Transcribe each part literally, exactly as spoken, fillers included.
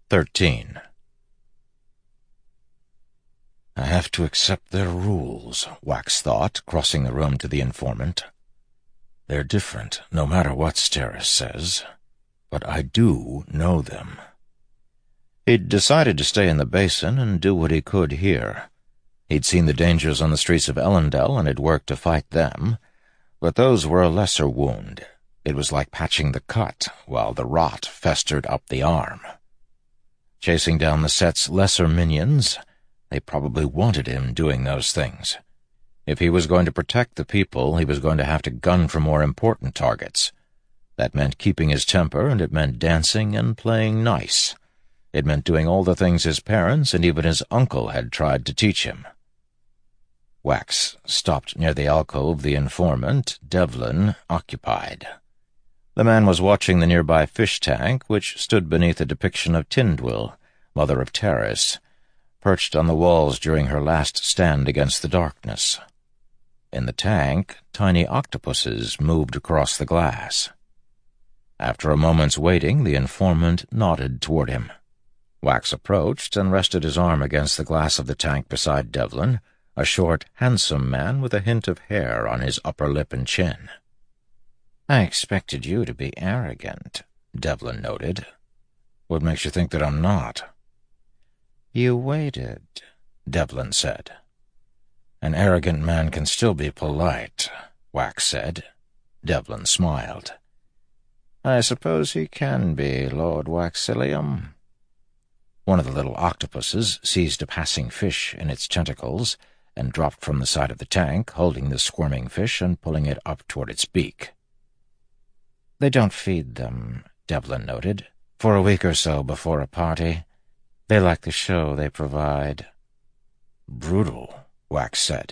Thirteen. I have to accept their rules, Wax thought, crossing the room to the informant. They're different, no matter what Steris says, but I do know them. He'd decided to stay in the basin and do what he could here. He'd seen the dangers on the streets of Elendel and had worked to fight them, but those were a lesser wound. It was like patching the cut while the rot festered up the arm. Chasing down the set's lesser minions, they probably wanted him doing those things. If he was going to protect the people, he was going to have to gun for more important targets. That meant keeping his temper, and it meant dancing and playing nice. It meant doing all the things his parents and even his uncle had tried to teach him. Wax stopped near the alcove the informant, Devlin, occupied. The man was watching the nearby fish tank, which stood beneath a depiction of Tindwyl, mother of Terris, perched on the walls during her last stand against the darkness. In the tank, tiny octopuses moved across the glass. After a moment's waiting, the informant nodded toward him. Wax approached and rested his arm against the glass of the tank beside Devlin, a short, handsome man with a hint of hair on his upper lip and chin. "I expected you to be arrogant," Devlin noted. "What makes you think that I'm not?" "You waited," Devlin said. "An arrogant man can still be polite," Wax said. Devlin smiled. "I suppose he can be, Lord Waxilium." One of the little octopuses seized a passing fish in its tentacles and dropped from the side of the tank, holding the squirming fish and pulling it up toward its beak. "They don't feed them," Devlin noted, "for a week or so before a party. They like the show they provide." "Brutal," Wax said.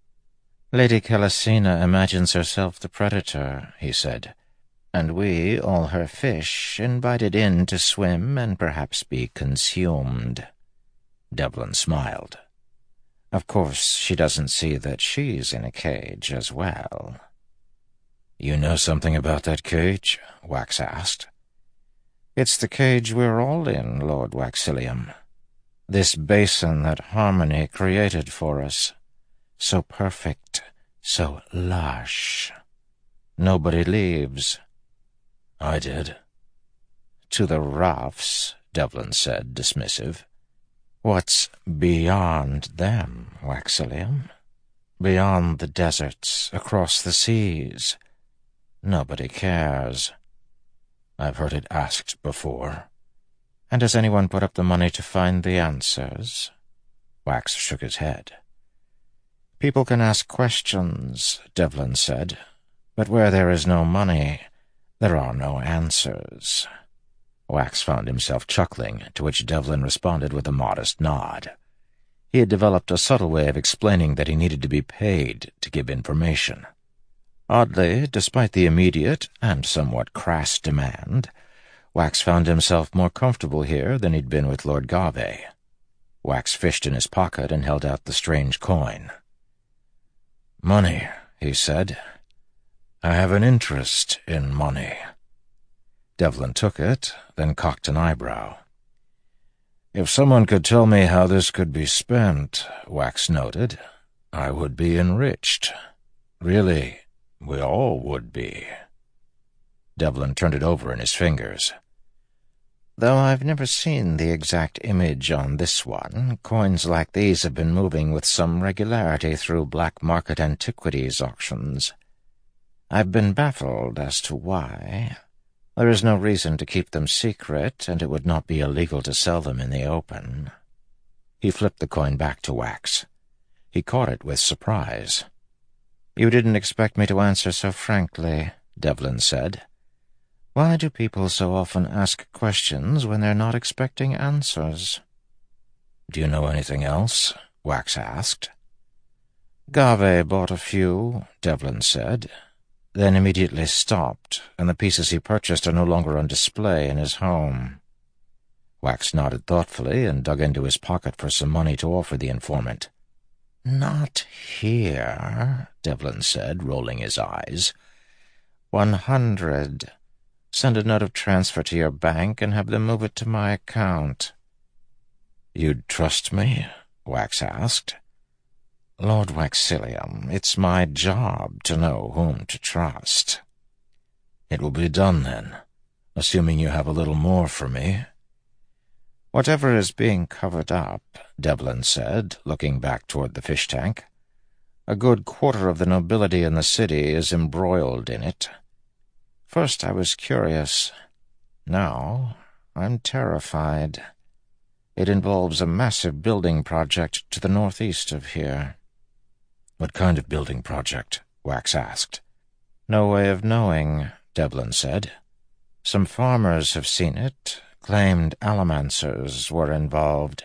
"Lady Kelesina imagines herself the predator," he said, "and we, all her fish, invited in to swim and perhaps be consumed." Devlin smiled. "Of course, she doesn't see that she's in a cage as well." "You know something about that cage?" Wax asked. "It's the cage we're all in, Lord Waxilium. This basin that Harmony created for us. So perfect, so lush. Nobody leaves." "I did." "To the roughs," Devlin said, dismissive. "What's beyond them, Waxilium? Beyond the deserts, across the seas? Nobody cares." "I've heard it asked before." "And has anyone put up the money to find the answers?" Wax shook his head. "People can ask questions," Devlin said, "but where there is no money, there are no answers." Wax found himself chuckling, to which Devlin responded with a modest nod. He had developed a subtle way of explaining that he needed to be paid to give information. Oddly, despite the immediate and somewhat crass demand, Wax found himself more comfortable here than he'd been with Lord Gave. Wax fished in his pocket and held out the strange coin. "Money," he said. "I have an interest in money." Devlin took it, then cocked an eyebrow. "If someone could tell me how this could be spent," Wax noted, "I would be enriched. Really, we all would be." Devlin turned it over in his fingers. "Though I've never seen the exact image on this one, coins like these have been moving with some regularity through black market antiquities auctions. I've been baffled as to why. There is no reason to keep them secret, and it would not be illegal to sell them in the open." He flipped the coin back to Wax. He caught it with surprise. "You didn't expect me to answer so frankly," Devlin said. "Why do people so often ask questions when they're not expecting answers?" "Do you know anything else?" Wax asked. "Gave bought a few," Devlin said, then immediately stopped, and the pieces he purchased are no longer on display in his home. Wax nodded thoughtfully and dug into his pocket for some money to offer the informant. "Not here," Devlin said, rolling his eyes. "One hundred. Send a note of transfer to your bank and have them move it to my account." "You'd trust me?" Wax asked. "Lord Waxillium, it's my job to know whom to trust." "It will be done, then, assuming you have a little more for me." "Whatever is being covered up," Devlin said, looking back toward the fish tank. "A good quarter of the nobility in the city is embroiled in it. First I was curious. Now I'm terrified. It involves a massive building project to the northeast of here." "What kind of building project?" Wax asked. "No way of knowing," Devlin said. "Some farmers have seen it, claimed Allomancers were involved.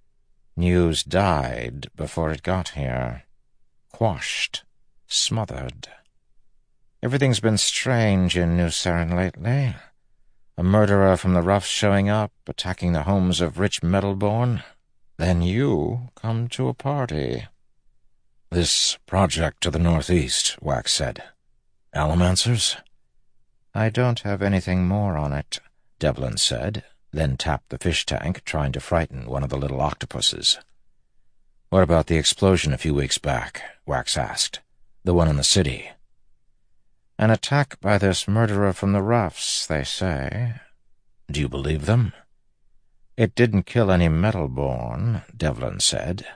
News died before it got here. Quashed. Smothered. Everything's been strange in New Saren lately. A murderer from the Roughs showing up, attacking the homes of rich metalborn. Then you come to a party." "This project to the northeast," Wax said. "Allomancers?" "I don't have anything more on it," Devlin said, then tapped the fish tank, trying to frighten one of the little octopuses. "What about the explosion a few weeks back?" Wax asked. "The one in the city." "An attack by this murderer from the Roughs, they say." "Do you believe them?" "It didn't kill any metalborn," Devlin said.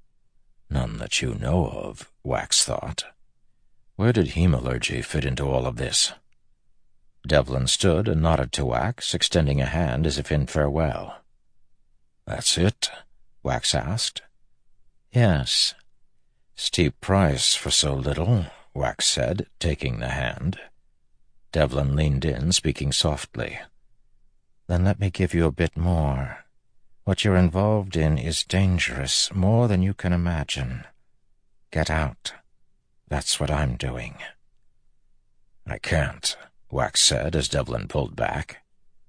None that you know of, Wax thought. Where did hemalurgy fit into all of this? Devlin stood and nodded to Wax, extending a hand as if in farewell. "That's it?" Wax asked. "Yes." "Steep price for so little," Wax said, taking the hand. Devlin leaned in, speaking softly. "Then let me give you a bit more. What you're involved in is dangerous, more than you can imagine. Get out. That's what I'm doing." "I can't," Wax said as Devlin pulled back.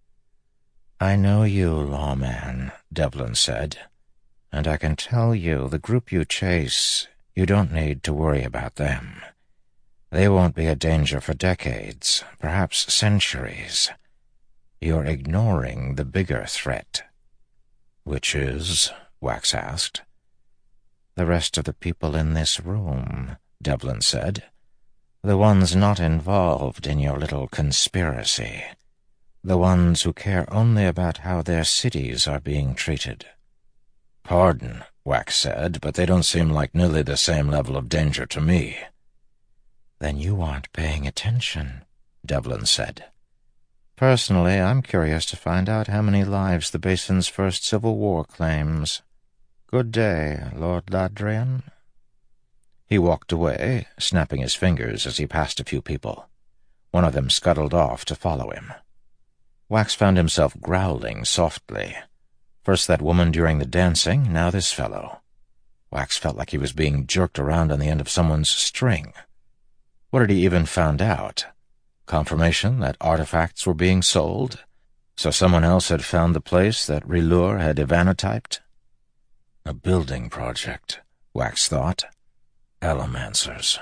"I know you, lawman," Devlin said, "and I can tell you the group you chase, you don't need to worry about them. They won't be a danger for decades, perhaps centuries. You're ignoring the bigger threat." "Which is?" Wax asked. "The rest of the people in this room," Devlin said. "The ones not involved in your little conspiracy. The ones who care only about how their cities are being treated." "Pardon," Wax said, "but they don't seem like nearly the same level of danger to me." "Then you aren't paying attention," Devlin said. "Personally, I'm curious to find out how many lives the Basin's first civil war claims. Good day, Lord Ladrian." He walked away, snapping his fingers as he passed a few people. One of them scuttled off to follow him. Wax found himself growling softly. First that woman during the dancing, now this fellow. Wax felt like he was being jerked around on the end of someone's string. What had he even found out? Confirmation that artifacts were being sold? So someone else had found the place that Rilur had evanotyped? A building project, Wax thought. Allomancers.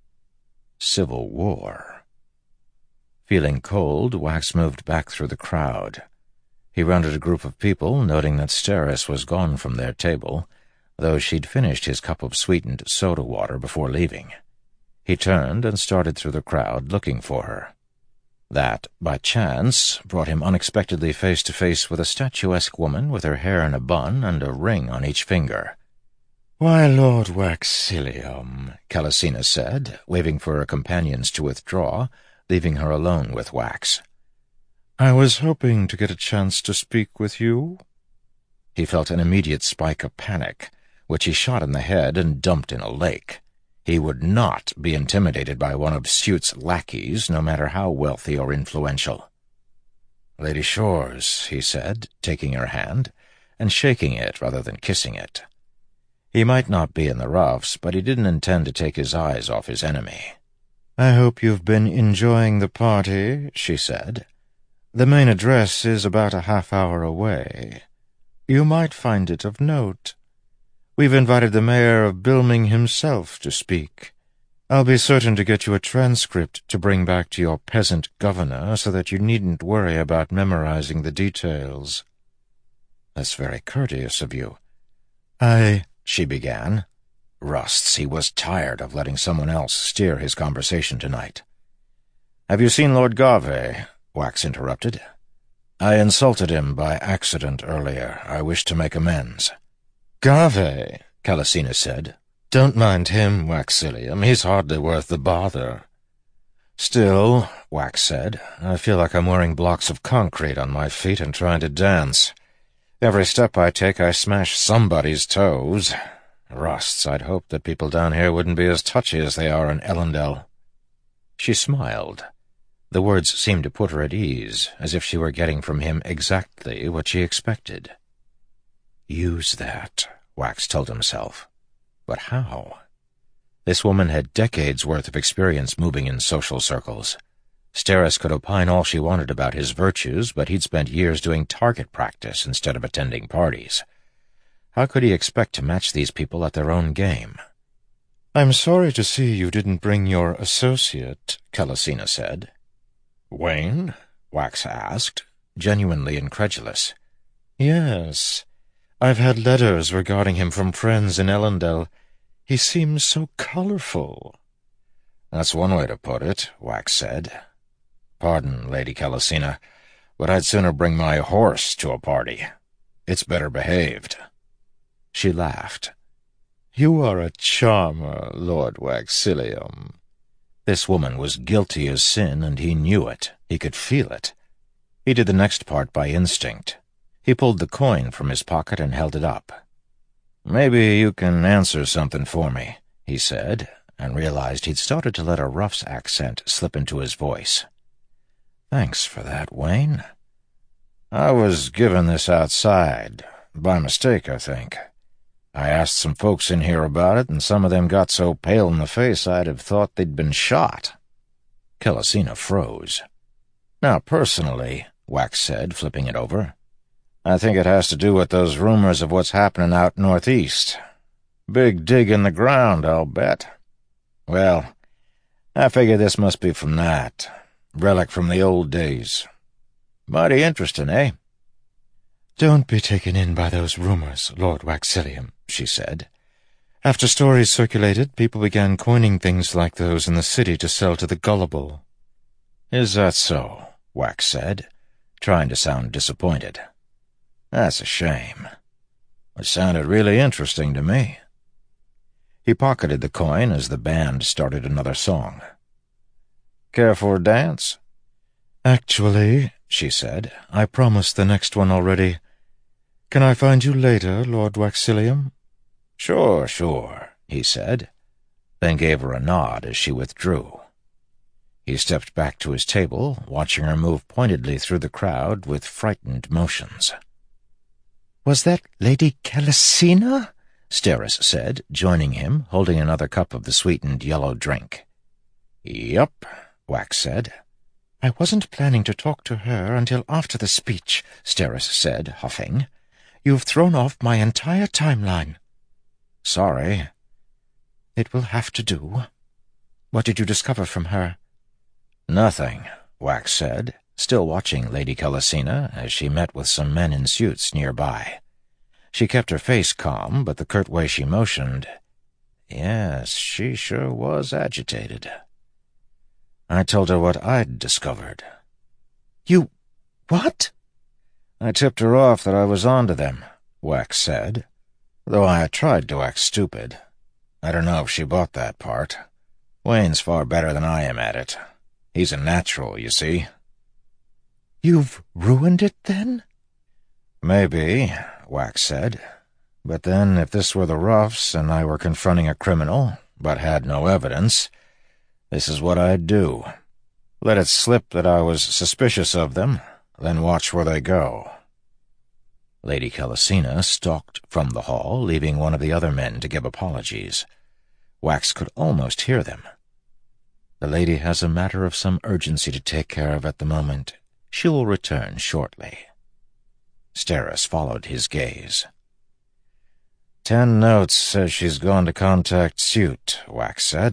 Civil war. Feeling cold, Wax moved back through the crowd. He rounded a group of people, noting that Steris was gone from their table, though she'd finished his cup of sweetened soda water before leaving. He turned and started through the crowd, looking for her. That, by chance, brought him unexpectedly face to face with a statuesque woman with her hair in a bun and a ring on each finger. "Why, Lord Waxillium," Calesina said, waving for her companions to withdraw, leaving her alone with Wax. "I was hoping to get a chance to speak with you." He felt an immediate spike of panic, which he shot in the head and dumped in a lake. He would not be intimidated by one of Suit's lackeys, no matter how wealthy or influential. "Lady Shores," he said, taking her hand, and shaking it rather than kissing it. He might not be in the Roughs, but he didn't intend to take his eyes off his enemy. "I hope you've been enjoying the party," she said. "The main address is about a half-hour away. You might find it of note. We've invited the mayor of Bilming himself to speak. I'll be certain to get you a transcript to bring back to your peasant governor so that you needn't worry about memorizing the details." "That's very courteous of you." "I—" she began. Rusts, he was tired of letting someone else steer his conversation tonight. "Have you seen Lord Garvey?" Wax interrupted. "I insulted him by accident earlier. I wish to make amends." "Garvey," Calesina said. "Don't mind him, Waxilium. He's hardly worth the bother." "Still," Wax said, "I feel like I'm wearing blocks of concrete on my feet and trying to dance. Every step I take, I smash somebody's toes. Rusts, I'd hoped that people down here wouldn't be as touchy as they are in Ellendale." She smiled. The words seemed to put her at ease, as if she were getting from him exactly what she expected. Use that, Wax told himself. But how? This woman had decades' worth of experience moving in social circles. Steris could opine all she wanted about his virtues, but he'd spent years doing target practice instead of attending parties. How could he expect to match these people at their own game? "I'm sorry to see you didn't bring your associate," Calesina said. "Wayne?" Wax asked, genuinely incredulous. "Yes. I've had letters regarding him from friends in Ellendale. He seems so colorful." "That's one way to put it," Wax said. "Pardon, Lady Calesina, but I'd sooner bring my horse to a party. It's better behaved." She laughed. "You are a charmer, Lord Waxilium." This woman was guilty as sin, and he knew it. He could feel it. He did the next part by instinct. He pulled the coin from his pocket and held it up. "Maybe you can answer something for me," he said, and realized he'd started to let a rough's accent slip into his voice. "Thanks for that, Wayne." "I was given this outside. By mistake, I think. I asked some folks in here about it, and some of them got so pale in the face I'd have thought they'd been shot." Calesina froze. "Now, personally," Wax said, flipping it over, "I think it has to do with those rumors of what's happening out northeast. Big dig in the ground, I'll bet. Well, I figure this must be from that. Relic from the old days. Mighty interesting, eh?" "Don't be taken in by those rumors, Lord Waxilium," she said. "After stories circulated, people began coining things like those in the city to sell to the gullible." "Is that so?" Wax said, trying to sound disappointed. "That's a shame. It sounded really interesting to me." He pocketed the coin as the band started another song. "Care for a dance?" "Actually," she said, "I promised the next one already. Can I find you later, Lord Waxilium?" "Sure, sure," he said, then gave her a nod as she withdrew. He stepped back to his table, watching her move pointedly through the crowd with frightened motions. "Was that Lady Calesina?" Steris said, joining him, holding another cup of the sweetened yellow drink. "Yup," Wax said. "I wasn't planning to talk to her until after the speech," Steris said, huffing. "You've thrown off my entire timeline." "Sorry." "It will have to do. What did you discover from her?" "Nothing," Wax said, still watching Lady Calesina as she met with some men in suits nearby. She kept her face calm, but the curt way she motioned— yes, she sure was agitated. "I told her what I'd discovered." "You... what?" "I tipped her off that I was onto them," Wax said, "though I tried to act stupid. I don't know if she bought that part. Wayne's far better than I am at it. He's a natural, you see." "You've ruined it, then?" "Maybe," Wax said. "But then, if this were the roughs and I were confronting a criminal, but had no evidence, this is what I'd do. Let it slip that I was suspicious of them, then watch where they go." Lady Calesina stalked from the hall, leaving one of the other men to give apologies. Wax could almost hear them. "The lady has a matter of some urgency to take care of at the moment. She will return shortly." Steris followed his gaze. "Ten notes says she's gone to contact Suit," Wax said.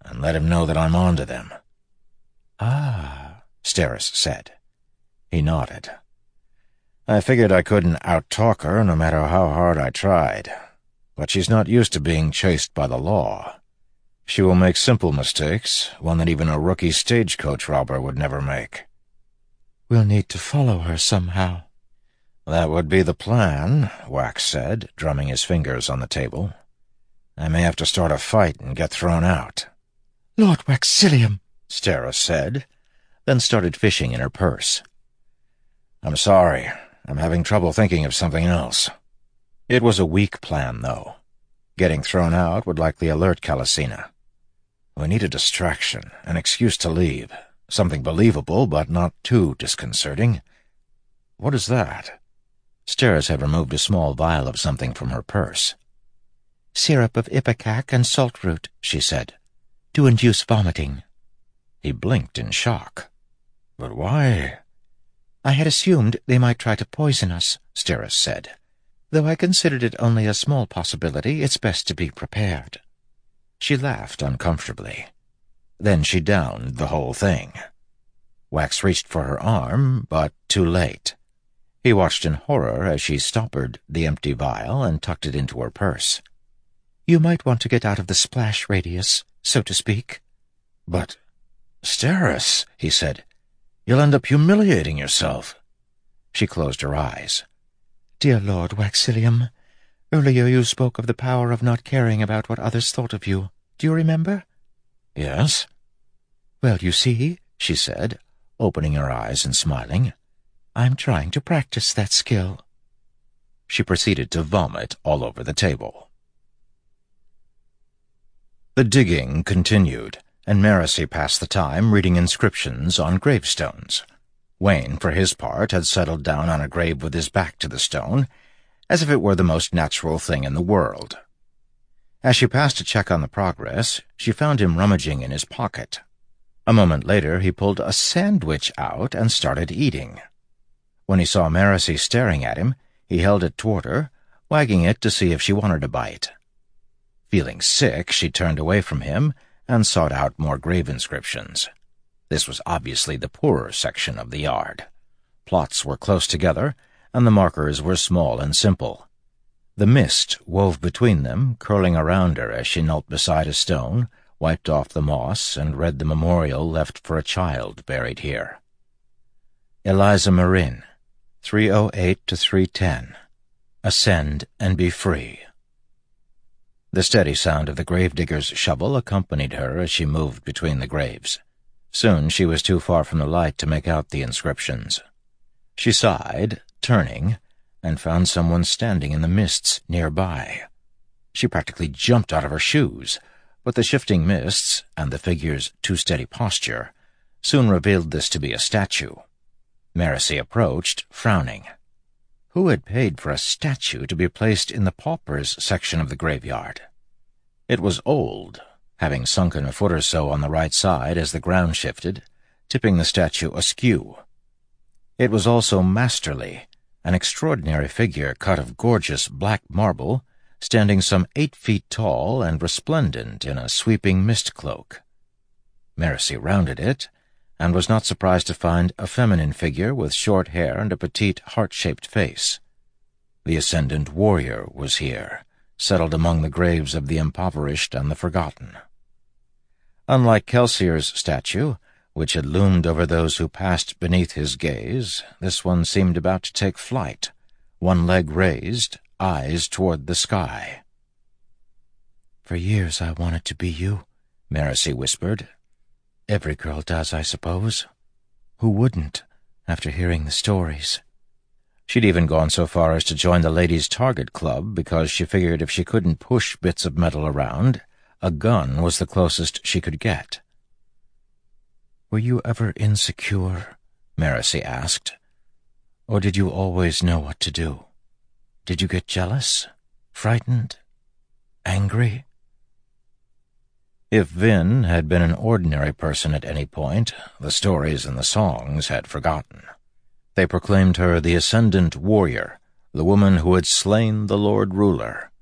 and let him know that I'm on to them." "Ah," Steris said. He nodded. "I figured I couldn't out-talk her no matter how hard I tried. But she's not used to being chased by the law. She will make simple mistakes, one that even a rookie stagecoach robber would never make." "We'll need to follow her somehow." "That would be the plan," Wax said, drumming his fingers on the table. "I may have to start a fight and get thrown out." "Lord Waxilium," Steris said, then started fishing in her purse. "I'm sorry. I'm having trouble thinking of something else." It was a weak plan, though. Getting thrown out would likely alert Calacina. We need a distraction, an excuse to leave, something believable but not too disconcerting. "What is that?" Steris had removed a small vial of something from her purse. "Syrup of ipecac and salt root," she said, "to induce vomiting." He blinked in shock. "But why?" "I had assumed they might try to poison us," Steris said. "Though I considered it only a small possibility, it's best to be prepared." She laughed uncomfortably. Then she downed the whole thing. Wax reached for her arm, but too late. He watched in horror as she stoppered the empty vial and tucked it into her purse. "You might want to get out of the splash radius, so to speak." "But, Steris," he said, "you'll end up humiliating yourself." She closed her eyes. "Dear Lord Waxilium, earlier you spoke of the power of not caring about what others thought of you. Do you remember?" "Yes." "Well, you see," she said, opening her eyes and smiling, "I'm trying to practice that skill." She proceeded to vomit all over the table. The digging continued, and Marasi passed the time reading inscriptions on gravestones. Wayne, for his part, had settled down on a grave with his back to the stone, as if it were the most natural thing in the world. As she passed to check on the progress, she found him rummaging in his pocket. A moment later he pulled a sandwich out and started eating. When he saw Marasi staring at him, he held it toward her, wagging it to see if she wanted a bite. Feeling sick, she turned away from him and sought out more grave inscriptions. This was obviously the poorer section of the yard. Plots were close together, and the markers were small and simple. The mist wove between them, curling around her as she knelt beside a stone, wiped off the moss, and read the memorial left for a child buried here. Eliza Marin, three oh eight to three ten. Ascend and be free. The steady sound of the gravedigger's shovel accompanied her as she moved between the graves. Soon she was too far from the light to make out the inscriptions. She sighed, turning, and found someone standing in the mists nearby. She practically jumped out of her shoes, but the shifting mists, and the figure's too steady posture, soon revealed this to be a statue. Marasi approached, frowning. Who had paid for a statue to be placed in the paupers section of the graveyard? It was old, having sunken a foot or so on the right side as the ground shifted, tipping the statue askew. It was also masterly, an extraordinary figure cut of gorgeous black marble, standing some eight feet tall and resplendent in a sweeping mist cloak. Marasi rounded it, and was not surprised to find a feminine figure with short hair and a petite heart-shaped face. The ascendant warrior was here, settled among the graves of the impoverished and the forgotten. Unlike Kelsier's statue, which had loomed over those who passed beneath his gaze, this one seemed about to take flight, one leg raised, eyes toward the sky. "For years I wanted to be you," Marasi whispered. "Every girl does, I suppose. Who wouldn't, after hearing the stories?" She'd even gone so far as to join the Ladies' Target Club because she figured if she couldn't push bits of metal around, a gun was the closest she could get. "Were you ever insecure?" Marasi asked. "Or did you always know what to do? Did you get jealous? Frightened? Angry?" If Vin had been an ordinary person at any point, the stories and the songs had forgotten. They proclaimed her the ascendant warrior, the woman who had slain the Lord Ruler.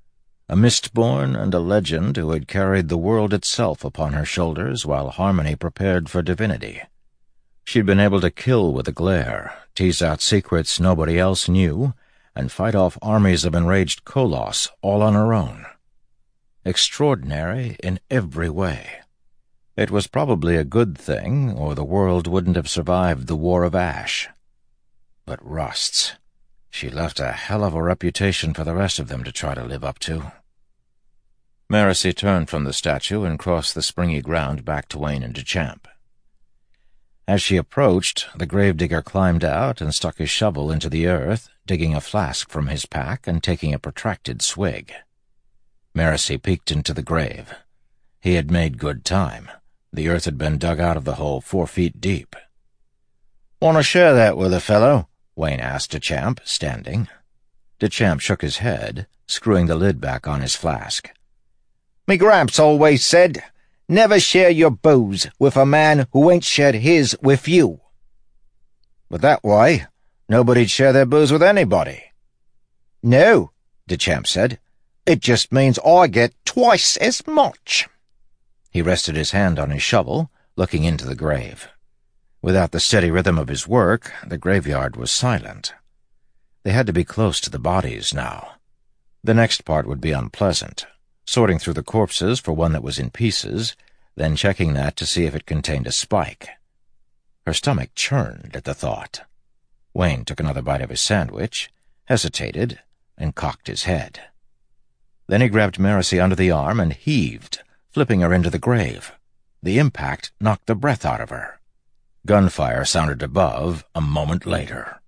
A Mistborn and a legend who had carried the world itself upon her shoulders while Harmony prepared for divinity. She'd been able to kill with a glare, tease out secrets nobody else knew, and fight off armies of enraged Koloss all on her own. Extraordinary in every way. It was probably a good thing, or the world wouldn't have survived the War of Ash. But Rust's... she left a hell of a reputation for the rest of them to try to live up to. Marasi turned from the statue and crossed the springy ground back to Wayne and Dechamp. As she approached, the gravedigger climbed out and stuck his shovel into the earth, digging a flask from his pack and taking a protracted swig. Marasi peeked into the grave. He had made good time. The earth had been dug out of the hole four feet deep. "Want to share that with a fellow?" Wayne asked Dechamp, standing. Dechamp shook his head, screwing the lid back on his flask. "Me gramps always said, never share your booze with a man who ain't shared his with you." "But that way, nobody'd share their booze with anybody." "No," Dechamp said. "It just means I get twice as much." He rested his hand on his shovel, looking into the grave. Without the steady rhythm of his work, the graveyard was silent. They had to be close to the bodies now. The next part would be unpleasant, sorting through the corpses for one that was in pieces, then checking that to see if it contained a spike. Her stomach churned at the thought. Wayne took another bite of his sandwich, hesitated, and cocked his head. Then he grabbed Marasi under the arm and heaved, flipping her into the grave. The impact knocked the breath out of her. Gunfire sounded above a moment later.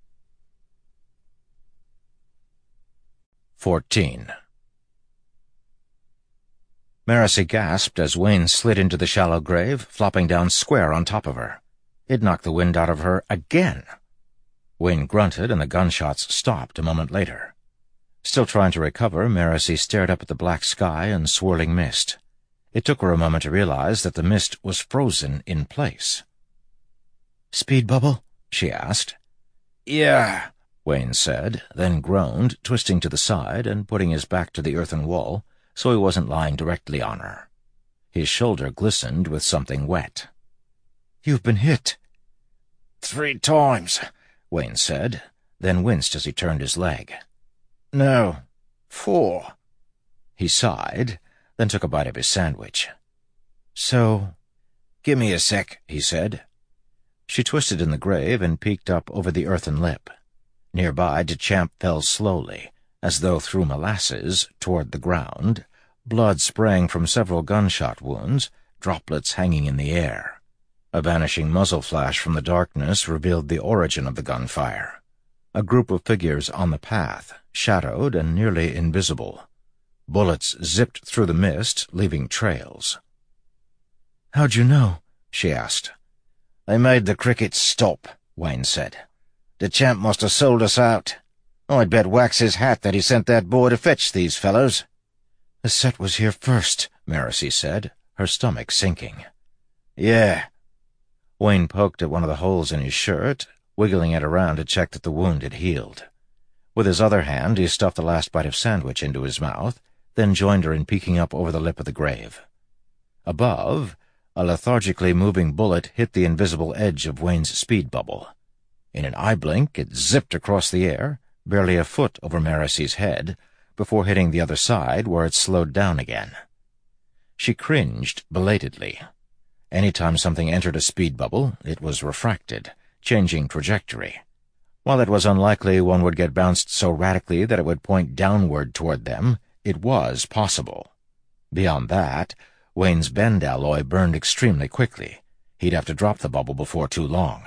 Fourteen. Marasi gasped as Wayne slid into the shallow grave, flopping down square on top of her. It knocked the wind out of her again. Wayne grunted, and the gunshots stopped a moment later. Still trying to recover, Marasi stared up at the black sky and swirling mist. It took her a moment to realize that the mist was frozen in place. "Speed bubble?" she asked. "Yeah," Wayne said, then groaned, twisting to the side and putting his back to the earthen wall so he wasn't lying directly on her. His shoulder glistened with something wet. "You've been hit." "Three times," Wayne said, then winced as he turned his leg. "No, four." He sighed, then took a bite of his sandwich. "So—" "Give me a sec," he said. She twisted in the grave and peeked up over the earthen lip. Nearby, Dechamp fell slowly, as though through molasses, toward the ground, blood spraying from several gunshot wounds, droplets hanging in the air. A vanishing muzzle flash from the darkness revealed the origin of the gunfire. A group of figures on the path, shadowed and nearly invisible. Bullets zipped through the mist, leaving trails. "How'd you know?" she asked. "They made the crickets stop," Wayne said. "Dechamp must have sold us out. I'd bet Wax's hat that he sent that boy to fetch these fellows." "The set was here first," Marasi said, her stomach sinking. "Yeah." Wayne poked at one of the holes in his shirt, wiggling it around to check that the wound had healed. With his other hand, he stuffed the last bite of sandwich into his mouth, then joined her in peeking up over the lip of the grave. Above, a lethargically moving bullet hit the invisible edge of Wayne's speed bubble. In an eye blink, it zipped across the air, barely a foot over Marasi's head, before hitting the other side, where it slowed down again. She cringed belatedly. Any time something entered a speed bubble, it was refracted, changing trajectory. While it was unlikely one would get bounced so radically that it would point downward toward them, it was possible. Beyond that, Wayne's bend alloy burned extremely quickly. He'd have to drop the bubble before too long.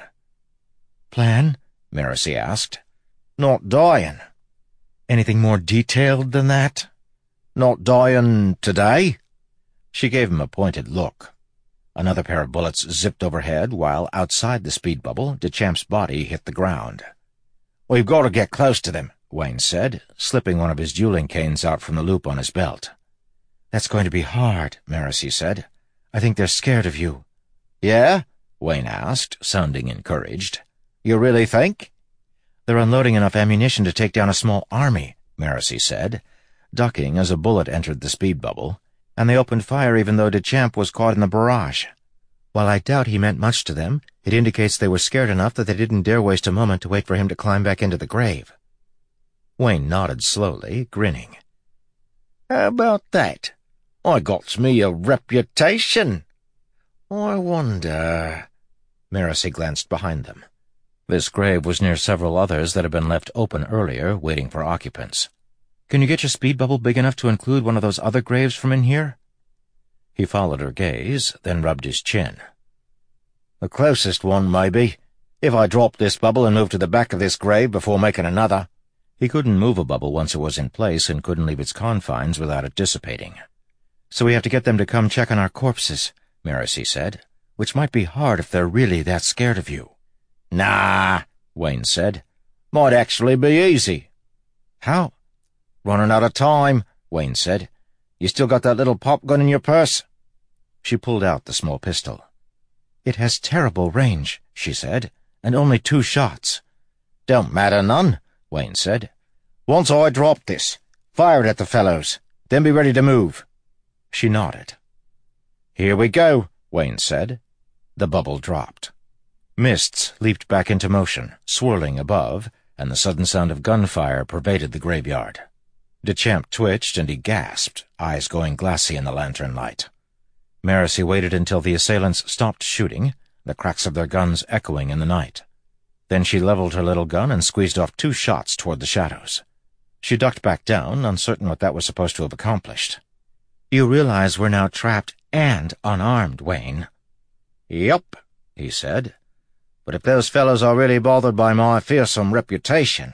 "Plan?" Marasi asked. "Not dying." "Anything more detailed than that?" "Not dying today." She gave him a pointed look. Another pair of bullets zipped overhead, while outside the speed bubble, Dechamp's body hit the ground. "We've got to get close to them," Wayne said, slipping one of his dueling canes out from the loop on his belt. "That's going to be hard," Marasi said. "I think they're scared of you." "Yeah?" Wayne asked, sounding encouraged. "You really think?" "They're unloading enough ammunition to take down a small army," Marasi said. ducking as a bullet entered the speed bubble, and they opened fire even though Dechamp was caught in the barrage. While I doubt he meant much to them, it indicates they were scared enough that they didn't dare waste a moment to wait for him to climb back into the grave. Wayne nodded slowly, grinning. How about that? I got me a reputation. I wonder... Maracy glanced behind them. This grave was near several others that had been left open earlier, waiting for occupants. Can you get your speed bubble big enough to include one of those other graves from in here? He followed her gaze, then rubbed his chin. The closest one, maybe, if I dropped this bubble and moved to the back of this grave before making another. He couldn't move a bubble once it was in place and couldn't leave its confines without it dissipating. So we have to get them to come check on our corpses, Maracy said, which might be hard if they're really that scared of you. Nah, Wayne said. Might actually be easy. How? Running out of time, Wayne said. You still got that little pop gun in your purse? She pulled out the small pistol. It has terrible range, she said, and only two shots. Don't matter none, Wayne said. Once I drop this, fire it at the fellows, then be ready to move. She nodded. Here we go, Wayne said. The bubble dropped. Mists leaped back into motion, swirling above, and the sudden sound of gunfire pervaded the graveyard. Dechamp twitched and he gasped, eyes going glassy in the lantern light. Maracy waited until the assailants stopped shooting, the cracks of their guns echoing in the night. Then she leveled her little gun and squeezed off two shots toward the shadows. She ducked back down, uncertain what that was supposed to have accomplished. You realize we're now trapped and unarmed, Wayne. Yup, he said. But if those fellows are really bothered by my fearsome reputation—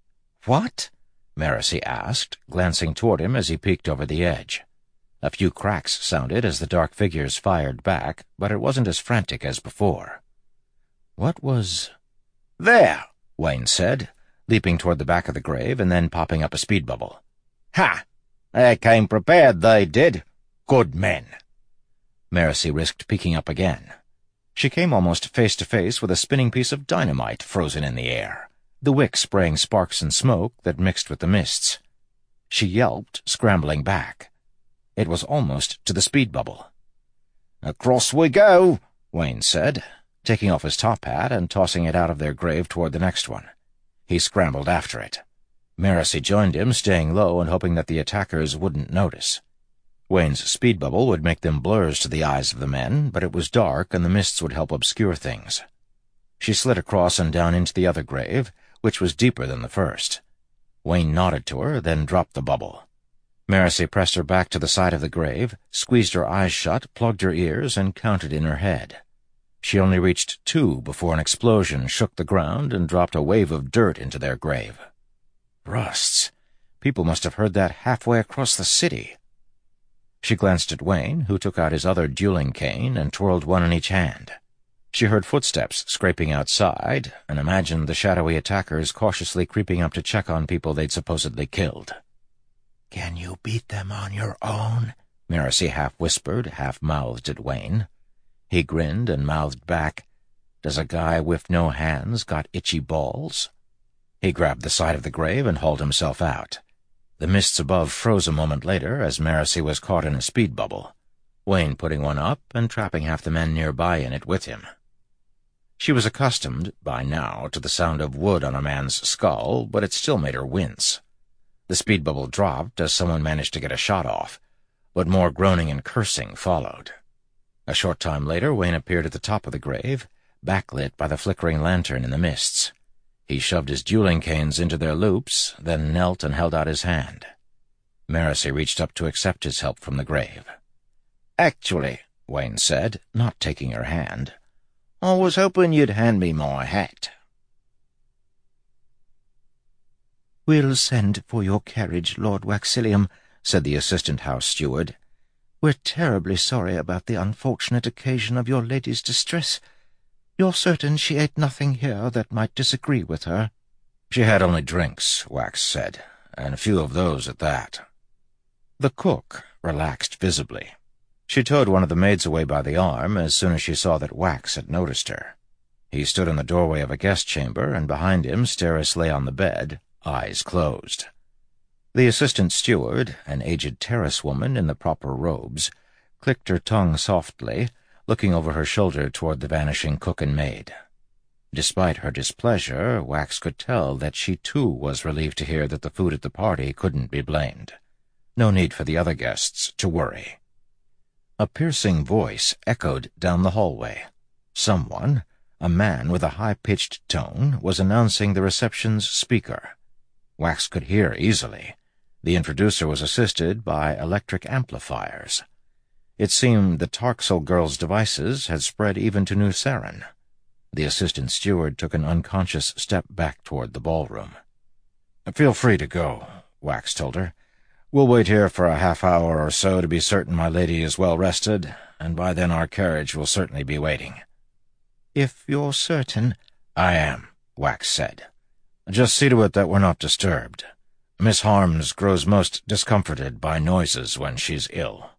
What? Maracy asked, glancing toward him as he peeked over the edge. A few cracks sounded as the dark figures fired back, but it wasn't as frantic as before. What was... There, Wayne said, leaping toward the back of the grave and then popping up a speed bubble. Ha! They came prepared, they did. Good men. Maracy risked peeking up again. She came almost face to face with a spinning piece of dynamite frozen in the air, the wick spraying sparks and smoke that mixed with the mists. She yelped, scrambling back. It was almost to the speed bubble. Across we go, Wayne said, taking off his top hat and tossing it out of their grave toward the next one. He scrambled after it. Maracy joined him, staying low and hoping that the attackers wouldn't notice. Wayne's speed bubble would make them blurs to the eyes of the men, but it was dark and the mists would help obscure things. She slid across and down into the other grave, which was deeper than the first. Wayne nodded to her, then dropped the bubble. Maracy pressed her back to the side of the grave, squeezed her eyes shut, plugged her ears, and counted in her head. She only reached two before an explosion shook the ground and dropped a wave of dirt into their grave. Rusts. People must have heard that halfway across the city. She glanced at Wayne, who took out his other dueling cane and twirled one in each hand. She heard footsteps scraping outside and imagined the shadowy attackers cautiously creeping up to check on people they'd supposedly killed. "Can you beat them on your own?" Maracy half-whispered, half-mouthed at Wayne. He grinned and mouthed back, "Does a guy with no hands got itchy balls?" He grabbed the side of the grave and hauled himself out. The mists above froze a moment later as Maracy was caught in a speed bubble, Wayne putting one up and trapping half the men nearby in it with him. She was accustomed, by now, to the sound of wood on a man's skull, but it still made her wince. The speed bubble dropped as someone managed to get a shot off, but more groaning and cursing followed. A short time later, Wayne appeared at the top of the grave, backlit by the flickering lantern in the mists. He shoved his dueling canes into their loops, then knelt and held out his hand. Maracy reached up to accept his help from the grave. "Actually," Wayne said, not taking her hand, "I was hoping you'd hand me my hat." "We'll send for your carriage, Lord Waxillium," said the assistant house steward. "We're terribly sorry about the unfortunate occasion of your lady's distress. You're certain she ate nothing here that might disagree with her?" "She had only drinks," Wax said, "and a few of those at that." The cook relaxed visibly. She towed one of the maids away by the arm as soon as she saw that Wax had noticed her. He stood in the doorway of a guest chamber, and behind him Steris lay on the bed, eyes closed. The assistant steward, an aged terrace woman in the proper robes, clicked her tongue softly, looking over her shoulder toward the vanishing cook and maid. Despite her displeasure, Wax could tell that she too was relieved to hear that the food at the party couldn't be blamed. No need for the other guests to worry. A piercing voice echoed down the hallway. Someone, a man with a high-pitched tone, was announcing the reception's speaker. Wax could hear easily. The introducer was assisted by electric amplifiers. It seemed the Tarxel girl's devices had spread even to New Saren. The assistant steward took an unconscious step back toward the ballroom. "Feel free to go," Wax told her. "We'll wait here for a half hour or so to be certain my lady is well rested, and by then our carriage will certainly be waiting." "If you're certain—" "I am," Wax said. "Just see to it that we're not disturbed. Miss Harms grows most discomforted by noises when she's ill."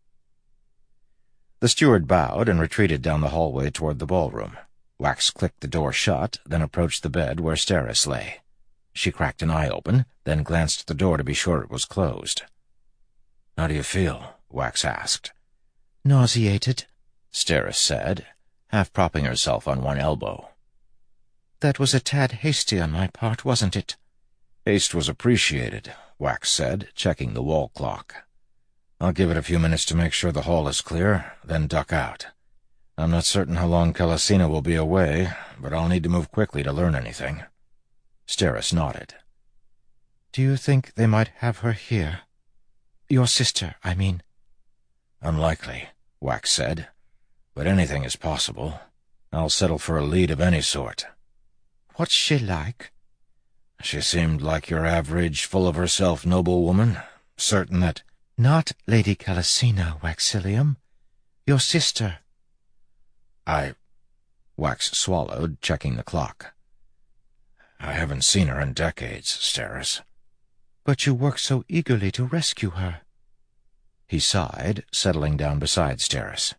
The steward bowed and retreated down the hallway toward the ballroom. Wax clicked the door shut, then approached the bed where Steris lay. She cracked an eye open, then glanced at the door to be sure it was closed. "How do you feel?" Wax asked. "Nauseated," Steris said, half propping herself on one elbow. "That was a tad hasty on my part, wasn't it?" "Haste was appreciated," Wax said, checking the wall clock. "I'll give it a few minutes to make sure the hall is clear, then duck out. I'm not certain how long Calacina will be away, but I'll need to move quickly to learn anything." Steris nodded. "Do you think they might have her here? Your sister, I mean." "Unlikely," Wax said. "But anything is possible. I'll settle for a lead of any sort." "What's she like?" "She seemed like your average, full-of-herself noblewoman, certain that—" "Not Lady Calacina, Waxilium. Your sister." I... Wax swallowed, checking the clock. "I haven't seen her in decades, Steris." "But you worked so eagerly to rescue her." He sighed, settling down beside Steris.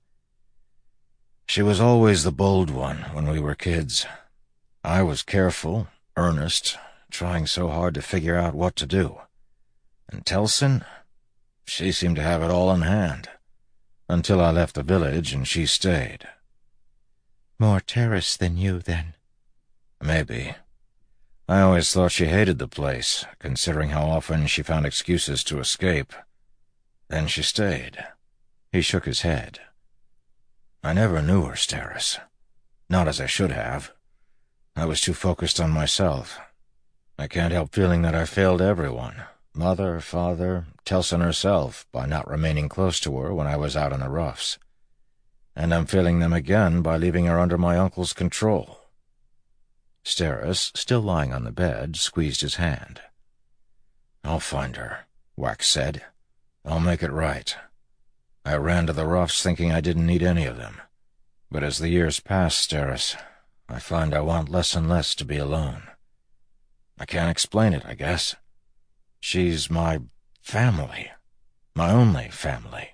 "She was always the bold one when we were kids. I was careful, earnest, trying so hard to figure out what to do. And Telsin, she seemed to have it all in hand. Until I left the village and she stayed." "More terrace than you, then?" "Maybe. I always thought she hated the place, considering how often she found excuses to escape. Then she stayed." He shook his head. "I never knew her, Steris. Not as I should have. I was too focused on myself. I can't help feeling that I failed everyone, mother, father, Telsin herself, by not remaining close to her when I was out in the roughs. And I'm failing them again by leaving her under my uncle's control." Steris, still lying on the bed, squeezed his hand. "I'll find her," Wax said. "I'll make it right. I ran to the roughs thinking I didn't need any of them. But as the years pass, Steris, I find I want less and less to be alone. I can't explain it, I guess. She's my family. My only family."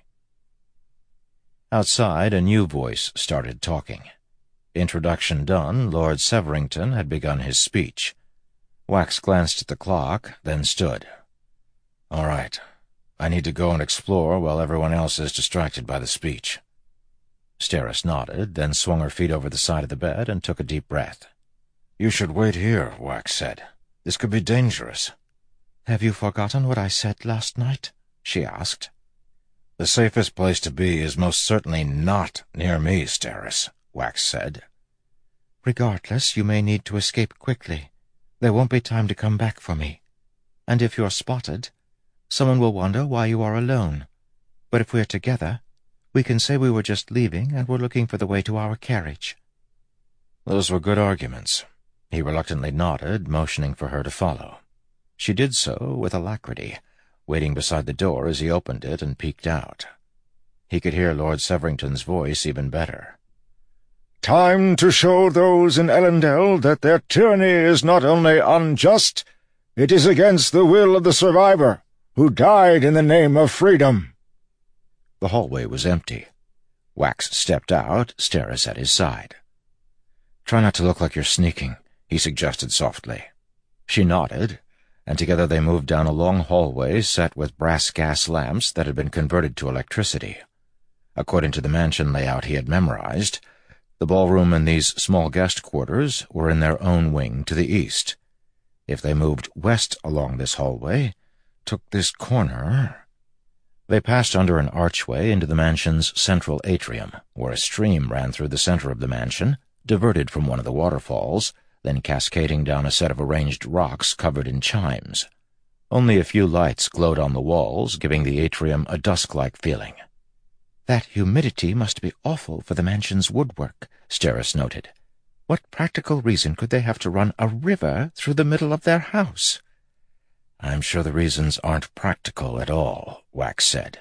Outside, a new voice started talking. Introduction done, Lord Severington had begun his speech. Wax glanced at the clock, then stood. "All right. I need to go and explore while everyone else is distracted by the speech." Steris nodded, then swung her feet over the side of the bed and took a deep breath. "You should wait here," Wax said. "This could be dangerous." "Have you forgotten what I said last night?" she asked. "The safest place to be is most certainly not near me, Steris," Wax said. "Regardless, you may need to escape quickly. There won't be time to come back for me. And if you're spotted, someone will wonder why you are alone. But if we're together, we can say we were just leaving and were looking for the way to our carriage." Those were good arguments. He reluctantly nodded, motioning for her to follow. She did so with alacrity, waiting beside the door as he opened it and peeked out. He could hear Lord Severington's voice even better. "Time to show those in Elendel that their tyranny is not only unjust, it is against the will of the survivor, who died in the name of freedom." The hallway was empty. Wax stepped out, Steris at his side. "Try not to look like you're sneaking," he suggested softly. She nodded, and together they moved down a long hallway set with brass gas lamps that had been converted to electricity. According to the mansion layout he had memorized, the ballroom and these small guest quarters were in their own wing to the east. If they moved west along this hallway, took this corner... They passed under an archway into the mansion's central atrium, where a stream ran through the center of the mansion, diverted from one of the waterfalls, then cascading down a set of arranged rocks covered in chimes. Only a few lights glowed on the walls, giving the atrium a dusk-like feeling. "That humidity must be awful for the mansion's woodwork," Steris noted. "What practical reason could they have to run a river through the middle of their house?" "I'm sure the reasons aren't practical at all," Wax said.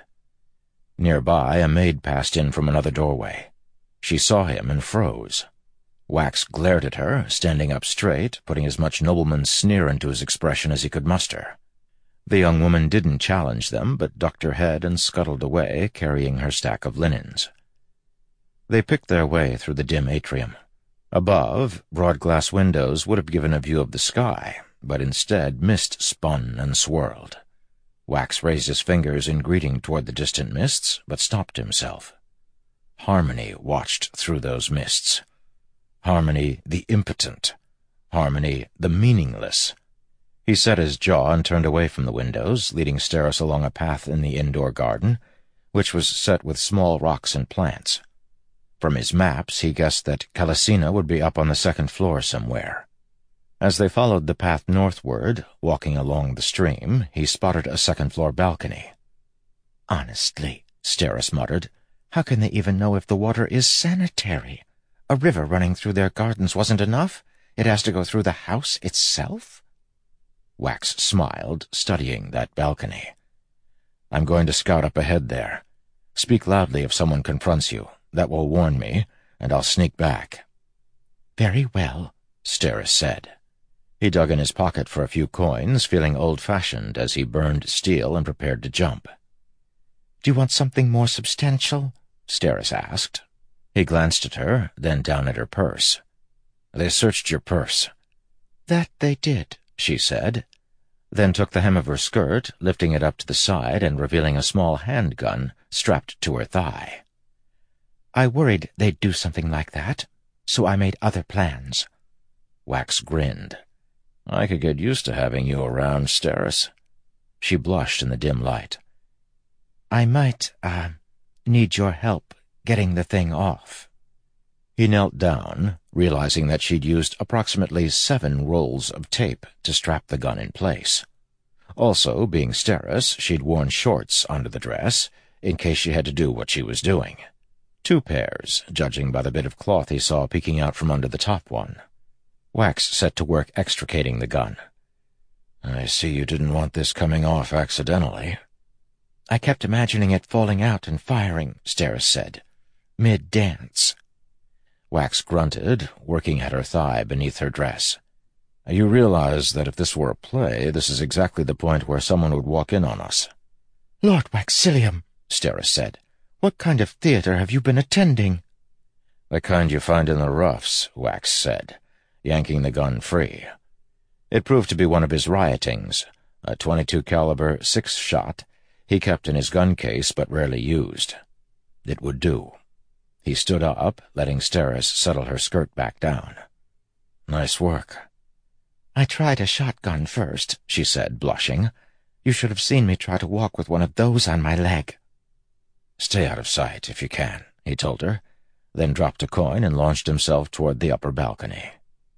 Nearby, a maid passed in from another doorway. She saw him and froze. Wax glared at her, standing up straight, putting as much nobleman's sneer into his expression as he could muster. The young woman didn't challenge them, but ducked her head and scuttled away, carrying her stack of linens. They picked their way through the dim atrium. Above, broad glass windows would have given a view of the sky, but instead mist spun and swirled. Wax raised his fingers in greeting toward the distant mists, but stopped himself. Harmony watched through those mists. Harmony the impotent. Harmony the meaningless. He set his jaw and turned away from the windows, leading Steris along a path in the indoor garden, which was set with small rocks and plants. From his maps, he guessed that Calacina would be up on the second floor somewhere. As they followed the path northward, walking along the stream, he spotted a second-floor balcony. "Honestly," Steris muttered, "how can they even know if the water is sanitary? A river running through their gardens wasn't enough? It has to go through the house itself?" Wax smiled, studying that balcony. "I'm going to scout up ahead there. Speak loudly if someone confronts you. That will warn me, and I'll sneak back." "Very well," Steris said. He dug in his pocket for a few coins, feeling old-fashioned as he burned steel and prepared to jump. "Do you want something more substantial?" Steris asked. He glanced at her, then down at her purse. "They searched your purse." "That they did," she said, then took the hem of her skirt, lifting it up to the side and revealing a small handgun strapped to her thigh. "I worried they'd do something like that, so I made other plans." Wax grinned. "I could get used to having you around, Steris." She blushed in the dim light. "I might, uh, need your help getting the thing off." He knelt down, realizing that she'd used approximately seven rolls of tape to strap the gun in place. Also, being Steris, she'd worn shorts under the dress, in case she had to do what she was doing. Two pairs, judging by the bit of cloth he saw peeking out from under the top one. Wax set to work extricating the gun. "I see you didn't want this coming off accidentally." "I kept imagining it falling out and firing," Steris said, "mid-dance." Wax grunted, working at her thigh beneath her dress. "You realize that if this were a play, this is exactly the point where someone would walk in on us." "Lord Waxillium," Steris said, "what kind of theater have you been attending?" "The kind you find in the roughs," Wax said, yanking the gun free. It proved to be one of his riotings, a twenty-two caliber six-shot he kept in his gun case but rarely used. It would do. He stood up, letting Steris settle her skirt back down. "Nice work." "I tried a shotgun first," she said, blushing. "You should have seen me try to walk with one of those on my leg." "Stay out of sight, if you can," he told her, then dropped a coin and launched himself toward the upper balcony.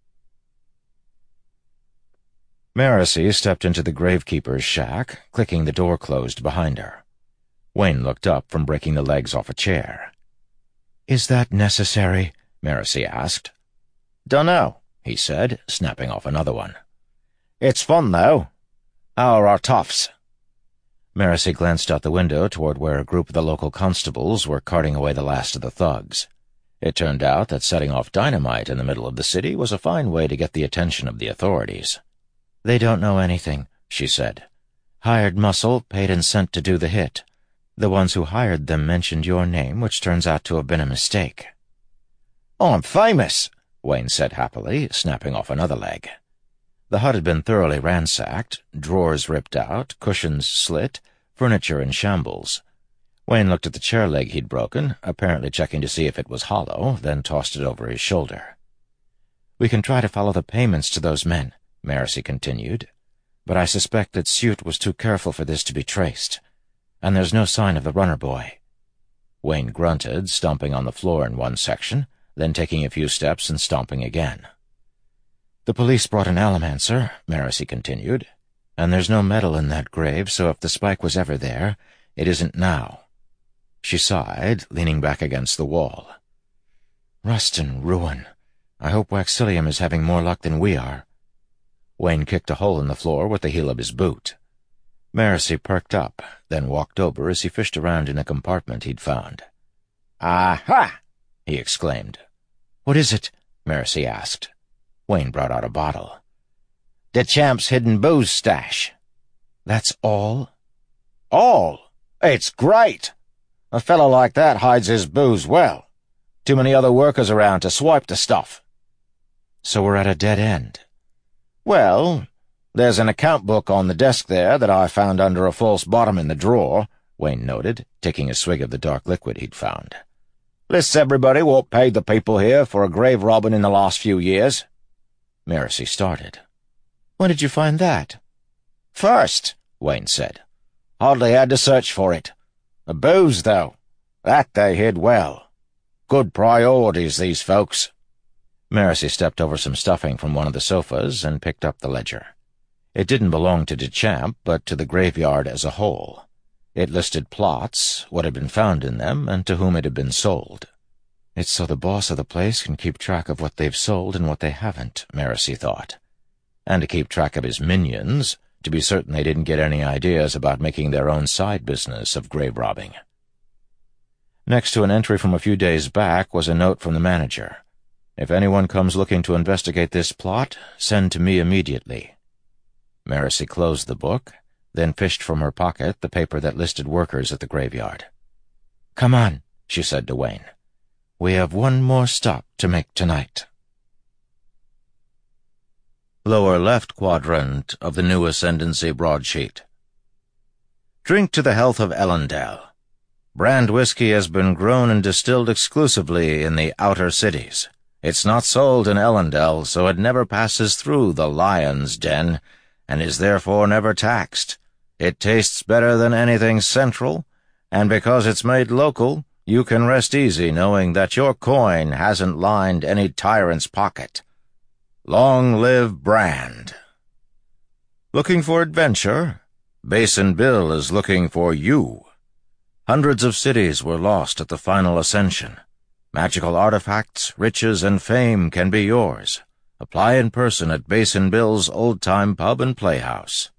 Marasi stepped into the gravekeeper's shack, clicking the door closed behind her. Wayne looked up from breaking the legs off a chair. "Is that necessary?" Marasi asked. "Dunno," he said, snapping off another one. "It's fun, though. How are our toffs?" Marasi glanced out the window toward where a group of the local constables were carting away the last of the thugs. It turned out that setting off dynamite in the middle of the city was a fine way to get the attention of the authorities. "They don't know anything," she said. "Hired muscle, paid and sent to do the hit. The ones who hired them mentioned your name, which turns out to have been a mistake." "I'm famous," Wayne said happily, snapping off another leg. The hut had been thoroughly ransacked, drawers ripped out, cushions slit, furniture in shambles. Wayne looked at the chair leg he'd broken, apparently checking to see if it was hollow, then tossed it over his shoulder. "We can try to follow the payments to those men," Marcy continued, "but I suspect that Suit was too careful for this to be traced. And there's no sign of the runner boy." Wayne grunted, stomping on the floor in one section, then taking a few steps and stomping again. "The police brought an Allomancer," Marcy continued, "and there's no metal in that grave, so if the spike was ever there, it isn't now." She sighed, leaning back against the wall. "Rust and ruin. I hope Waxillium is having more luck than we are." Wayne kicked a hole in the floor with the heel of his boot. Marcy perked up, then walked over as he fished around in a compartment he'd found. "Aha!" he exclaimed. "What is it?" Marcy asked. Wayne brought out a bottle. "The champ's hidden booze stash." "That's all?" "All? It's great! A fellow like that hides his booze well. Too many other workers around to swipe the stuff." "So we're at a dead end." "Well, there's an account book on the desk there that I found under a false bottom in the drawer," Wayne noted, taking a swig of the dark liquid he'd found. "Lists everybody what paid the people here for a grave robbing in the last few years." Marcy started. "When did you find that?" "First," Wayne said. "Hardly had to search for it. The booze, though, that they hid well. Good priorities, these folks." Marcy stepped over some stuffing from one of the sofas and picked up the ledger. It didn't belong to DeChamp, but to the graveyard as a whole. It listed plots, what had been found in them, and to whom it had been sold. "It's so the boss of the place can keep track of what they've sold and what they haven't," Marcy thought. And to keep track of his minions, to be certain they didn't get any ideas about making their own side business of grave robbing. Next to an entry from a few days back was a note from the manager. "If anyone comes looking to investigate this plot, send to me immediately." Marcy closed the book, then fished from her pocket the paper that listed workers at the graveyard. "Come on," she said to Wayne. "We have one more stop to make tonight." Lower left quadrant of the new Ascendancy broadsheet. Drink to the health of Ellendale. Brand whiskey has been grown and distilled exclusively in the outer cities. It's not sold in Ellendale, so it never passes through the lion's den, and is therefore never taxed. It tastes better than anything central, and because it's made local, you can rest easy knowing that your coin hasn't lined any tyrant's pocket. Long live Brand. Looking for adventure? Basin Bill is looking for you. Hundreds of cities were lost at the final ascension. Magical artifacts, riches, and fame can be yours. Apply in person at Basin Bill's old-time pub and playhouse.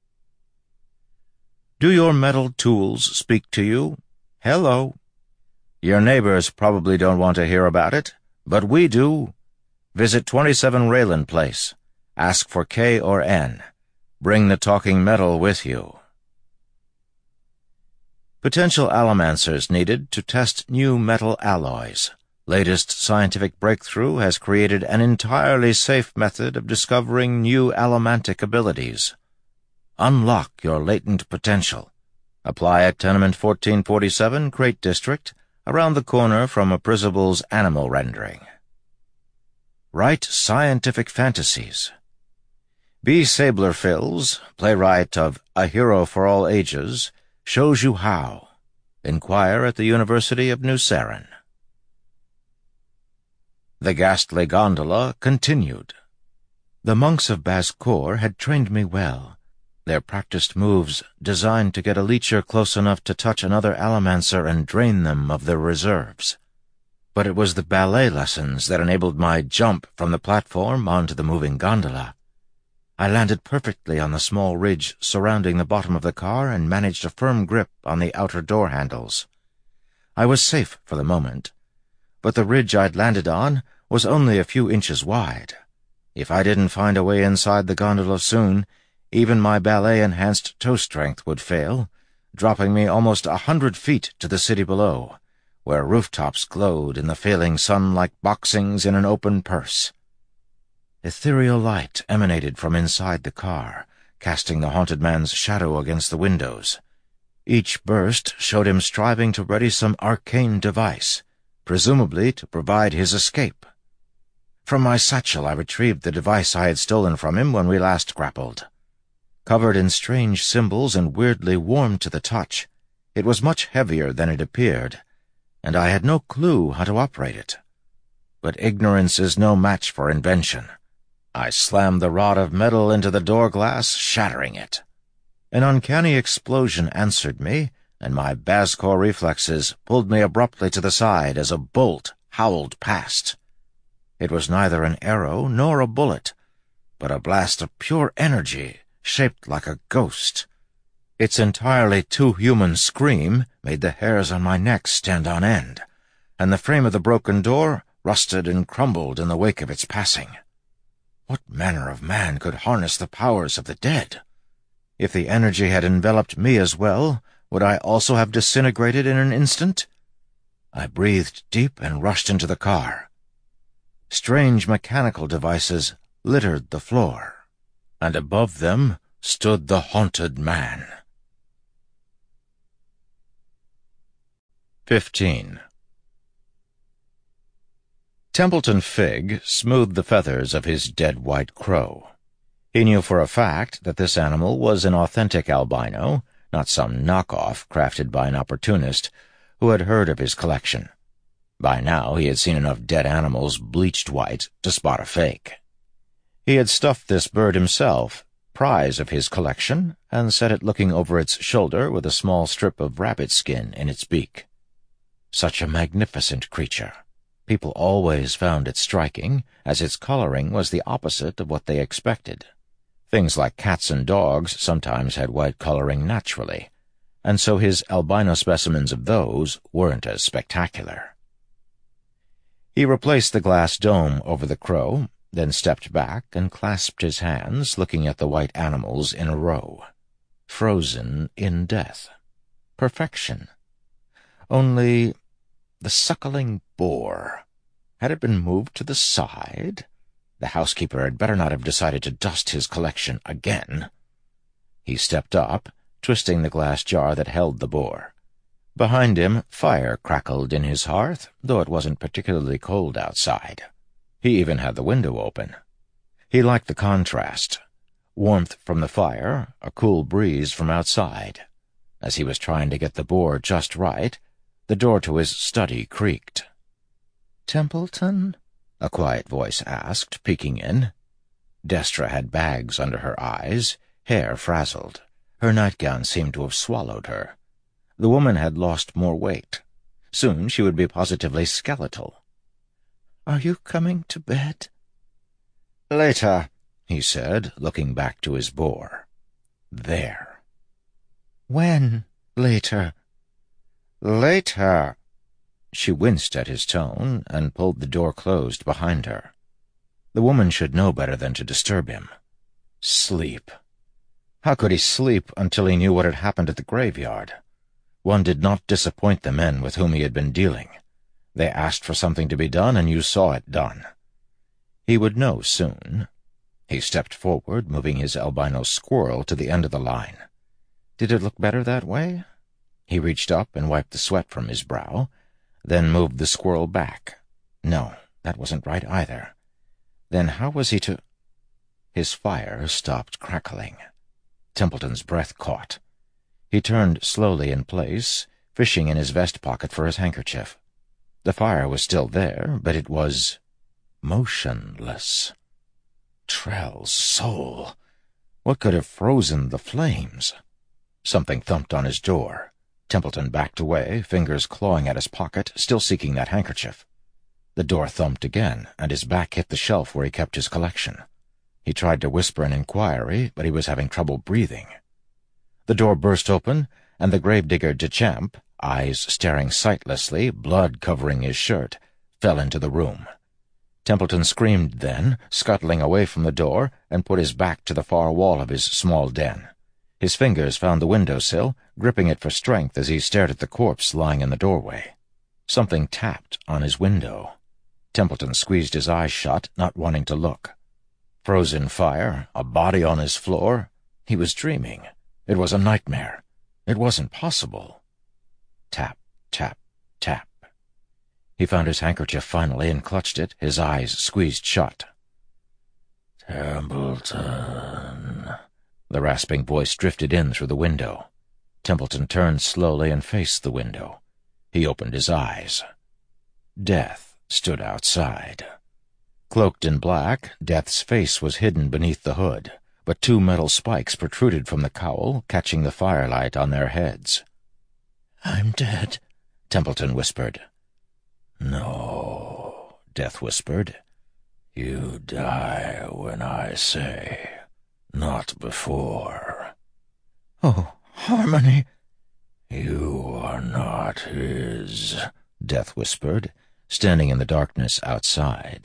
Do your metal tools speak to you? Hello. Your neighbors probably don't want to hear about it, but we do. Visit twenty-seven Rayland Place. Ask for K or N. Bring the talking metal with you. Potential allomancers needed to test new metal alloys. Latest scientific breakthrough has created an entirely safe method of discovering new allomantic abilities. Unlock your latent potential. Apply at Tenement fourteen forty-seven, Crate District, around the corner from Appreciable's animal rendering. Write scientific fantasies. B. Sabler-Fills, playwright of A Hero for All Ages, shows you how. Inquire at the University of New Sarin. The ghastly gondola continued. The monks of Bazcour had trained me well. Their practiced moves designed to get a leecher close enough to touch another allomancer and drain them of their reserves. But it was the ballet lessons that enabled my jump from the platform onto the moving gondola. I landed perfectly on the small ridge surrounding the bottom of the car and managed a firm grip on the outer door handles. I was safe for the moment, but the ridge I'd landed on was only a few inches wide. If I didn't find a way inside the gondola soon, even my ballet-enhanced toe strength would fail, dropping me almost a hundred feet to the city below, where rooftops glowed in the failing sun like boxings in an open purse. Ethereal light emanated from inside the car, casting the haunted man's shadow against the windows. Each burst showed him striving to ready some arcane device, presumably to provide his escape. From my satchel I retrieved the device I had stolen from him when we last grappled. Covered in strange symbols and weirdly warm to the touch, it was much heavier than it appeared, and I had no clue how to operate it. But ignorance is no match for invention. I slammed the rod of metal into the door glass, shattering it. An uncanny explosion answered me, and my Bazcore reflexes pulled me abruptly to the side as a bolt howled past. It was neither an arrow nor a bullet, but a blast of pure energy shaped like a ghost. Its entirely too human scream made the hairs on my neck stand on end, and the frame of the broken door rusted and crumbled in the wake of its passing. What manner of man could harness the powers of the dead? If the energy had enveloped me as well, would I also have disintegrated in an instant? I breathed deep and rushed into the car. Strange mechanical devices littered the floor, and above them stood the haunted man. Fifteen. Templeton Figg smoothed the feathers of his dead white crow. He knew for a fact that this animal was an authentic albino, not some knockoff crafted by an opportunist who had heard of his collection. By now he had seen enough dead animals bleached white to spot a fake. He had stuffed this bird himself, prize of his collection, and set it looking over its shoulder with a small strip of rabbit skin in its beak. Such a magnificent creature. People always found it striking, as its coloring was the opposite of what they expected. Things like cats and dogs sometimes had white coloring naturally, and so his albino specimens of those weren't as spectacular. He replaced the glass dome over the crow, then stepped back and clasped his hands, looking at the white animals in a row. Frozen in death. Perfection. Only the suckling boar. Had it been moved to the side? The housekeeper had better not have decided to dust his collection again. He stepped up, twisting the glass jar that held the boar. Behind him, fire crackled in his hearth, though it wasn't particularly cold outside. He even had the window open. He liked the contrast. Warmth from the fire, a cool breeze from outside. As he was trying to get the boar just right, the door to his study creaked. "Templeton?" a quiet voice asked, peeking in. Destra had bags under her eyes, hair frazzled. Her nightgown seemed to have swallowed her. The woman had lost more weight. Soon she would be positively skeletal. "Are you coming to bed?" "Later," he said, looking back to his boar. There. "When later?" "Later." She winced at his tone and pulled the door closed behind her. The woman should know better than to disturb him. Sleep. How could he sleep until he knew what had happened at the graveyard? One did not disappoint the men with whom he had been dealing. They asked for something to be done, and you saw it done. He would know soon. He stepped forward, moving his albino squirrel to the end of the line. Did it look better that way? He reached up and wiped the sweat from his brow, then moved the squirrel back. No, that wasn't right either. Then how was he to— His fire stopped crackling. Templeton's breath caught. He turned slowly in place, fishing in his vest pocket for his handkerchief. The fire was still there, but it was motionless. Trell's soul! What could have frozen the flames? Something thumped on his door. Templeton backed away, fingers clawing at his pocket, still seeking that handkerchief. The door thumped again, and his back hit the shelf where he kept his collection. He tried to whisper an inquiry, but he was having trouble breathing. The door burst open, and the gravedigger Dechamp, eyes staring sightlessly, blood covering his shirt, fell into the room. Templeton screamed then, scuttling away from the door, and put his back to the far wall of his small den. His fingers found the window-sill, gripping it for strength as he stared at the corpse lying in the doorway. Something tapped on his window. Templeton squeezed his eyes shut, not wanting to look. Frozen fire, a body on his floor. He was dreaming. It was a nightmare. It wasn't possible. Tap, tap, tap. He found his handkerchief finally and clutched it, his eyes squeezed shut. "Templeton." The rasping voice drifted in through the window. Templeton turned slowly and faced the window. He opened his eyes. Death stood outside. Cloaked in black, Death's face was hidden beneath the hood, but two metal spikes protruded from the cowl, catching the firelight on their heads. "I'm dead," Templeton whispered. "No," Death whispered. "You die when I say, not before." "Oh, Harmony." "You are not his," Death whispered, standing in the darkness outside.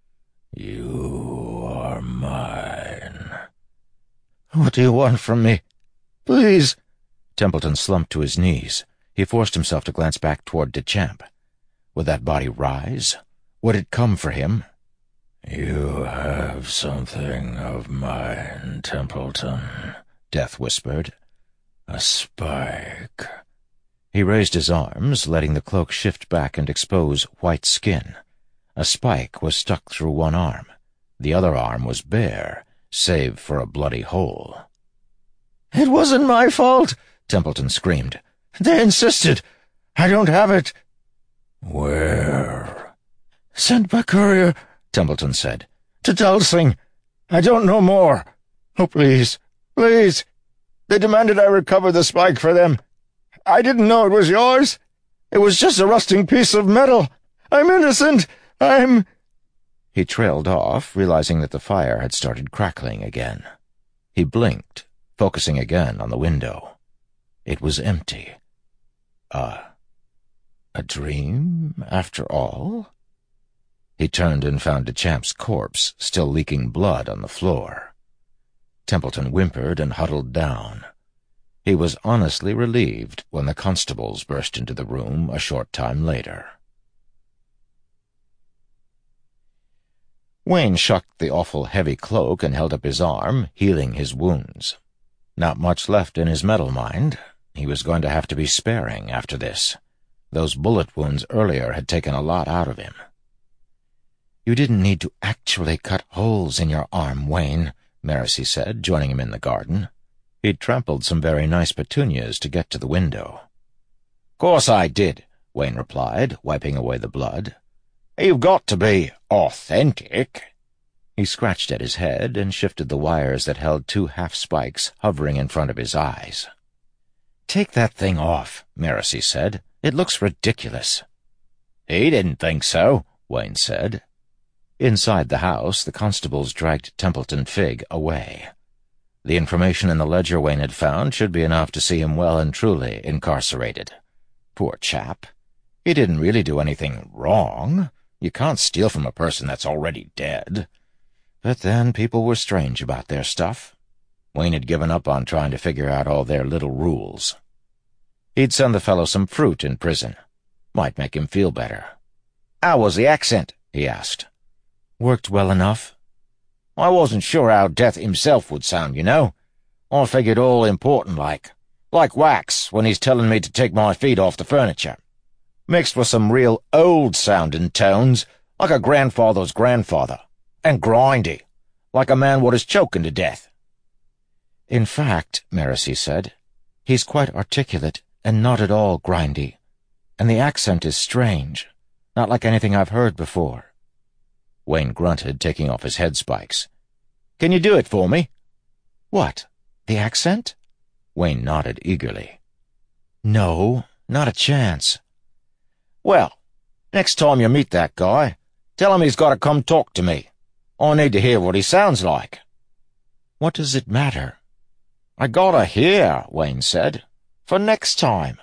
"You are mine." "What do you want from me? Please." Templeton slumped to his knees. He forced himself to glance back toward Dechamp. Would that body rise? Would it come for him? "You have something of mine, Templeton," Death whispered. "A spike." He raised his arms, letting the cloak shift back and expose white skin. A spike was stuck through one arm. The other arm was bare, save for a bloody hole. "It wasn't my fault," Templeton screamed. "They insisted. I don't have it." "Where?" "Sent by courier," Templeton said. "To Dulcing. I don't know more. Oh, please, please. They demanded I recover the spike for them. I didn't know it was yours. It was just a rusting piece of metal. I'm innocent. I'm—" He trailed off, realizing that the fire had started crackling again. He blinked, focusing again on the window. It was empty. A... a dream, after all? He turned and found Dechamp's corpse, still leaking blood on the floor. Templeton whimpered and huddled down. He was honestly relieved when the constables burst into the room a short time later. Wayne shucked the awful heavy cloak and held up his arm, healing his wounds. Not much left in his metal mind. He was going to have to be sparing after this. Those bullet wounds earlier had taken a lot out of him. "You didn't need to actually cut holes in your arm, Wayne," Marcy said, joining him in the garden. He'd trampled some very nice petunias to get to the window. "Course I did," Wayne replied, wiping away the blood. "You've got to be authentic." He scratched at his head and shifted the wires that held two half-spikes hovering in front of his eyes. "Take that thing off," Marcy said. "It looks ridiculous." "He didn't think so," Wayne said. Inside the house, the constables dragged Templeton Figg away. The information in the ledger Wayne had found should be enough to see him well and truly incarcerated. Poor chap. He didn't really do anything wrong. You can't steal from a person that's already dead. But then people were strange about their stuff. Wayne had given up on trying to figure out all their little rules. He'd send the fellow some fruit in prison. Might make him feel better. "How was the accent?" he asked. "Worked well enough." "I wasn't sure how Death himself would sound, you know. I figured all important like. Like Wax when he's telling me to take my feet off the furniture. Mixed with some real old-sounding tones, like a grandfather's grandfather. And grindy, like a man what is choking to death." "In fact," Marcy said, "he's quite articulate and not at all grindy. And the accent is strange, not like anything I've heard before." Wayne grunted, taking off his head spikes. "Can you do it for me?" "What, the accent?" Wayne nodded eagerly. "No, not a chance." "Well, next time you meet that guy, tell him he's got to come talk to me. I need to hear what he sounds like." "What does it matter?" "I gotta hear," Wayne said, "for next time."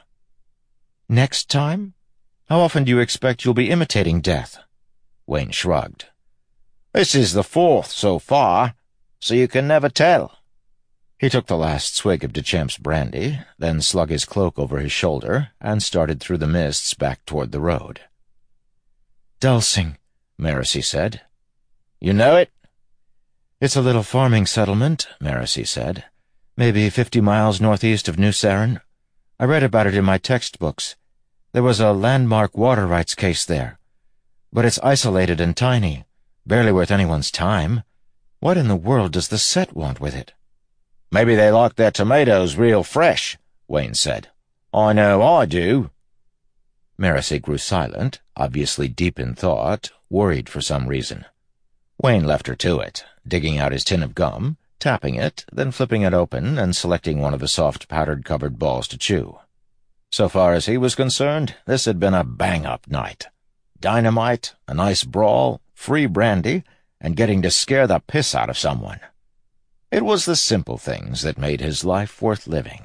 "Next time? How often do you expect you'll be imitating Death?" Wayne shrugged. "This is the fourth so far, so you can never tell." He took the last swig of Dechamp's brandy, then slung his cloak over his shoulder and started through the mists back toward the road. "Dulcing," Marcy said. "You know it?" "It's a little farming settlement," Marasi said. "Maybe fifty miles northeast of New Saren. I read about it in my textbooks. There was a landmark water rights case there. But it's isolated and tiny, barely worth anyone's time. What in the world does the Set want with it?" "Maybe they like their tomatoes real fresh," Wayne said. "I know I do." Marasi grew silent, obviously deep in thought, worried for some reason. Wayne left her to it, digging out his tin of gum, tapping it, then flipping it open and selecting one of the soft powdered-covered balls to chew. So far as he was concerned, this had been a bang-up night. Dynamite, a nice brawl, free brandy, and getting to scare the piss out of someone. It was the simple things that made his life worth living.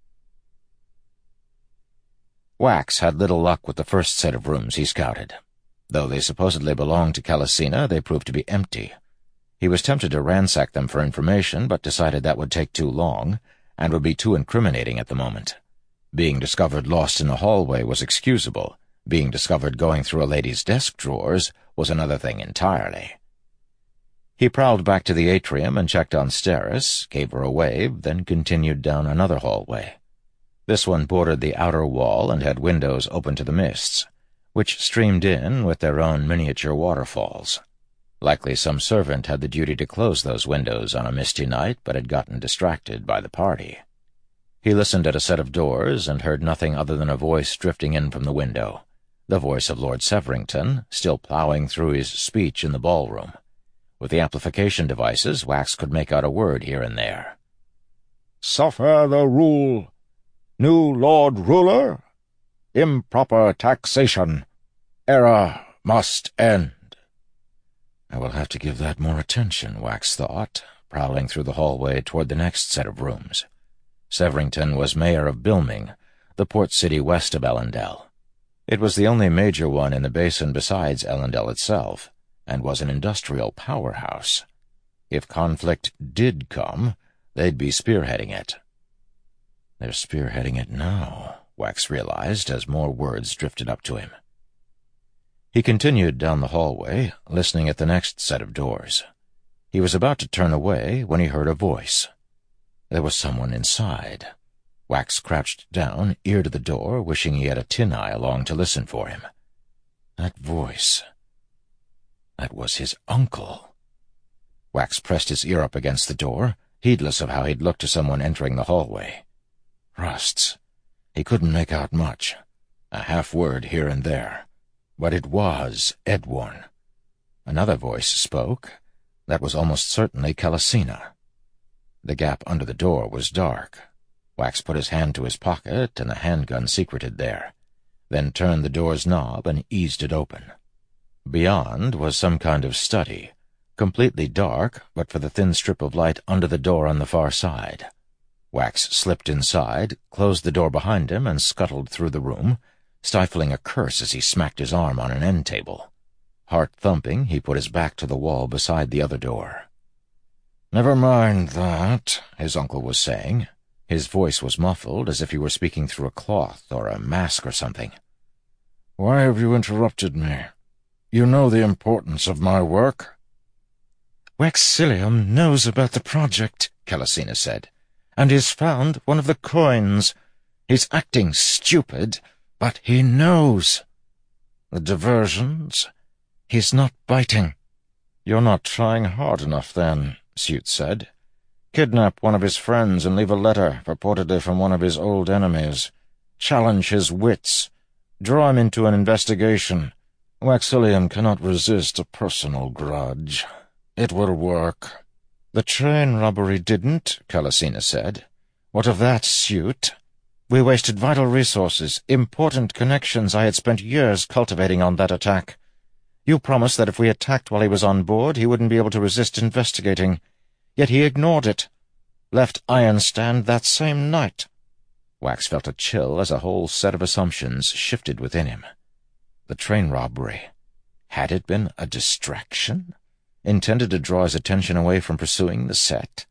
Wax had little luck with the first set of rooms he scouted. Though they supposedly belonged to Kalesina, they proved to be empty. He was tempted to ransack them for information, but decided that would take too long, and would be too incriminating at the moment. Being discovered lost in a hallway was excusable. Being discovered going through a lady's desk drawers was another thing entirely. He prowled back to the atrium and checked on Steris, gave her a wave, then continued down another hallway. This one bordered the outer wall and had windows open to the mists, which streamed in with their own miniature waterfalls. Likely some servant had the duty to close those windows on a misty night, but had gotten distracted by the party. He listened at a set of doors and heard nothing other than a voice drifting in from the window, the voice of Lord Severington, still plowing through his speech in the ballroom. With the amplification devices, Wax could make out a word here and there. "Suffer the rule. New Lord Ruler. Improper taxation. Error must end." I will have to give that more attention, Wax thought, prowling through the hallway toward the next set of rooms. Severington was mayor of Bilming, the port city west of Elendel. It was the only major one in the basin besides Elendel itself, and was an industrial powerhouse. If conflict did come, they'd be spearheading it. They're spearheading it now, Wax realized as more words drifted up to him. He continued down the hallway, listening at the next set of doors. He was about to turn away when he heard a voice. There was someone inside. Wax crouched down, ear to the door, wishing he had a tin eye along to listen for him. That voice. That was his uncle. Wax pressed his ear up against the door, heedless of how he'd looked to someone entering the hallway. Rusts. He couldn't make out much. A half-word here and there. But it was Edwarn. Another voice spoke. That was almost certainly Kalesina. The gap under the door was dark. Wax put his hand to his pocket and the handgun secreted there, then turned the door's knob and eased it open. Beyond was some kind of study, completely dark but for the thin strip of light under the door on the far side. Wax slipped inside, closed the door behind him, and scuttled through the room, stifling a curse as he smacked his arm on an end table. Heart-thumping, he put his back to the wall beside the other door. "Never mind that," his uncle was saying. His voice was muffled, as if he were speaking through a cloth or a mask or something. "Why have you interrupted me? You know the importance of my work." "Waxilium knows about the project," Kalesina said, "and he's found one of the coins. He's acting stupid, but he knows." "The diversions?" "He's not biting." "You're not trying hard enough, then," Suit said. "Kidnap one of his friends and leave a letter, purportedly from one of his old enemies. Challenge his wits. Draw him into an investigation. Waxilium cannot resist a personal grudge. It will work." "The train robbery didn't," Kalesina said. "What of that, Suit? We wasted vital resources, important connections I had spent years cultivating on that attack. You promised that if we attacked while he was on board, he wouldn't be able to resist investigating. Yet he ignored it. Left Ironstand that same night." Wax felt a chill as a whole set of assumptions shifted within him. The train robbery. Had it been a distraction? Intended to draw his attention away from pursuing the Set?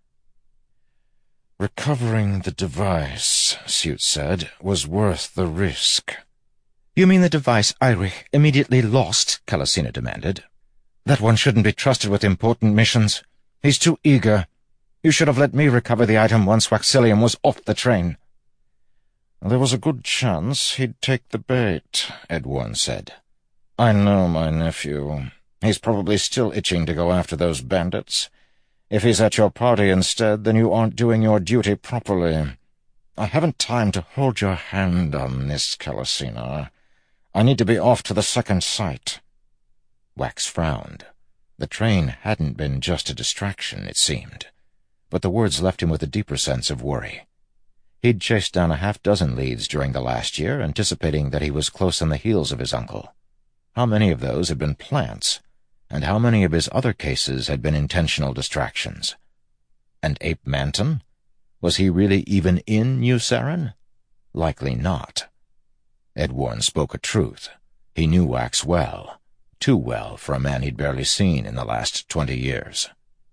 "Recovering the device," Suit said, "was worth the risk." "You mean the device Eirich immediately lost?" Kalesina demanded. "That one shouldn't be trusted with important missions. He's too eager. You should have let me recover the item once Waxillium was off the train." "There was a good chance he'd take the bait," Edwarn said. "I know my nephew. He's probably still itching to go after those bandits. If he's at your party instead, then you aren't doing your duty properly. I haven't time to hold your hand on this, Calcina. I need to be off to the second site." Wax frowned. The train hadn't been just a distraction, it seemed, but the words left him with a deeper sense of worry. He'd chased down a half-dozen leads during the last year, anticipating that he was close on the heels of his uncle. How many of those had been plants, and how many of his other cases had been intentional distractions? And Ape Manton? Was he really even in New Saren? Likely not. Edwarn spoke a truth. He knew Wax well, too well for a man he'd barely seen in the last twenty years.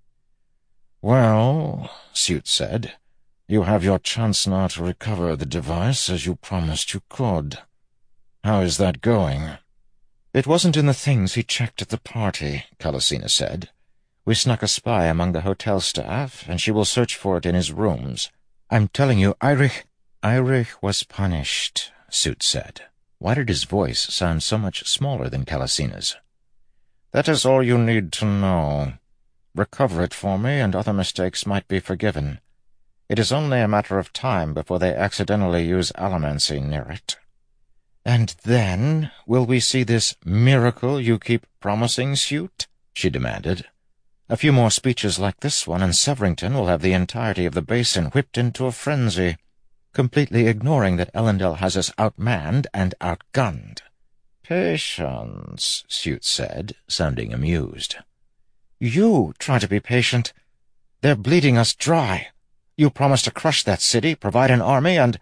"Well," Suit said, "you have your chance now to recover the device as you promised you could. How is that going?" "It wasn't in the things he checked at the party," Calcina said. "We snuck a spy among the hotel staff, and she will search for it in his rooms. I'm telling you, Eirich—" "Eirich was punished," Suit said. Why did his voice sound so much smaller than Calcina's? "That is all you need to know. Recover it for me, and other mistakes might be forgiven. It is only a matter of time before they accidentally use allomancy near it." "And then will we see this miracle you keep promising, Suit?" she demanded. "A few more speeches like this one, and Severington will have the entirety of the basin whipped into a frenzy, completely ignoring that Elendel has us outmanned and outgunned." "Patience," Suit said, sounding amused. "You try to be patient. They're bleeding us dry. You promised to crush that city, provide an army, and—"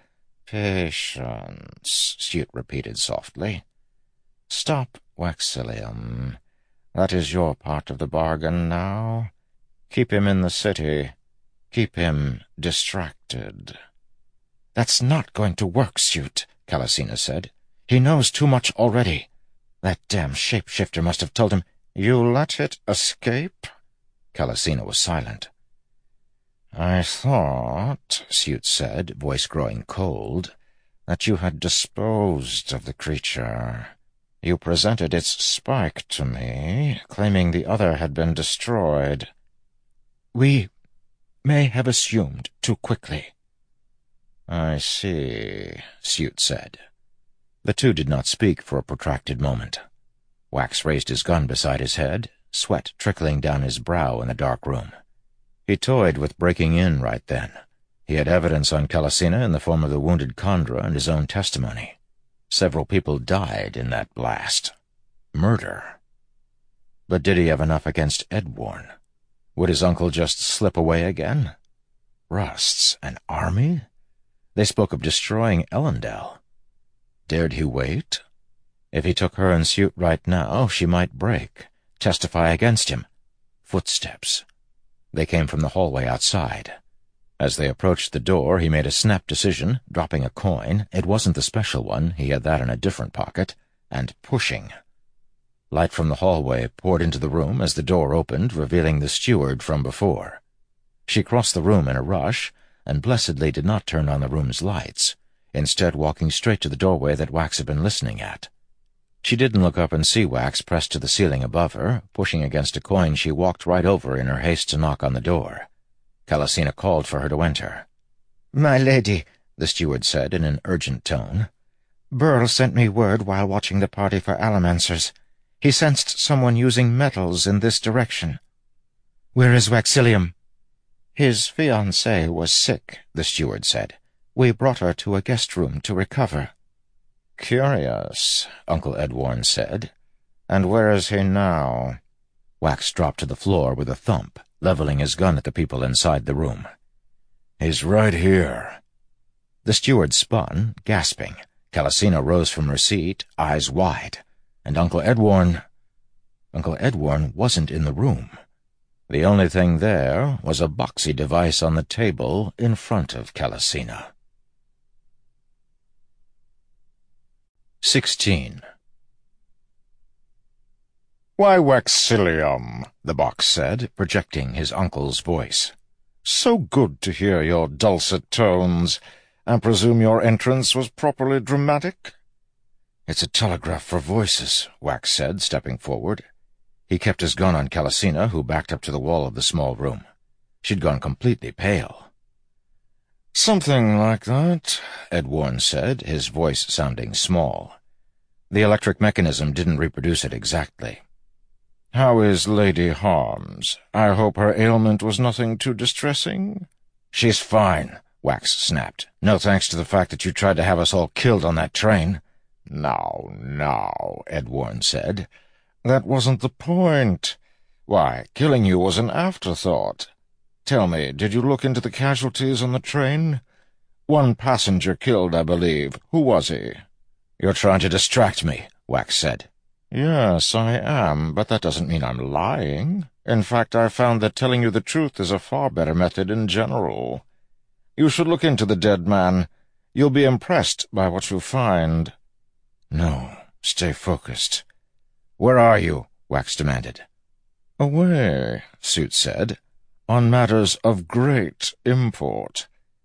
"Patience," Suit repeated softly. "Stop, Waxillium. That is your part of the bargain now. Keep him in the city. Keep him distracted." "That's not going to work, Suit," Calcina said. "He knows too much already. That damn shapeshifter must have told him—" "You let it escape?" Calcina was silent. "I thought," Suit said, voice growing cold, "that you had disposed of the creature. You presented its spike to me, claiming the other had been destroyed." "We may have assumed too quickly." "I see," Suit said. The two did not speak for a protracted moment. Wax raised his gun beside his head, sweat trickling down his brow in the dark room. He toyed with breaking in right then. He had evidence on Calcina in the form of the wounded Khandra and his own testimony. Several people died in that blast. Murder. But did he have enough against Edwarn? Would his uncle just slip away again? Rusts, an army? They spoke of destroying Elendel. Dared he wait? If he took her and Suit right now, she might break, testify against him. Footsteps. They came from the hallway outside. As they approached the door, he made a snap decision, dropping a coin. It wasn't the special one, he had that in a different pocket, and pushing. Light from the hallway poured into the room as the door opened, revealing the steward from before. She crossed the room in a rush, and blessedly did not turn on the room's lights, instead walking straight to the doorway that Wax had been listening at. She didn't look up and see Wax pressed to the ceiling above her. Pushing against a coin, she walked right over in her haste to knock on the door. Calcina called for her to enter. "My lady," the steward said in an urgent tone, "Burl sent me word while watching the party for allomancers. He sensed someone using metals in this direction." "Where is Waxillium?" "His fiancée was sick," the steward said. "We brought her to a guest room to recover." "Curious," Uncle Edwarn said. "And where is he now?" Wax dropped to the floor with a thump, leveling his gun at the people inside the room. "He's right here." The steward spun, gasping. Calcina rose from her seat, eyes wide. And Uncle Edwarn... Uncle Edwarn wasn't in the room. The only thing there was a boxy device on the table in front of Calcina. Sixteen. "Why, Waxilium," the box said, projecting his uncle's voice. "So good to hear your dulcet tones. I presume your entrance was properly dramatic?" "It's a telegraph for voices," Wax said, stepping forward. He kept his gun on Calcina, who backed up to the wall of the small room. She'd gone completely pale. "Something like that," Ed Warren said, his voice sounding small. The electric mechanism didn't reproduce it exactly. "How is Lady Harms? I hope her ailment was nothing too distressing?" "She's fine," Wax snapped. "No thanks to the fact that you tried to have us all killed on that train." "Now, now," Ed Warren said. "That wasn't the point. Why, killing you was an afterthought. Tell me, did you look into the casualties on the train? One passenger killed, I believe. Who was he?" "You're trying to distract me," Wax said. "Yes, I am, but that doesn't mean I'm lying. In fact, I've found that telling you the truth is a far better method in general. You should look into the dead man. You'll be impressed by what you find." "No, stay focused." "Where are you?" Wax demanded. "Away," Suit said, "on matters of great import.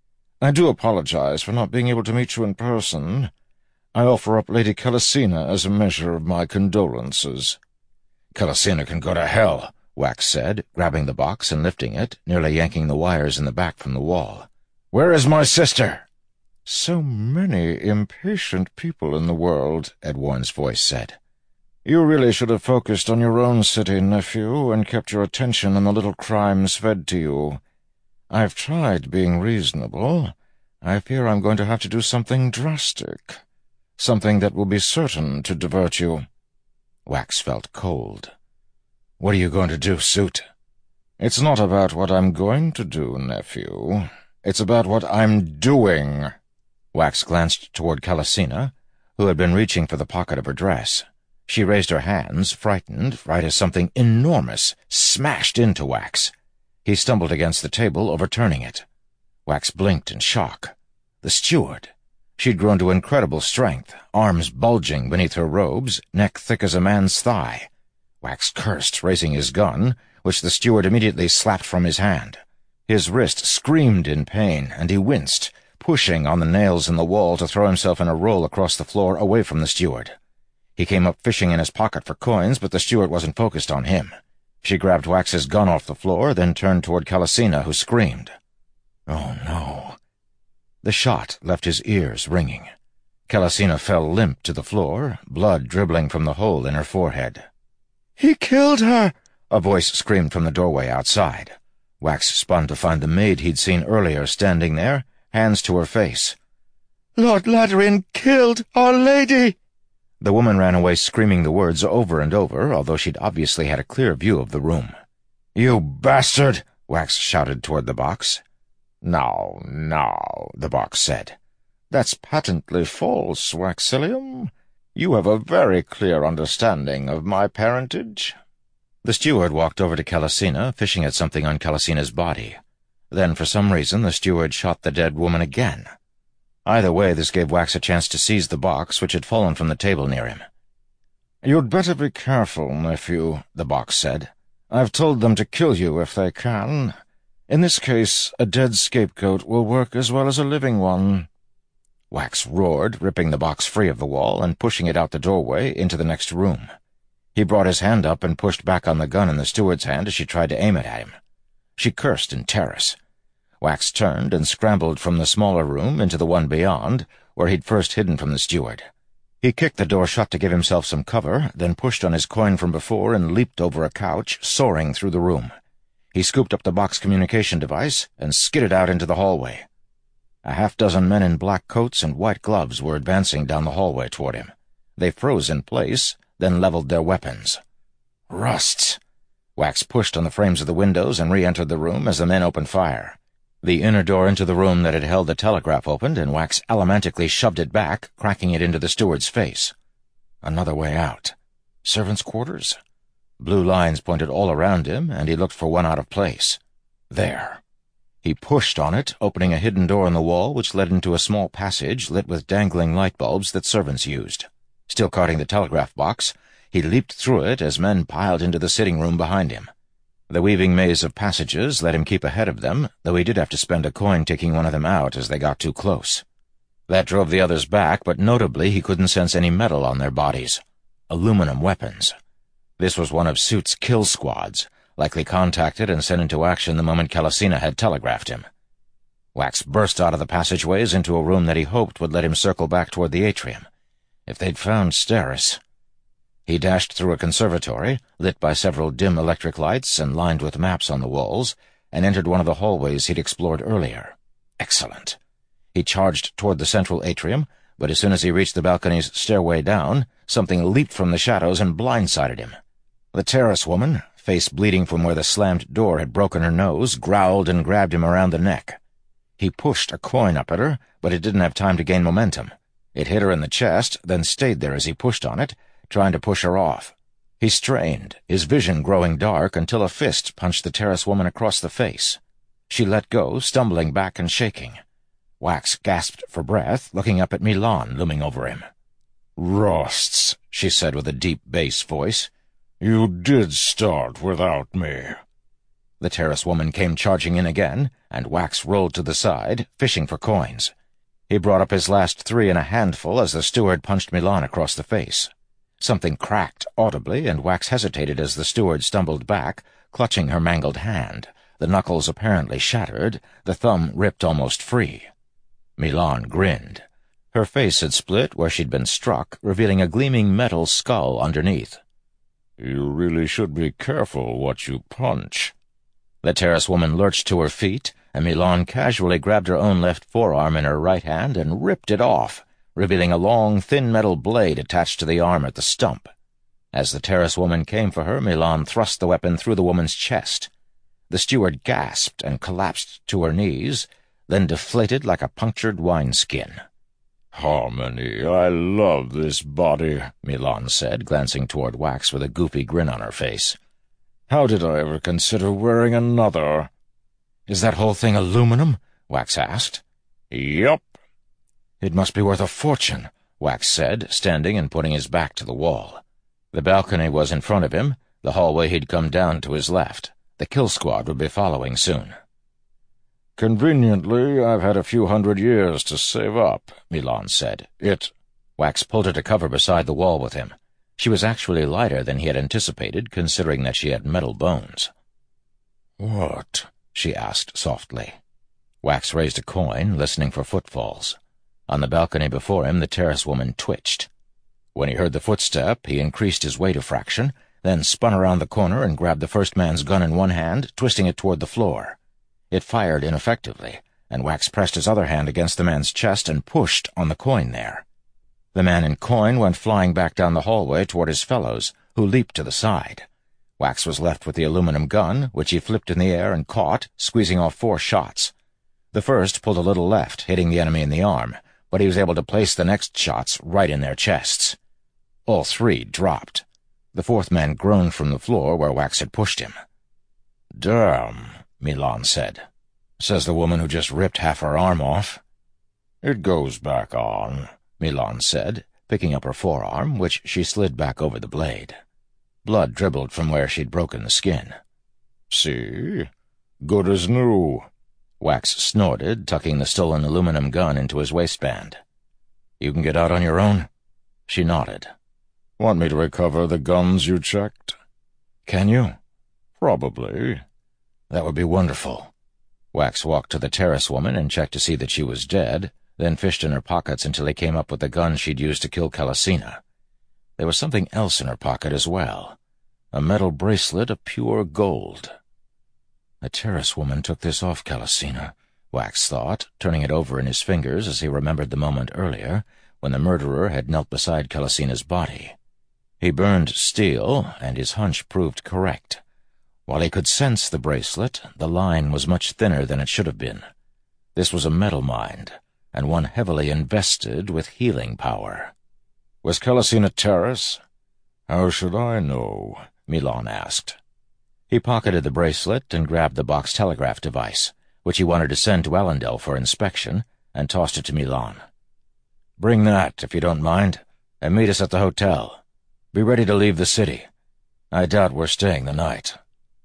I do apologize for not being able to meet you in person. I offer up Lady Calcina as a measure of my condolences." "Calcina can go to hell," Wax said, grabbing the box and lifting it, nearly yanking the wires in the back from the wall. "Where is my sister?" "So many impatient people in the world," Ed Warren's voice said. "You really should have focused on your own city, nephew, and kept your attention on the little crimes fed to you. I've tried being reasonable. I fear I'm going to have to do something drastic. Something that will be certain to divert you." Wax felt cold. "What are you going to do, Suit?" "It's not about what I'm going to do, nephew. It's about what I'm doing." Wax glanced toward Calcina, who had been reaching for the pocket of her dress. She raised her hands, frightened, right as something enormous smashed into Wax. He stumbled against the table, overturning it. Wax blinked in shock. The steward. She'd grown to incredible strength, arms bulging beneath her robes, neck thick as a man's thigh. Wax cursed, raising his gun, which the steward immediately slapped from his hand. His wrist screamed in pain, and he winced, pushing on the nails in the wall to throw himself in a roll across the floor away from the steward. He came up fishing in his pocket for coins, but the steward wasn't focused on him. She grabbed Wax's gun off the floor, then turned toward Calcina, who screamed. "Oh, no." The shot left his ears ringing. Calcina fell limp to the floor, blood dribbling from the hole in her forehead. "He killed her!" a voice screamed from the doorway outside. Wax spun to find the maid he'd seen earlier standing there, hands to her face. "Lord Ladrian killed Our Lady!" The woman ran away screaming the words over and over, although she'd obviously had a clear view of the room. "You bastard!" Wax shouted toward the box. "Now, now," the box said. "That's patently false, Waxilium. You have a very clear understanding of my parentage." The steward walked over to Calcina, fishing at something on Calcina's body. Then, for some reason, the steward shot the dead woman again. Either way, this gave Wax a chance to seize the box, which had fallen from the table near him. "You'd better be careful, nephew," the box said. "I've told them to kill you if they can. In this case, a dead scapegoat will work as well as a living one." Wax roared, ripping the box free of the wall and pushing it out the doorway into the next room. He brought his hand up and pushed back on the gun in the steward's hand as she tried to aim it at him. She cursed in terror. Wax turned and scrambled from the smaller room into the one beyond, where he'd first hidden from the steward. He kicked the door shut to give himself some cover, then pushed on his coin from before and leaped over a couch, soaring through the room. He scooped up the box communication device and skidded out into the hallway. A half-dozen men in black coats and white gloves were advancing down the hallway toward him. They froze in place, then leveled their weapons. Rusts! Wax pushed on the frames of the windows and re-entered the room as the men opened fire. The inner door into the room that had held the telegraph opened, and Wax alamatically shoved it back, cracking it into the steward's face. Another way out. Servants' quarters? Blue lines pointed all around him, and he looked for one out of place. There. He pushed on it, opening a hidden door in the wall which led into a small passage lit with dangling light bulbs that servants used. Still guarding the telegraph box, He leaped through it as men piled into the sitting room behind him. The weaving maze of passages let him keep ahead of them, though he did have to spend a coin taking one of them out as they got too close. That drove the others back, but notably he couldn't sense any metal on their bodies. Aluminum weapons. This was one of Suit's kill squads, likely contacted and sent into action the moment Kalesina had telegraphed him. Wax burst out of the passageways into a room that he hoped would let him circle back toward the atrium. If they'd found Steris... He dashed through a conservatory, lit by several dim electric lights and lined with maps on the walls, and entered one of the hallways he'd explored earlier. Excellent. He charged toward the central atrium, but as soon as he reached the balcony's stairway down, something leaped from the shadows and blindsided him. The terrace woman, face bleeding from where the slammed door had broken her nose, growled and grabbed him around the neck. He pushed a coin up at her, but it didn't have time to gain momentum. It hit her in the chest, then stayed there as he pushed on it, trying to push her off. He strained, his vision growing dark, until a fist punched the terrace woman across the face. She let go, stumbling back and shaking. Wax gasped for breath, looking up at Milan looming over him. "Rosts," she said with a deep bass voice. "You did start without me." The terrace woman came charging in again, and Wax rolled to the side, fishing for coins. He brought up his last three in a handful as the steward punched Milan across the face. Something cracked audibly, and Wax hesitated as the steward stumbled back, clutching her mangled hand, the knuckles apparently shattered, the thumb ripped almost free. Milan grinned. Her face had split where she'd been struck, revealing a gleaming metal skull underneath. "You really should be careful what you punch." The terrace woman lurched to her feet, and Milan casually grabbed her own left forearm in her right hand and ripped it off, revealing a long, thin metal blade attached to the arm at the stump. As the terrace woman came for her, Milan thrust the weapon through the woman's chest. The steward gasped and collapsed to her knees, then deflated like a punctured wineskin. "Harmony, I love this body," Milan said, glancing toward Wax with a goofy grin on her face. "How did I ever consider wearing another?" "Is that whole thing aluminum?" Wax asked. "Yup." "It must be worth a fortune," Wax said, standing and putting his back to the wall. The balcony was in front of him, the hallway he'd come down to his left. The kill squad would be following soon. "Conveniently, I've had a few hundred years to save up," Milan said. It... Wax pulled her to cover beside the wall with him. She was actually lighter than he had anticipated, considering that she had metal bones. "What?" she asked softly. Wax raised a coin, listening for footfalls. On the balcony before him, the terrace woman twitched. When he heard the footstep, he increased his weight a fraction, then spun around the corner and grabbed the first man's gun in one hand, twisting it toward the floor. It fired ineffectively, and Wax pressed his other hand against the man's chest and pushed on the coin there. The man in coin went flying back down the hallway toward his fellows, who leaped to the side. Wax was left with the aluminum gun, which he flipped in the air and caught, squeezing off four shots. The first pulled a little left, hitting the enemy in the arm, but he was able to place the next shots right in their chests. All three dropped. The fourth man groaned from the floor where Wax had pushed him. "Damn," Milan said. "Says the woman who just ripped half her arm off." "It goes back on," Milan said, picking up her forearm, which she slid back over the blade. Blood dribbled from where she'd broken the skin. "See? Good as new." Wax snorted, tucking the stolen aluminum gun into his waistband. "You can get out on your own?" She nodded. "Want me to recover the guns you checked?" "Can you?" "Probably." "That would be wonderful." Wax walked to the terrace woman and checked to see that she was dead, then fished in her pockets until he came up with the gun she'd used to kill Kalesina. There was something else in her pocket as well. A metal bracelet of pure gold. The terrace woman took this off Kalesina, Wax thought, turning it over in his fingers as he remembered the moment earlier, when the murderer had knelt beside Kalesina's body. He burned steel, and his hunch proved correct. While he could sense the bracelet, the line was much thinner than it should have been. This was a metal mind, and one heavily invested with healing power. "Was Kalesina Terrace?" "How should I know?" Milan asked. He pocketed the bracelet and grabbed the box telegraph device, which he wanted to send to Allendale for inspection, and tossed it to Milan. "Bring that, if you don't mind, and meet us at the hotel." Be ready to leave the city. I doubt we're staying the night."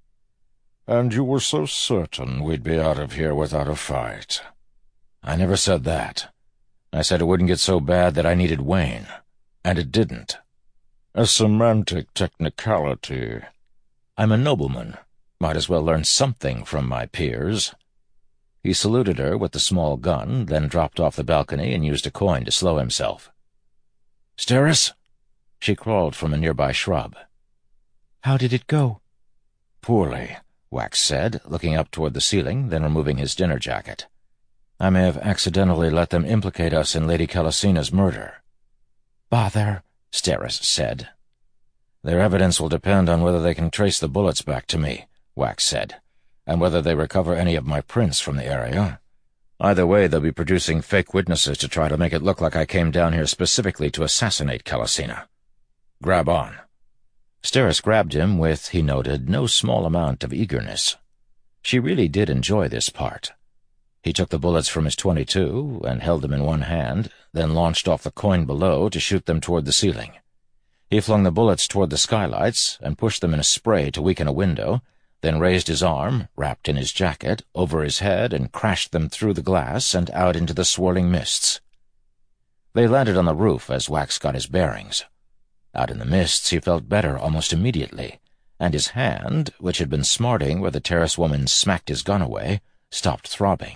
"And you were so certain we'd be out of here without a fight." "I never said that. I said it wouldn't get so bad that I needed Wayne. And it didn't." "A semantic technicality." "I'm a nobleman. Might as well learn something from my peers." He saluted her with the small gun, then dropped off the balcony and used a coin to slow himself. "Steris?" She crawled from a nearby shrub. "How did it go?" "Poorly," Wax said, looking up toward the ceiling, then removing his dinner jacket. "I may have accidentally let them implicate us in Lady Calacina's murder." "Bother," Steris said. "Their evidence will depend on whether they can trace the bullets back to me," Wax said, "and whether they recover any of my prints from the area. Either way, they'll be producing fake witnesses to try to make it look like I came down here specifically to assassinate Calacina. Grab on." Steris grabbed him with, he noted, no small amount of eagerness. She really did enjoy this part. He took the bullets from his twenty-two and held them in one hand, then launched off the coin below to shoot them toward the ceiling. He flung the bullets toward the skylights and pushed them in a spray to weaken a window, then raised his arm, wrapped in his jacket, over his head and crashed them through the glass and out into the swirling mists. They landed on the roof as Wax got his bearings. Out in the mists he felt better almost immediately, and his hand, which had been smarting where the terrace woman smacked his gun away, stopped throbbing.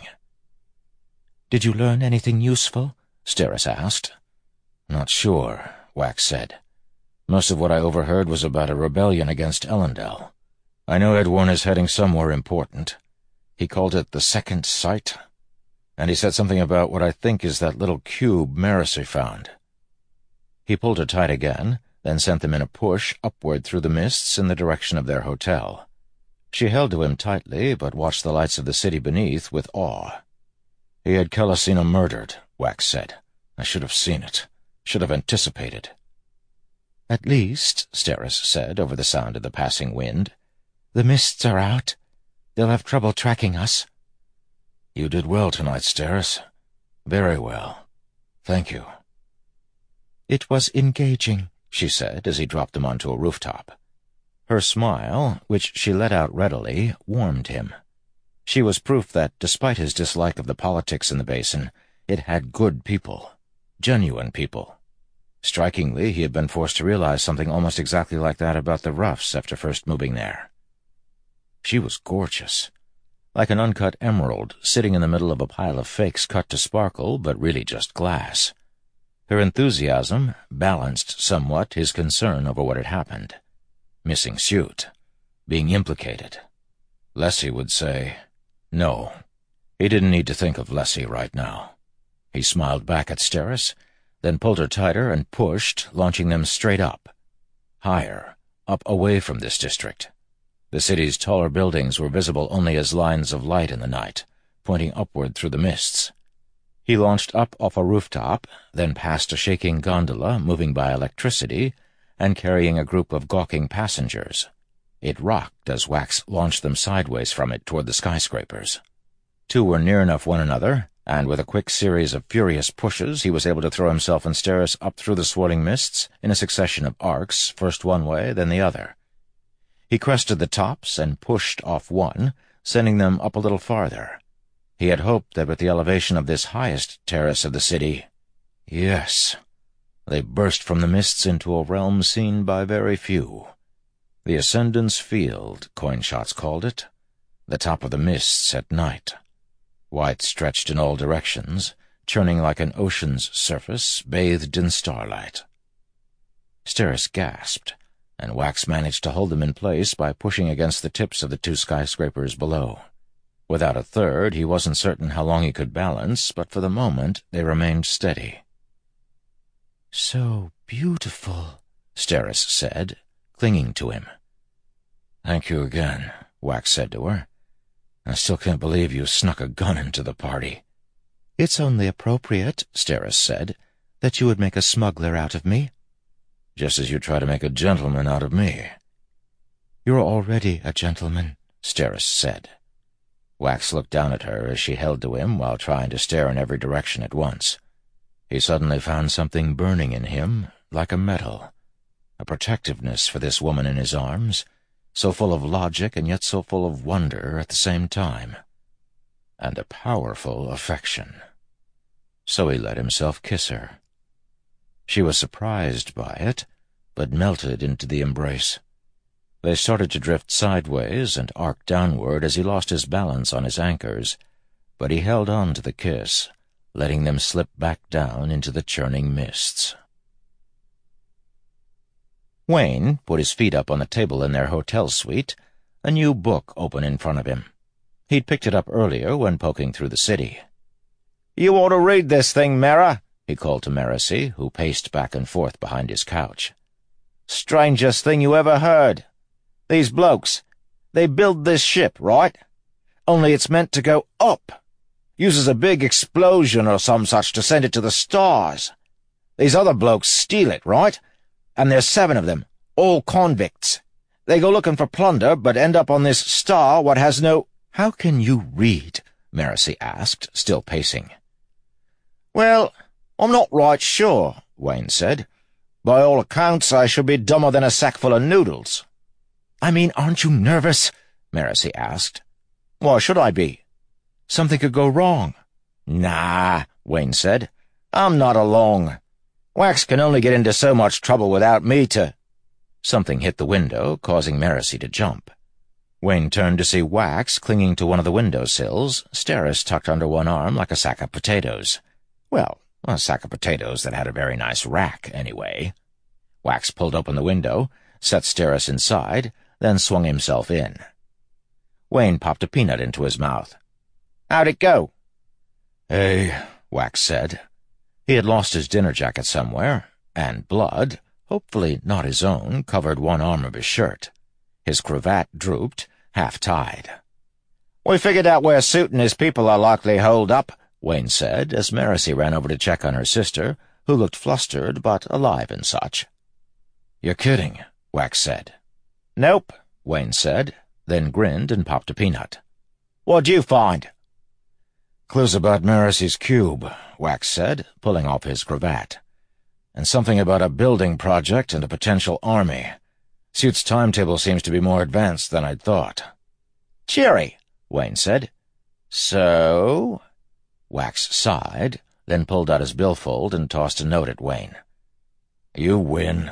"Did you learn anything useful?" Steris asked. "Not sure," Wax said. "Most of what I overheard was about a rebellion against Elendel. I know Edwin is heading somewhere important. He called it the Second Sight, and he said something about what I think is that little cube Marasi found." He pulled her tight again, then sent them in a push upward through the mists in the direction of their hotel. She held to him tightly, but watched the lights of the city beneath with awe. "He had Calacina murdered," Wax said. "I should have seen it. Should have anticipated." "At least," Steris said over the sound of the passing wind, "the mists are out. They'll have trouble tracking us." "You did well tonight, Steris. Very well. Thank you." "It was engaging," she said as he dropped them onto a rooftop. Her smile, which she let out readily, warmed him. She was proof that, despite his dislike of the politics in the basin, it had good people. Genuine people. Strikingly, he had been forced to realize something almost exactly like that about the Ruffs after first moving there. She was gorgeous. Like an uncut emerald sitting in the middle of a pile of fakes cut to sparkle, but really just glass. Her enthusiasm balanced somewhat his concern over what had happened. Missing suit. Being implicated. Lessie would say, no. He didn't need to think of Lessie right now. He smiled back at Steris, then pulled her tighter and pushed, launching them straight up. Higher, up away from this district. The city's taller buildings were visible only as lines of light in the night, pointing upward through the mists. He launched up off a rooftop, then past a shaking gondola moving by electricity and carrying a group of gawking passengers. It rocked as Wax launched them sideways from it toward the skyscrapers. Two were near enough one another, and with a quick series of furious pushes he was able to throw himself and Steris up through the swirling mists in a succession of arcs, first one way, then the other. He crested the tops and pushed off one, sending them up a little farther. He had hoped that with the elevation of this highest terrace of the city— Yes, they burst from the mists into a realm seen by very few. The Ascendant's Field, Coinshots called it. The top of the mists at night. White stretched in all directions, churning like an ocean's surface bathed in starlight. Steris gasped, and Wax managed to hold them in place by pushing against the tips of the two skyscrapers below. Without a third, he wasn't certain how long he could balance, but for the moment they remained steady. "So beautiful," Steris said, clinging to him. "Thank you again," Wax said to her. "I still can't believe you snuck a gun into the party." "It's only appropriate," Steris said, "that you would make a smuggler out of me." "Just as you try to make a gentleman out of me." "You're already a gentleman," Steris said. Wax looked down at her as she held to him while trying to stare in every direction at once. He suddenly found something burning in him, like a metal. a protectiveness for this woman in his arms, so full of logic and yet so full of wonder at the same time, and a powerful affection. So he let himself kiss her. She was surprised by it, but melted into the embrace. They started to drift sideways and arc downward as he lost his balance on his anchors, but he held on to the kiss, letting them slip back down into the churning mists. Wayne put his feet up on the table in their hotel suite, a new book open in front of him. He'd picked it up earlier when poking through the city. "You ought to read this thing, Mara," he called to Merricy, who paced back and forth behind his couch. "Strangest thing you ever heard. These blokes, they build this ship, right? Only it's meant to go up. Uses a big explosion or some such to send it to the stars. These other blokes steal it, right? And there's seven of them, all convicts. They go looking for plunder, but end up on this star what has no—" "How can you read?" Merricy asked, still pacing. "Well, I'm not right sure," Wayne said. "By all accounts, I should be dumber than a sackful of noodles." "I mean, aren't you nervous?" Merricy asked. "Why should I be?" "Something could go wrong." "Nah," Wayne said. "I'm not along. Wax can only get into so much trouble without me to—" Something hit the window, causing Merricy to jump. Wayne turned to see Wax clinging to one of the window sills, Steris tucked under one arm like a sack of potatoes. Well, a sack of potatoes that had a very nice rack, anyway. Wax pulled open the window, set Steris inside, then swung himself in. Wayne popped a peanut into his mouth. "How'd it go?" "Hey," Wax said. He had lost his dinner jacket somewhere, and blood, hopefully not his own, covered one arm of his shirt. His cravat drooped, half-tied. "We figured out where Suit and his people are likely holed up," Wayne said, as Merricy ran over to check on her sister, who looked flustered but alive and such. "You're kidding," Wax said. "Nope," Wayne said, then grinned and popped a peanut. "What'd you find?" "Clues about Merricy's cube," Wax said, pulling off his cravat. "And something about a building project and a potential army. Suit's timetable seems to be more advanced than I'd thought." "Cheery," Wayne said. "So?" Wax sighed, then pulled out his billfold and tossed a note at Wayne. "You win."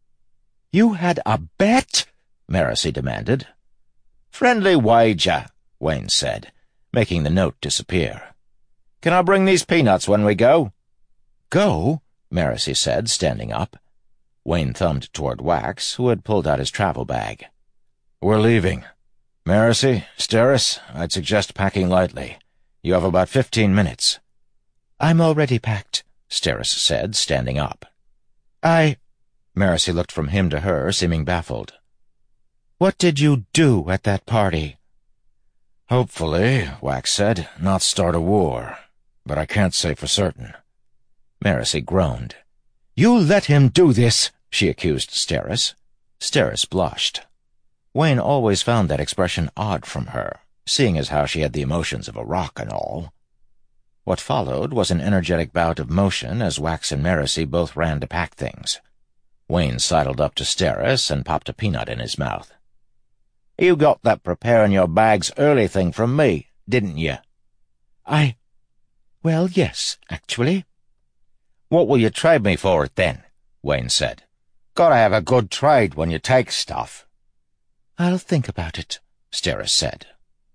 "You had a bet?" Merricy demanded. "Friendly wager," Wayne said, making the note disappear. "Can I bring these peanuts when we go?" "Go?" Merricy said, standing up. Wayne thumbed toward Wax, who had pulled out his travel bag. "We're leaving. Merricy, Steris, I'd suggest packing lightly. You have about fifteen minutes." "I'm already packed," Steris said, standing up. I... Merricy looked from him to her, seeming baffled. "What did you do at that party?" "Hopefully," Wax said, "not start a war. But I can't say for certain." Merricy groaned. "You let him do this," she accused Steris. Steris blushed. Wayne always found that expression odd from her, seeing as how she had the emotions of a rock and all. What followed was an energetic bout of motion as Wax and Merricy both ran to pack things. Wayne sidled up to Steris and popped a peanut in his mouth. "You got that preparing your bags early thing from me, didn't you?" I... Well, yes, actually." "What will you trade me for it, then?" Wayne said. "Gotta have a good trade when you take stuff." "I'll think about it," Steris said.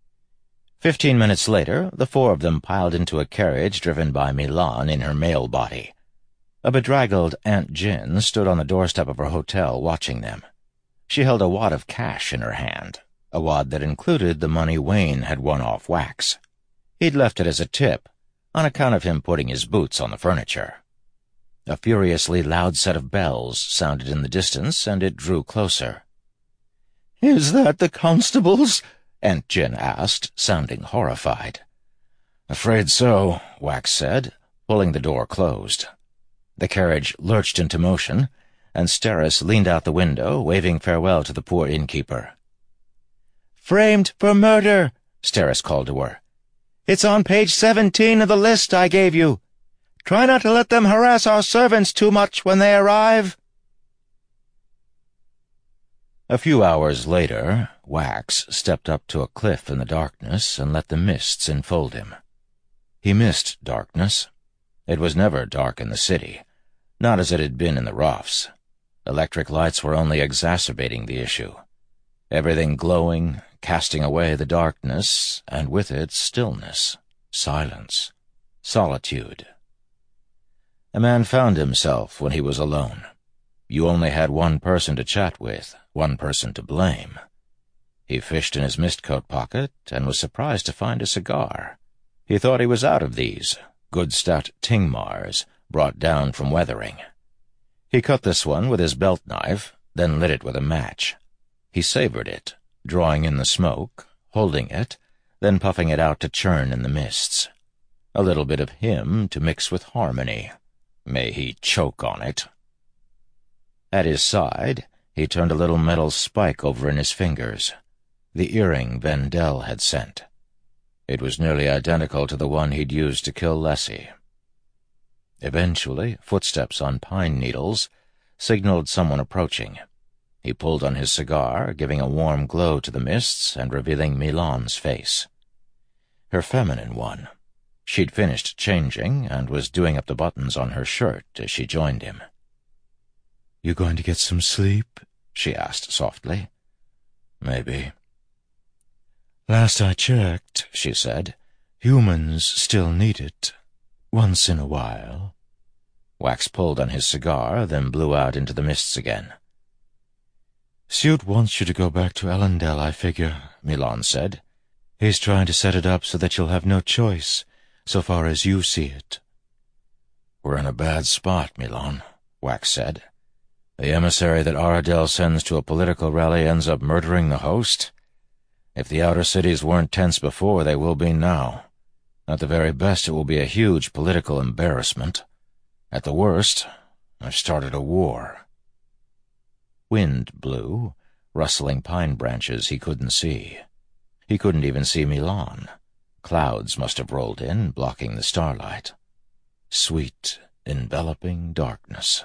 Fifteen minutes later, the four of them piled into a carriage driven by Milan in her mail body. A bedraggled Aunt Jin stood on the doorstep of her hotel watching them. She held a wad of cash in her hand, a wad that included the money Wayne had won off Wax. He'd left it as a tip, on account of him putting his boots on the furniture. A furiously loud set of bells sounded in the distance, and it drew closer. "Is that the constables?" Aunt Jin asked, sounding horrified. "Afraid so," Wax said, pulling the door closed. The carriage lurched into motion, and Steris leaned out the window, waving farewell to the poor innkeeper. "Framed for murder," Steris called to her. "It's on page seventeen of the list I gave you. Try not to let them harass our servants too much when they arrive." A few hours later, Wax stepped up to a cliff in the darkness and let the mists enfold him. He missed darkness. It was never dark in the city, not as it had been in the roughs. Electric lights were only exacerbating the issue. Everything glowing, casting away the darkness, and with it stillness, silence, solitude. A man found himself when he was alone. You only had one person to chat with, one person to blame. He fished in his mistcoat pocket and was surprised to find a cigar. He thought he was out of these, good stout Tingmars, brought down from weathering. He cut this one with his belt knife, then lit it with a match. He savored it, drawing in the smoke, holding it, then puffing it out to churn in the mists. A little bit of him to mix with harmony. May he choke on it. At his side, he turned a little metal spike over in his fingers, the earring Vendel had sent. It was nearly identical to the one he'd used to kill Lessie. Eventually, footsteps on pine needles signaled someone approaching. He pulled on his cigar, giving a warm glow to the mists and revealing Milan's face. Her feminine one. She'd finished changing and was doing up the buttons on her shirt as she joined him. "You going to get some sleep?" she asked softly. "Maybe." "Last I checked," she said, "humans still need it. Once in a while." Wax pulled on his cigar, then blew out into the mists again. "Suit wants you to go back to Elendel, I figure," Milan said. "He's trying to set it up so that you'll have no choice, so far as you see it." "We're in a bad spot, Milan," Wax said. "The emissary that Aradel sends to a political rally ends up murdering the host. If the outer cities weren't tense before, they will be now. At the very best, it will be a huge political embarrassment. At the worst, I've started a war." Wind blew, rustling pine branches he couldn't see. He couldn't even see Milan. Clouds must have rolled in, blocking the starlight. Sweet, enveloping darkness.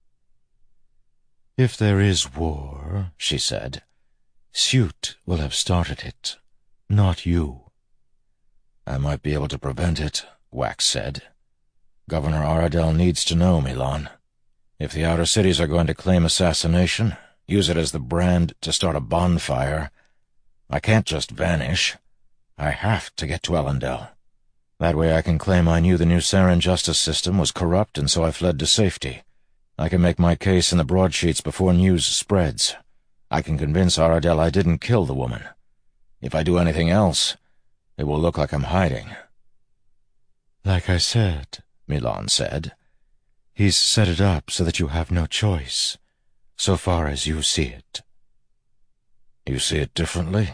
"If there is war," she said, "Suit will have started it, not you." "I might be able to prevent it," Wax said. "Governor Aradel needs to know, Milan. If the outer cities are going to claim assassination, use it as the brand to start a bonfire. I can't just vanish. I have to get to Elendel. That way I can claim I knew the new Saren justice system was corrupt and so I fled to safety. I can make my case in the broadsheets before news spreads. I can convince Aradel I didn't kill the woman. If I do anything else, it will look like I'm hiding." "Like I said," Milan said, "he's set it up so that you have no choice, so far as you see it." "You see it differently?"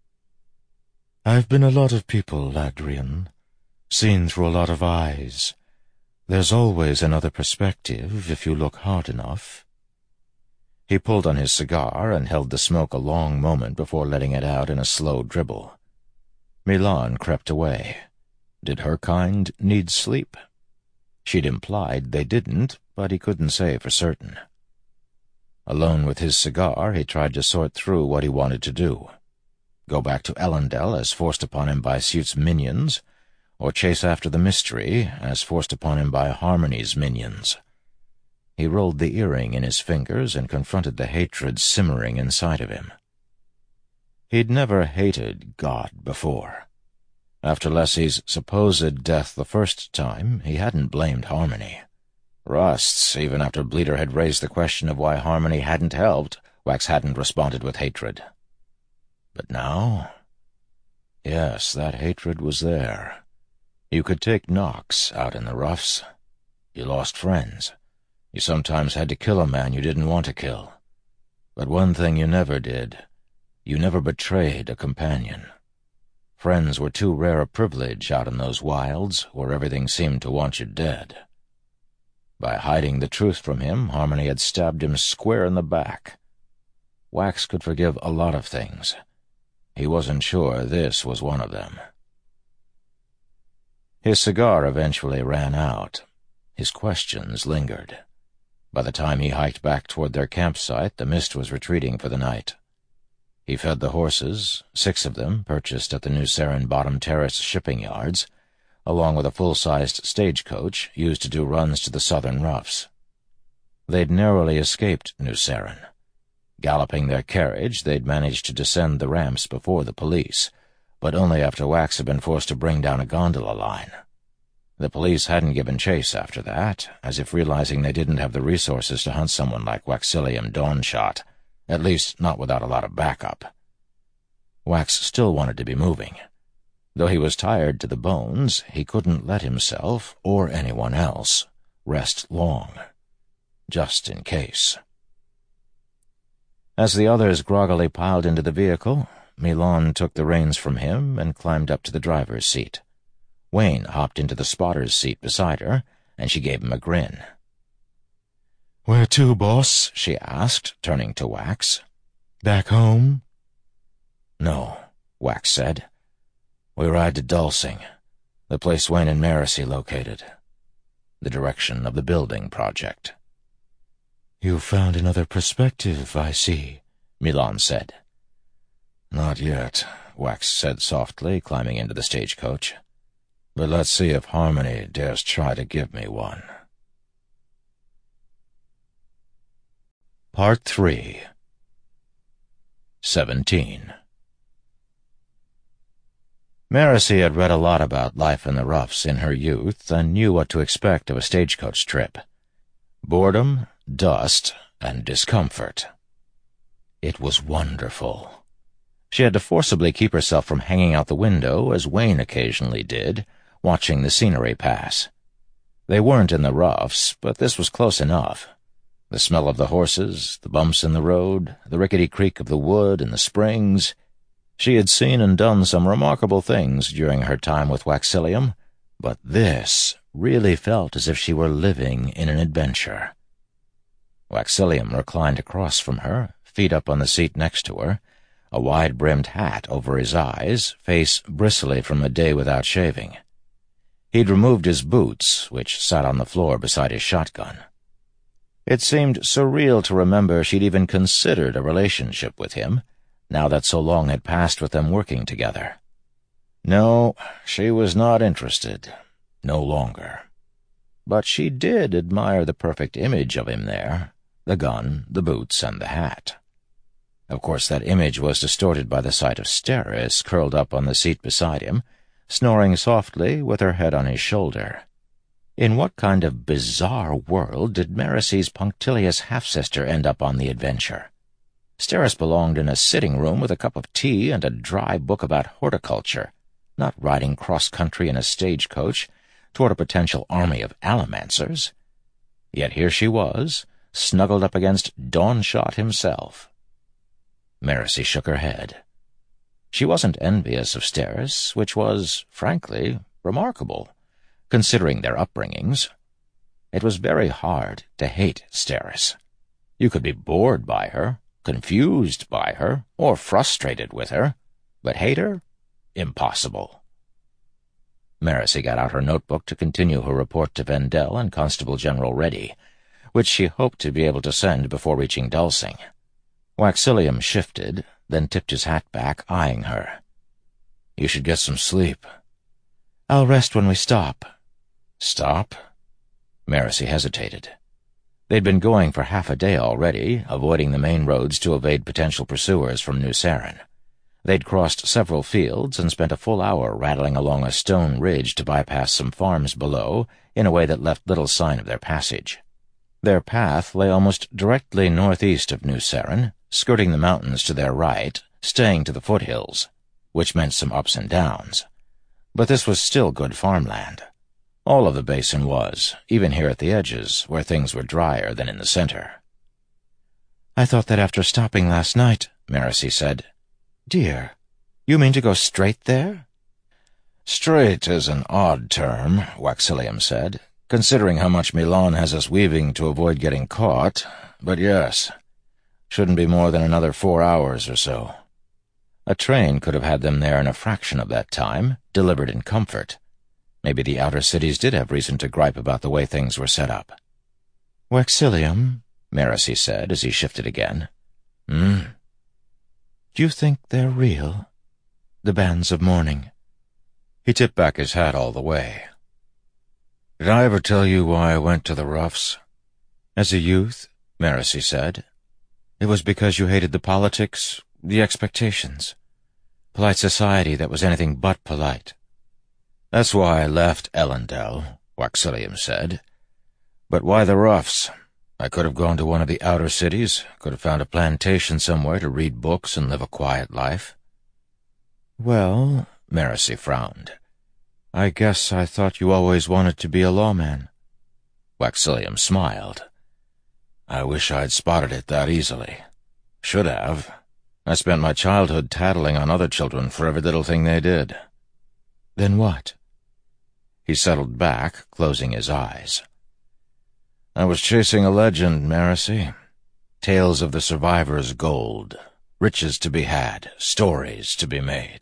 "I've been a lot of people, Ladrian, seen through a lot of eyes. There's always another perspective if you look hard enough." He pulled on his cigar and held the smoke a long moment before letting it out in a slow dribble. Milan crept away. Did her kind need sleep? She'd implied they didn't, but he couldn't say for certain. Alone with his cigar, he tried to sort through what he wanted to do. Go back to Elendel as forced upon him by Suit's minions, or chase after the mystery as forced upon him by Harmony's minions. He rolled the earring in his fingers and confronted the hatred simmering inside of him. He'd never hated God before. After Lessie's supposed death the first time, he hadn't blamed Harmony. Rust's, even after Bleeder had raised the question of why Harmony hadn't helped, Wax hadn't responded with hatred. But now? Yes, that hatred was there. You could take knocks out in the roughs. You lost friends. You sometimes had to kill a man you didn't want to kill. But one thing you never did, you never betrayed a companion. Friends were too rare a privilege out in those wilds where everything seemed to want you dead. By hiding the truth from him, Harmony had stabbed him square in the back. Wax could forgive a lot of things. He wasn't sure this was one of them. His cigar eventually ran out. His questions lingered. By the time he hiked back toward their campsite, the mist was retreating for the night. He fed the horses, six of them purchased at the New Saren Bottom Terrace shipping yards, along with a full-sized stagecoach used to do runs to the southern roughs. They'd narrowly escaped New Saren. Galloping their carriage, they'd managed to descend the ramps before the police, but only after Wax had been forced to bring down a gondola line. The police hadn't given chase after that, as if realizing they didn't have the resources to hunt someone like Waxilium Dawnshot, at least not without a lot of backup. Wax still wanted to be moving. Though he was tired to the bones, he couldn't let himself, or anyone else, rest long, just in case. As the others groggily piled into the vehicle, Milan took the reins from him and climbed up to the driver's seat. Wayne hopped into the spotter's seat beside her, and she gave him a grin. "Where to, boss?" she asked, turning to Wax. "Back home?" "No," Wax said. "We ride to Dulcing, the place Wayne and Marasi located. The direction of the building project." "You found another perspective, I see," Milan said. "Not yet," Wax said softly, climbing into the stagecoach. "But let's see if Harmony dares try to give me one." Part three. Seventeen. Marasi had read a lot about life in the roughs in her youth and knew what to expect of a stagecoach trip. Boredom, dust, and discomfort. It was wonderful. She had to forcibly keep herself from hanging out the window, as Wayne occasionally did, watching the scenery pass. They weren't in the roughs, but this was close enough. The smell of the horses, the bumps in the road, the rickety creak of the wood and the springs. She had seen and done some remarkable things during her time with Waxilium, but this really felt as if she were living in an adventure. Waxilium reclined across from her, feet up on the seat next to her, a wide-brimmed hat over his eyes, face bristly from a day without shaving. He'd removed his boots, which sat on the floor beside his shotgun. It seemed surreal to remember she'd even considered a relationship with him, now that so long had passed with them working together. No, she was not interested. No longer. But she did admire the perfect image of him there, the gun, the boots, and the hat. Of course, that image was distorted by the sight of Steris curled up on the seat beside him, snoring softly with her head on his shoulder. In what kind of bizarre world did Marasi's punctilious half-sister end up on the adventure? Steris belonged in a sitting room with a cup of tea and a dry book about horticulture, not riding cross-country in a stagecoach toward a potential army of allomancers. Yet here she was, snuggled up against Dawnshot himself. Marasi shook her head. She wasn't envious of Steris, which was, frankly, remarkable, considering their upbringings. It was very hard to hate Steris. You could be bored by her, confused by her, or frustrated with her, but hate her? Impossible. Marasi got out her notebook to continue her report to Vendel and Constable General Reddy, which she hoped to be able to send before reaching Dulcing. Waxilium shifted, then tipped his hat back, eyeing her. "You should get some sleep." "I'll rest when we stop." "Stop?" Marasi hesitated. They'd been going for half a day already, avoiding the main roads to evade potential pursuers from New Saren. They'd crossed several fields and spent a full hour rattling along a stone ridge to bypass some farms below in a way that left little sign of their passage. Their path lay almost directly northeast of New Saren, skirting the mountains to their right, staying to the foothills, which meant some ups and downs. But this was still good farmland. All of the basin was, even here at the edges, where things were drier than in the center. "I thought that after stopping last night," Marasi said. "Dear, you mean to go straight there?" "Straight is an odd term," Waxilium said, "considering how much Milan has us weaving to avoid getting caught. But yes, shouldn't be more than another four hours or so." A train could have had them there in a fraction of that time, delivered in comfort. Maybe the outer cities did have reason to gripe about the way things were set up. Waxilium, Maracy said as he shifted again. Hmm? Do you think they're real? The bands of mourning? He tipped back his hat all the way. Did I ever tell you why I went to the roughs? As a youth, Maracy said. It was because you hated the politics, the expectations. Polite society that was anything but polite. That's why I left Elendel, Waxilium said. But why the roughs? I could have gone to one of the outer cities, could have found a plantation somewhere to read books and live a quiet life. Well, Maracy frowned. I guess I thought you always wanted to be a lawman. Waxilium smiled. I wish I'd spotted it that easily. Should have. I spent my childhood tattling on other children for every little thing they did. Then what? He settled back, closing his eyes. I was chasing a legend, Maracy. Tales of the survivor's gold. Riches to be had, stories to be made.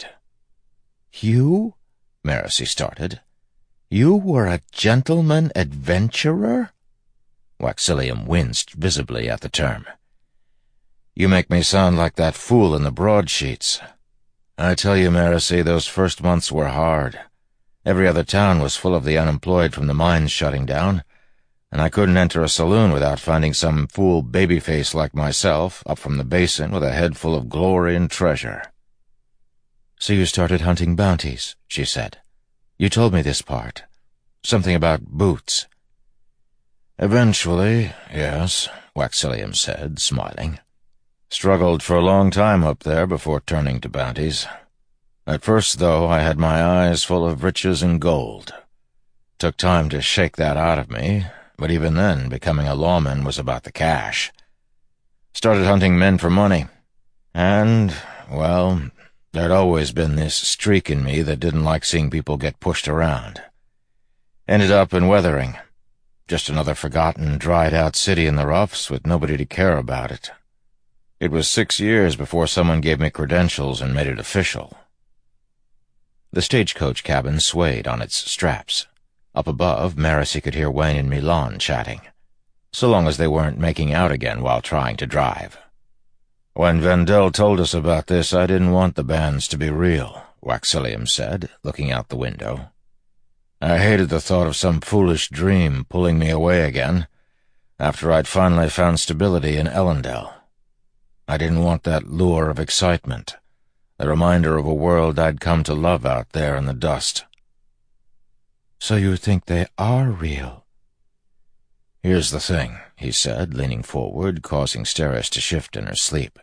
You? Maracy started. You were a gentleman adventurer? Waxilium winced visibly at the term. You make me sound like that fool in the broadsheets. I tell you, Maracy, those first months were hard. Every other town was full of the unemployed from the mines shutting down, and I couldn't enter a saloon without finding some fool babyface like myself up from the basin with a head full of glory and treasure. So you started hunting bounties, she said. You told me this part. Something about boots. Eventually, yes, Waxilium said, smiling. Struggled for a long time up there before turning to bounties. At first, though, I had my eyes full of riches and gold. Took time to shake that out of me, but even then, becoming a lawman was about the cash. Started hunting men for money. And, well, there'd always been this streak in me that didn't like seeing people get pushed around. Ended up in Weathering. Just another forgotten, dried-out city in the roughs with nobody to care about it. It was six years before someone gave me credentials and made it official. The stagecoach cabin swayed on its straps. Up above, Maracy could hear Wayne and Milan chatting, so long as they weren't making out again while trying to drive. When Vendel told us about this, I didn't want the bands to be real, Waxilium said, looking out the window. I hated the thought of some foolish dream pulling me away again, after I'd finally found stability in Elendel. I didn't want that lure of excitement, the reminder of a world I'd come to love out there in the dust. So you think they are real? Here's the thing, he said, leaning forward, causing Steris to shift in her sleep.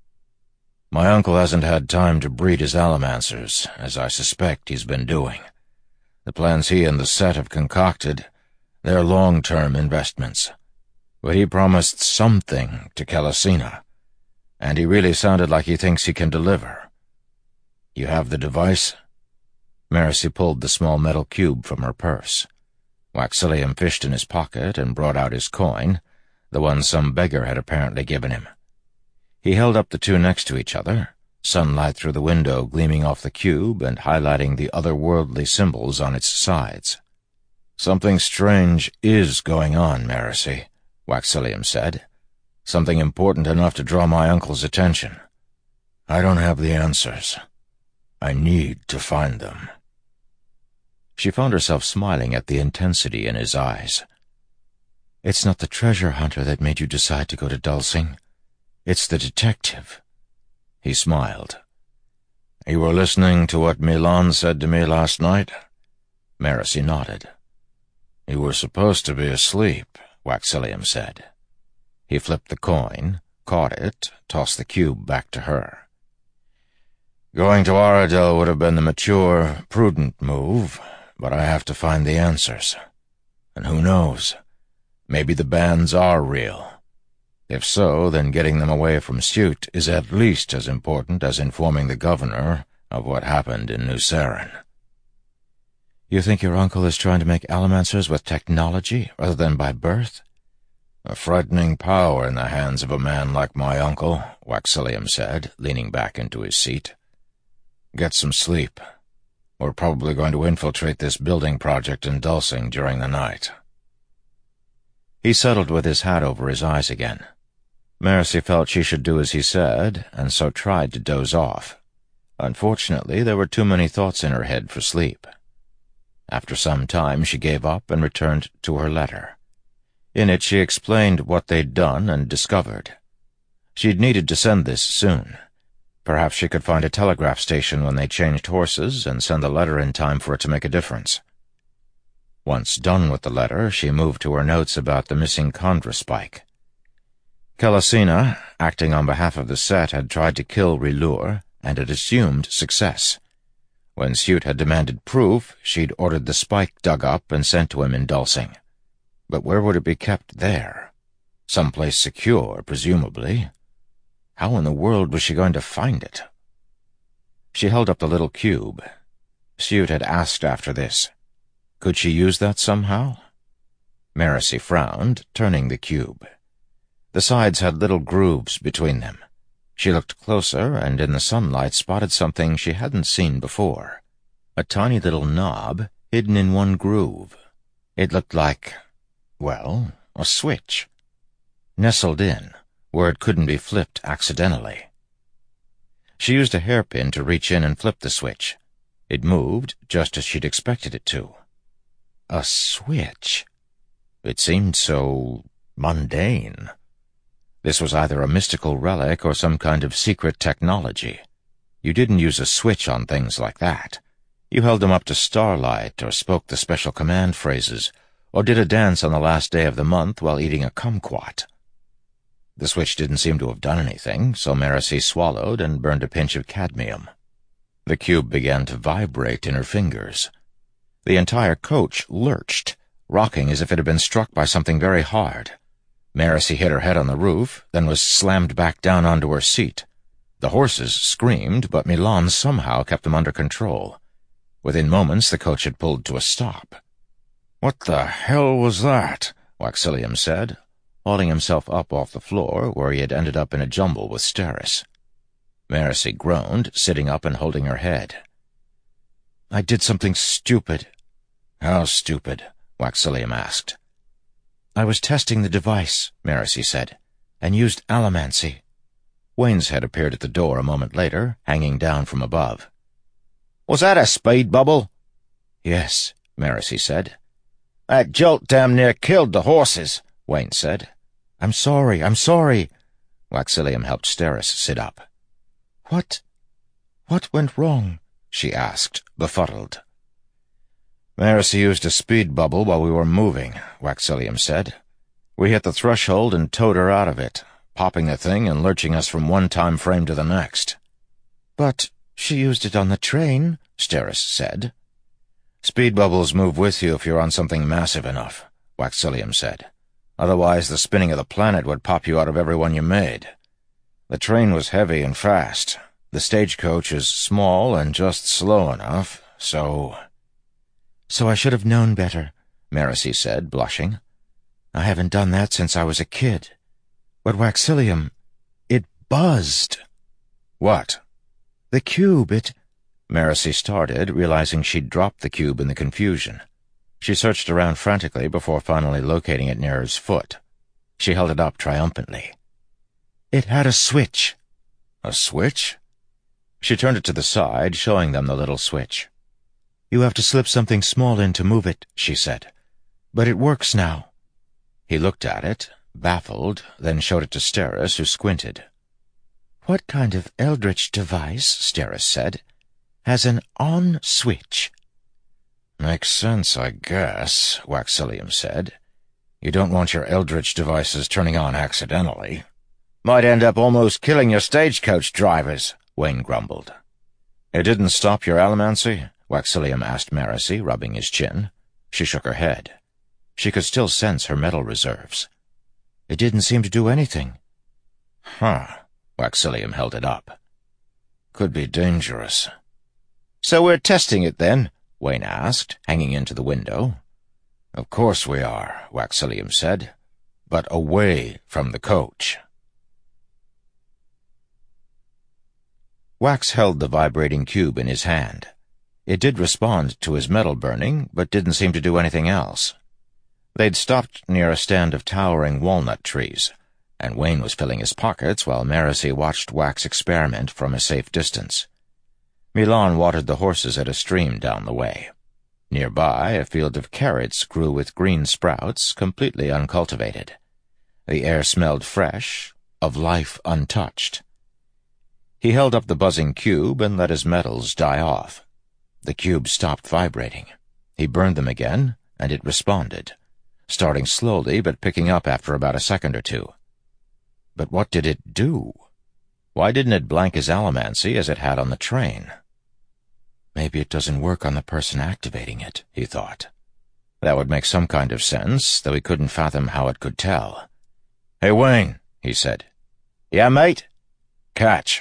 My uncle hasn't had time to breed his Allomancers, as I suspect he's been doing. The plans he and the set have concocted, they're long-term investments. But he promised something to Kelesina, and he really sounded like he thinks he can deliver. You have the device? Maracy pulled the small metal cube from her purse. Waxilium fished in his pocket and brought out his coin, the one some beggar had apparently given him. He held up the two next to each other, sunlight through the window gleaming off the cube and highlighting the otherworldly symbols on its sides. Something strange is going on, Maracy, Waxilium said. Something important enough to draw my uncle's attention. I don't have the answers. I need to find them. She found herself smiling at the intensity in his eyes. It's not the treasure hunter that made you decide to go to Dulcing. It's the detective. He smiled. You were listening to what Milan said to me last night? Maracy nodded. You were supposed to be asleep, Waxilium said. He flipped the coin, caught it, tossed the cube back to her. Going to Aradel would have been the mature, prudent move, but I have to find the answers. And who knows? Maybe the bands are real. If so, then getting them away from Sute is at least as important as informing the governor of what happened in New Saren. You think your uncle is trying to make Allomancers with technology rather than by birth? A frightening power in the hands of a man like my uncle, Waxilium said, leaning back into his seat. Get some sleep. We're probably going to infiltrate this building project in Dulcing during the night. He settled with his hat over his eyes again. Marcy felt she should do as he said, and so tried to doze off. Unfortunately, there were too many thoughts in her head for sleep. After some time, she gave up and returned to her letter. In it, she explained what they'd done and discovered. She'd needed to send this soon. Perhaps she could find a telegraph station when they changed horses and send the letter in time for it to make a difference. Once done with the letter, she moved to her notes about the missing Condra spike. Kelasina, acting on behalf of the set, had tried to kill Rilur and had assumed success. When Suit had demanded proof, she'd ordered the spike dug up and sent to him in Dulcing. But where would it be kept there? Someplace secure, presumably. How in the world was she going to find it? She held up the little cube. Suit had asked after this. Could she use that somehow? Marcy frowned, turning the cube. The sides had little grooves between them. She looked closer and in the sunlight spotted something she hadn't seen before. A tiny little knob hidden in one groove. It looked like, well, a switch. Nestled in, where it couldn't be flipped accidentally. She used a hairpin to reach in and flip the switch. It moved just as she'd expected it to. A switch. It seemed so mundane. This was either a mystical relic or some kind of secret technology. You didn't use a switch on things like that. You held them up to starlight or spoke the special command phrases or did a dance on the last day of the month while eating a kumquat. The switch didn't seem to have done anything, so Marcy swallowed and burned a pinch of cadmium. The cube began to vibrate in her fingers. The entire coach lurched, rocking as if it had been struck by something very hard. Marcy hit her head on the roof, then was slammed back down onto her seat. The horses screamed, but Milan somehow kept them under control. Within moments, the coach had pulled to a stop. "What the hell was that?" Waxillium said, hauling himself up off the floor, where he had ended up in a jumble with Steris. Marcy groaned, sitting up and holding her head. "I did something stupid." "How stupid?" Waxillium asked. "I was testing the device," Marcy said, "and used allomancy." Wayne's head appeared at the door a moment later, hanging down from above. "Was that a speed bubble?" "Yes," Marcy said. "That jolt damn near killed the horses," Wayne said. "I'm sorry, I'm sorry." Waxillium helped Steris sit up. What? What went wrong?" she asked, befuddled. "Marcy used a speed bubble while we were moving," Waxillium said. "We hit the threshold and towed her out of it, popping the thing and lurching us from one time frame to the next." "But she used it on the train," Steris said. "Speed bubbles move with you if you're on something massive enough," Waxillium said. "Otherwise the spinning of the planet would pop you out of every one you made. The train was heavy and fast. The stagecoach is small and just slow enough, so—" "So I should have known better," Marcy said, blushing. "I haven't done that since I was a kid. But Waxillium, it buzzed." "What?" "The cube, it—" Marcy started, realizing she'd dropped the cube in the confusion. She searched around frantically before finally locating it near his foot. She held it up triumphantly. "It had a switch." "A switch?" She turned it to the side, showing them the little switch. "You have to slip something small in to move it," she said. "But it works now." He looked at it, baffled, then showed it to Steris, who squinted. "What kind of eldritch device," Steris said, "has an on switch?" "Makes sense, I guess," Waxillium said. "You don't want your eldritch devices turning on accidentally." "Might end up almost killing your stagecoach drivers," Wayne grumbled. "It didn't stop your allomancy?" Waxillium asked Marcy, rubbing his chin. She shook her head. She could still sense her metal reserves. "It didn't seem to do anything." "Huh." Waxillium held it up. "Could be dangerous." "So we're testing it, then?" Wayne asked, hanging into the window. "Of course we are," Waxillium said. "But away from the coach." Wax held the vibrating cube in his hand. It did respond to his metal burning, but didn't seem to do anything else. They'd stopped near a stand of towering walnut trees, and Wayne was filling his pockets while Maracy watched Wax experiment from a safe distance. Milan watered the horses at a stream down the way. Nearby, a field of carrots grew with green sprouts, completely uncultivated. The air smelled fresh, of life untouched. He held up the buzzing cube and let his metals die off. The cube stopped vibrating. He burned them again, and it responded, starting slowly but picking up after about a second or two. But what did it do? Why didn't it blank his allomancy as it had on the train? Maybe it doesn't work on the person activating it, he thought. That would make some kind of sense, though he couldn't fathom how it could tell. "Hey, Wayne," he said. "Yeah, mate?" "Catch."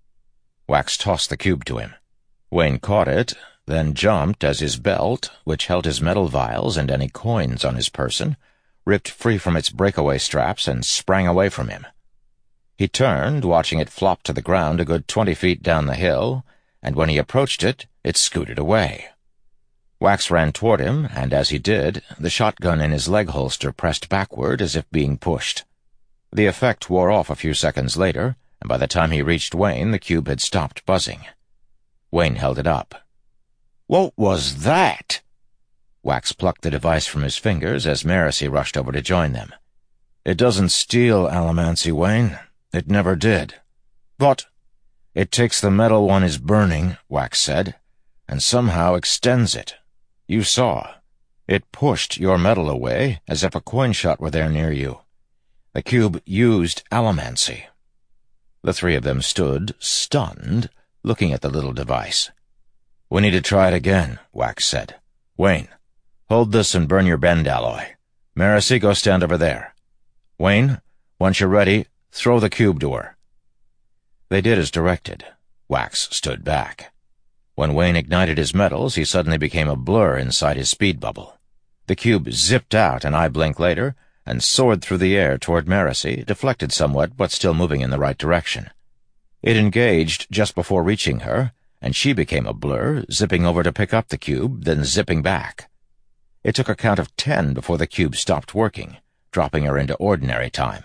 Wax tossed the cube to him. Wayne caught it, then jumped as his belt, which held his metal vials and any coins on his person, ripped free from its breakaway straps and sprang away from him. He turned, watching it flop to the ground a good twenty feet down the hill, and when he approached it, it scooted away. Wax ran toward him, and as he did, the shotgun in his leg holster pressed backward as if being pushed. The effect wore off a few seconds later, and by the time he reached Wayne, the cube had stopped buzzing. Wayne held it up. "What was that?" Wax plucked the device from his fingers as Maracy rushed over to join them. "It doesn't steal allomancy, Wayne. It never did." "But—" "It takes the metal one is burning," Wax said, "and somehow extends it. You saw. It pushed your metal away as if a coin shot were there near you. The cube used allomancy." The three of them stood, stunned, looking at the little device. "We need to try it again," Wax said. "Wayne, hold this and burn your bend alloy. Maracy, go stand over there. Wayne, once you're ready, throw the cube to her." They did as directed. Wax stood back. When Wayne ignited his metals, he suddenly became a blur inside his speed bubble. The cube zipped out an eye blink later and soared through the air toward Maracy, deflected somewhat but still moving in the right direction. It engaged just before reaching her, and she became a blur, zipping over to pick up the cube, then zipping back. It took a count of ten before the cube stopped working, dropping her into ordinary time.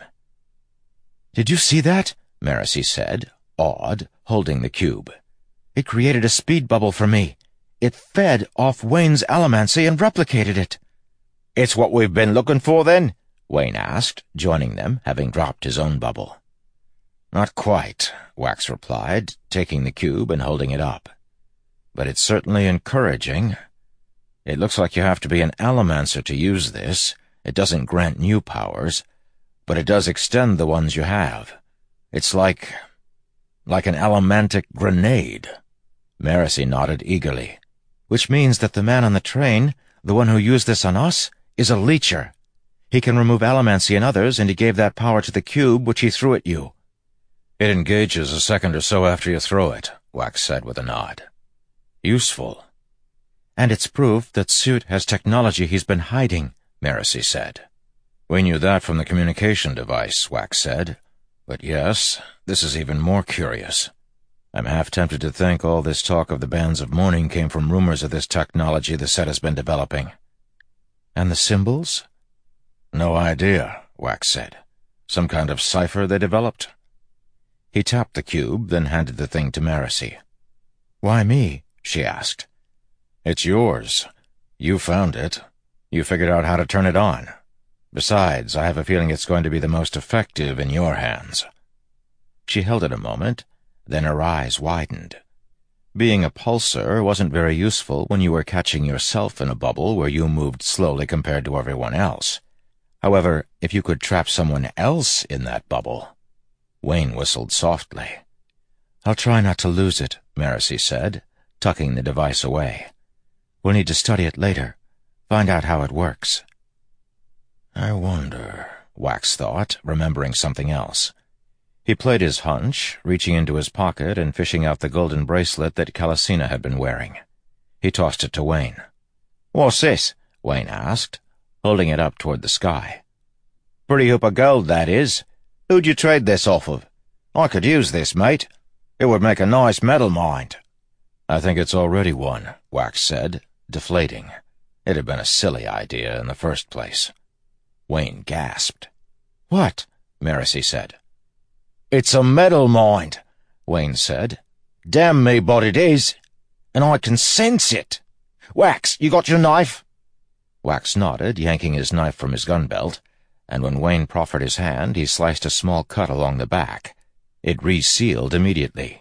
"Did you see that?" Maracy said, awed, holding the cube. "It created a speed bubble for me. It fed off Wayne's allomancy and replicated it." "It's what we've been looking for, then?" Wayne asked, joining them, having dropped his own bubble. "Not quite," Wax replied, taking the cube and holding it up. "But it's certainly encouraging. It looks like you have to be an allomancer to use this. It doesn't grant new powers, but it does extend the ones you have. It's like... like an allomantic grenade." Maracy nodded eagerly. "Which means that the man on the train, the one who used this on us, is a leecher. He can remove allomancy in others, and he gave that power to the cube, which he threw at you." "It engages a second or so after you throw it," Wax said with a nod. "Useful." "And it's proof that Suit has technology he's been hiding," Maracy said. "We knew that from the communication device," Wax said. "But yes, this is even more curious. I'm half tempted to think all this talk of the bands of mourning came from rumors of this technology the set has been developing." "And the symbols?" "No idea," Wax said. "Some kind of cipher they developed." He tapped the cube, then handed the thing to Maracy. "Why me?" she asked. "It's yours. You found it. You figured out how to turn it on. Besides, I have a feeling it's going to be the most effective in your hands." She held it a moment, then her eyes widened. Being a pulsar wasn't very useful when you were catching yourself in a bubble where you moved slowly compared to everyone else. However, if you could trap someone else in that bubble... Wayne whistled softly. "I'll try not to lose it," Maracy said, tucking the device away. "We'll need to study it later, find out how it works." "I wonder," Wax thought, remembering something else. He played his hunch, reaching into his pocket and fishing out the golden bracelet that Calcina had been wearing. He tossed it to Wayne. "What's this?" Wayne asked, holding it up toward the sky. "Pretty hoop of gold, that is. Who'd you trade this off of? I could use this, mate. It would make a nice metal mine." "I think it's already one," Wax said, deflating. It had been a silly idea in the first place. Wayne gasped. "What?" Marasi said. "It's a metal mind," Wayne said. "Damn me, but it is. And I can sense it. Wax, you got your knife?" Wax nodded, yanking his knife from his gun belt, and when Wayne proffered his hand, he sliced a small cut along the back. It resealed immediately.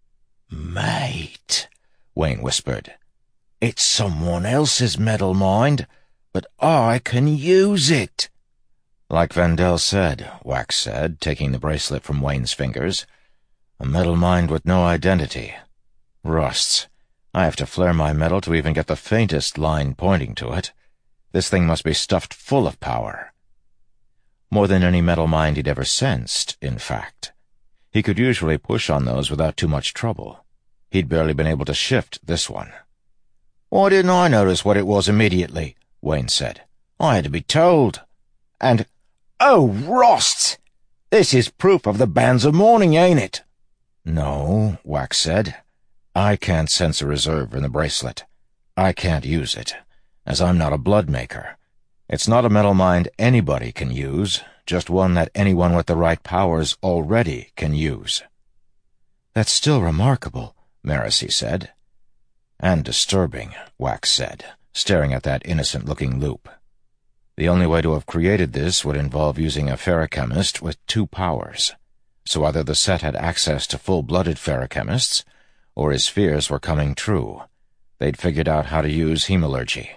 "Mate," Wayne whispered, "it's someone else's metal mind, but I can use it." Like Vandel said, Wax said, taking the bracelet from Wayne's fingers. A metal mind with no identity. Rusts. I have to flare my metal to even get the faintest line pointing to it. This thing must be stuffed full of power. More than any metal mind he'd ever sensed, in fact. He could usually push on those without too much trouble. He'd barely been able to shift this one. "Why didn't I notice what it was immediately?" Wayne said. "I had to be told. And, oh, Rost! This is proof of the bands of mourning, ain't it?" "No," Wax said. "I can't sense a reserve in the bracelet. I can't use it, as I'm not a blood maker. It's not a metal mind anybody can use, just one that anyone with the right powers already can use." "That's still remarkable," Marasi said. "And disturbing," Wax said, staring at that innocent-looking loop. The only way to have created this would involve using a ferrochemist with two powers. So either the set had access to full-blooded ferrochemists, or his fears were coming true. They'd figured out how to use hemalurgy.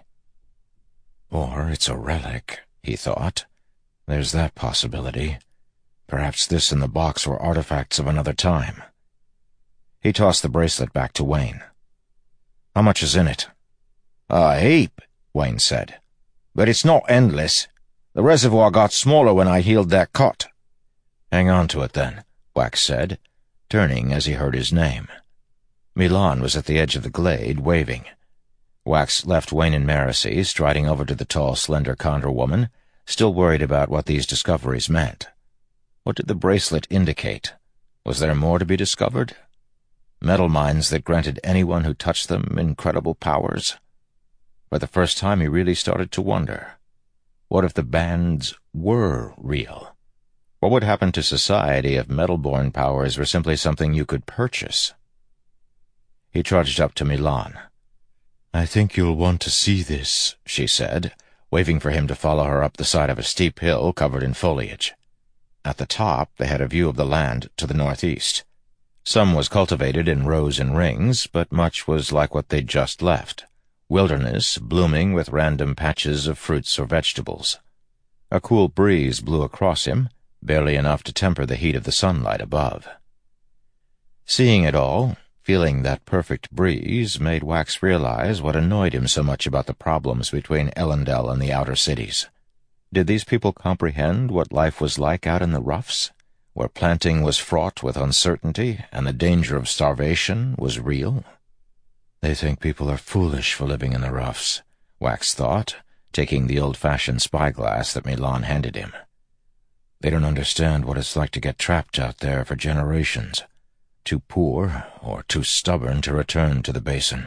Or it's a relic, he thought. There's that possibility. Perhaps this and the box were artifacts of another time. He tossed the bracelet back to Wayne. "How much is in it?" "A heap," Wayne said. "But it's not endless. The reservoir got smaller when I healed that cut." "Hang on to it, then," Wax said, turning as he heard his name. Milan was at the edge of the glade, waving. Wax left Wayne and Marasi, striding over to the tall, slender Condor woman, still worried about what these discoveries meant. What did the bracelet indicate? Was there more to be discovered? Metal minds that granted anyone who touched them incredible powers? For the first time he really started to wonder. What if the bands were real? What would happen to society if metal-born powers were simply something you could purchase? He trudged up to Milan. "I think you'll want to see this," she said, waving for him to follow her up the side of a steep hill covered in foliage. At the top they had a view of the land to the northeast. Some was cultivated in rows and rings, but much was like what they'd just left. Wilderness blooming with random patches of fruits or vegetables. A cool breeze blew across him, barely enough to temper the heat of the sunlight above. Seeing it all, feeling that perfect breeze, made Wax realize what annoyed him so much about the problems between Elendel and the outer cities. Did these people comprehend what life was like out in the roughs, where planting was fraught with uncertainty and the danger of starvation was real? They think people are foolish for living in the roughs, Wax thought, taking the old-fashioned spyglass that Milan handed him. They don't understand what it's like to get trapped out there for generations, too poor or too stubborn to return to the basin.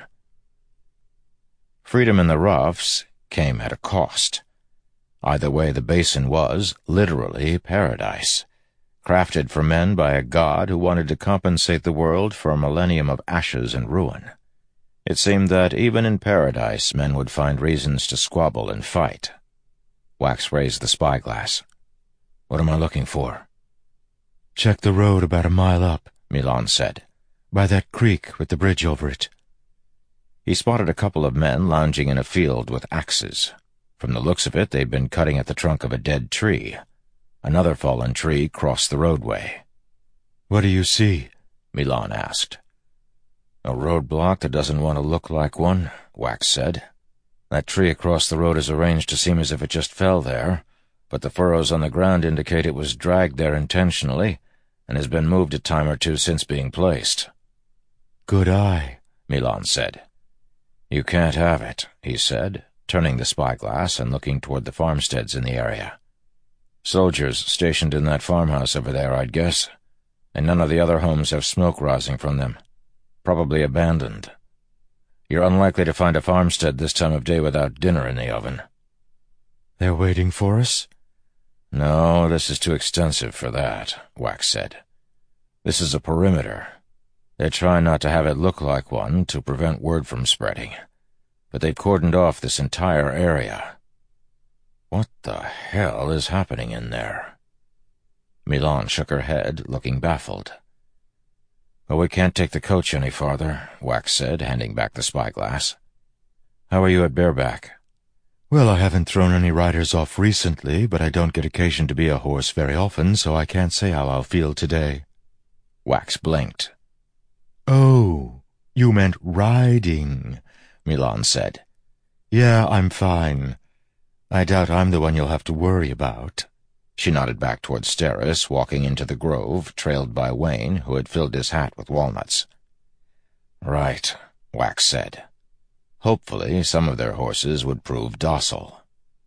Freedom in the roughs came at a cost. Either way, the basin was, literally, paradise, crafted for men by a god who wanted to compensate the world for a millennium of ashes and ruin. It seemed that even in paradise men would find reasons to squabble and fight. Wax raised the spyglass. "What am I looking for?" "Check the road about a mile up," Milan said. "By that creek with the bridge over it." He spotted a couple of men lounging in a field with axes. From the looks of it, they'd been cutting at the trunk of a dead tree. Another fallen tree crossed the roadway. "What do you see?" Milan asked. "A roadblock that doesn't want to look like one," Wax said. "That tree across the road is arranged to seem as if it just fell there, but the furrows on the ground indicate it was dragged there intentionally and has been moved a time or two since being placed." "Good eye," Milan said. "You can't have it," he said, turning the spyglass and looking toward the farmsteads in the area. "Soldiers stationed in that farmhouse over there, I'd guess, and none of the other homes have smoke rising from them. Probably abandoned." You're unlikely to find a farmstead this time of day without dinner in the oven. They're waiting for us? No, this is too extensive for that, Wax said. This is a perimeter. They're trying not to have it look like one to prevent word from spreading, but they've cordoned off this entire area. What the hell is happening in there? Milan shook her head, looking baffled. Well, we can't take the coach any farther, Wax said, handing back the spyglass. How are you at bareback? Well, I haven't thrown any riders off recently, but I don't get occasion to be a horse very often, so I can't say how I'll feel today. Wax blinked. Oh, you meant riding, Milan said. Yeah, I'm fine. I doubt I'm the one you'll have to worry about. She nodded back toward Steris, walking into the grove, trailed by Wayne, who had filled his hat with walnuts. Right, Wax said. Hopefully some of their horses would prove docile.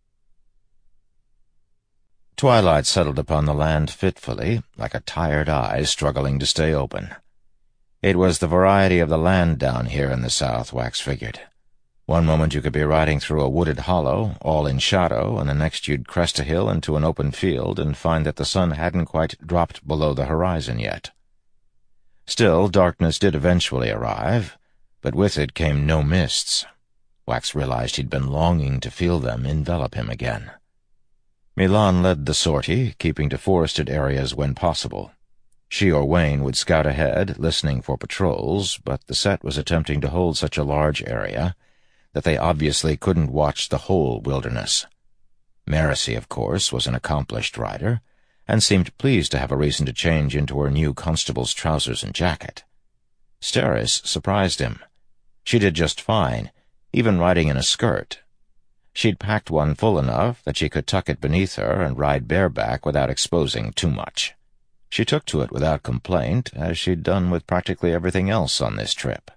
Twilight settled upon the land fitfully, like a tired eye struggling to stay open. It was the variety of the land down here in the south, Wax figured. One moment you could be riding through a wooded hollow, all in shadow, and the next you'd crest a hill into an open field and find that the sun hadn't quite dropped below the horizon yet. Still, darkness did eventually arrive, but with it came no mists. Wax realized he'd been longing to feel them envelop him again. Milan led the sortie, keeping to forested areas when possible. She or Wayne would scout ahead, listening for patrols, but the set was attempting to hold such a large area that they obviously couldn't watch the whole wilderness. Marasi, of course, was an accomplished rider, and seemed pleased to have a reason to change into her new constable's trousers and jacket. Steris surprised him. She did just fine, even riding in a skirt. She'd packed one full enough that she could tuck it beneath her and ride bareback without exposing too much. She took to it without complaint, as she'd done with practically everything else on this trip.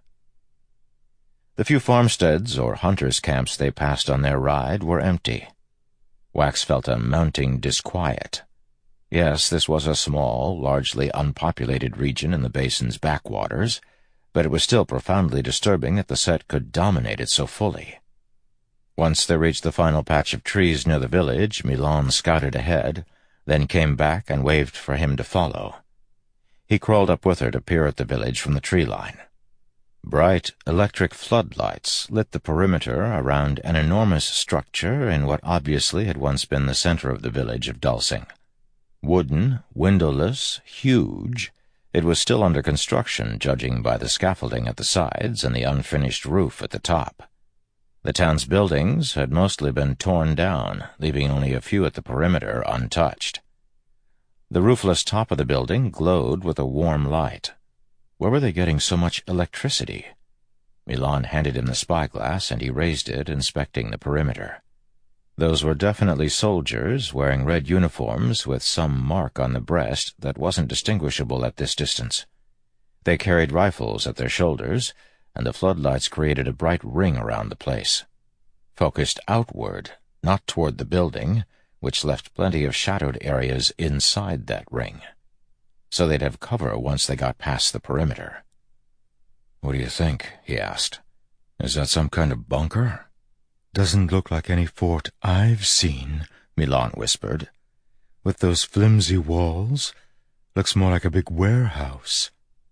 The few farmsteads or hunters' camps they passed on their ride were empty. Wax felt a mounting disquiet. Yes, this was a small, largely unpopulated region in the basin's backwaters, but it was still profoundly disturbing that the set could dominate it so fully. Once they reached the final patch of trees near the village, Milan scouted ahead, then came back and waved for him to follow. He crawled up with her to peer at the village from the tree line. Bright electric floodlights lit the perimeter around an enormous structure in what obviously had once been the center of the village of Dulcing. Wooden, windowless, huge, it was still under construction, judging by the scaffolding at the sides and the unfinished roof at the top. The town's buildings had mostly been torn down, leaving only a few at the perimeter untouched. The roofless top of the building glowed with a warm light. Where were they getting so much electricity? Milan handed him the spyglass, and he raised it, inspecting the perimeter. Those were definitely soldiers, wearing red uniforms with some mark on the breast that wasn't distinguishable at this distance. They carried rifles at their shoulders, and the floodlights created a bright ring around the place. Focused outward, not toward the building, which left plenty of shadowed areas inside that ring. So they'd have cover once they got past the perimeter. "What do you think?" he asked. "Is that some kind of bunker?" Doesn't look like any fort I've seen, Milan whispered. With those flimsy walls, looks more like a big warehouse.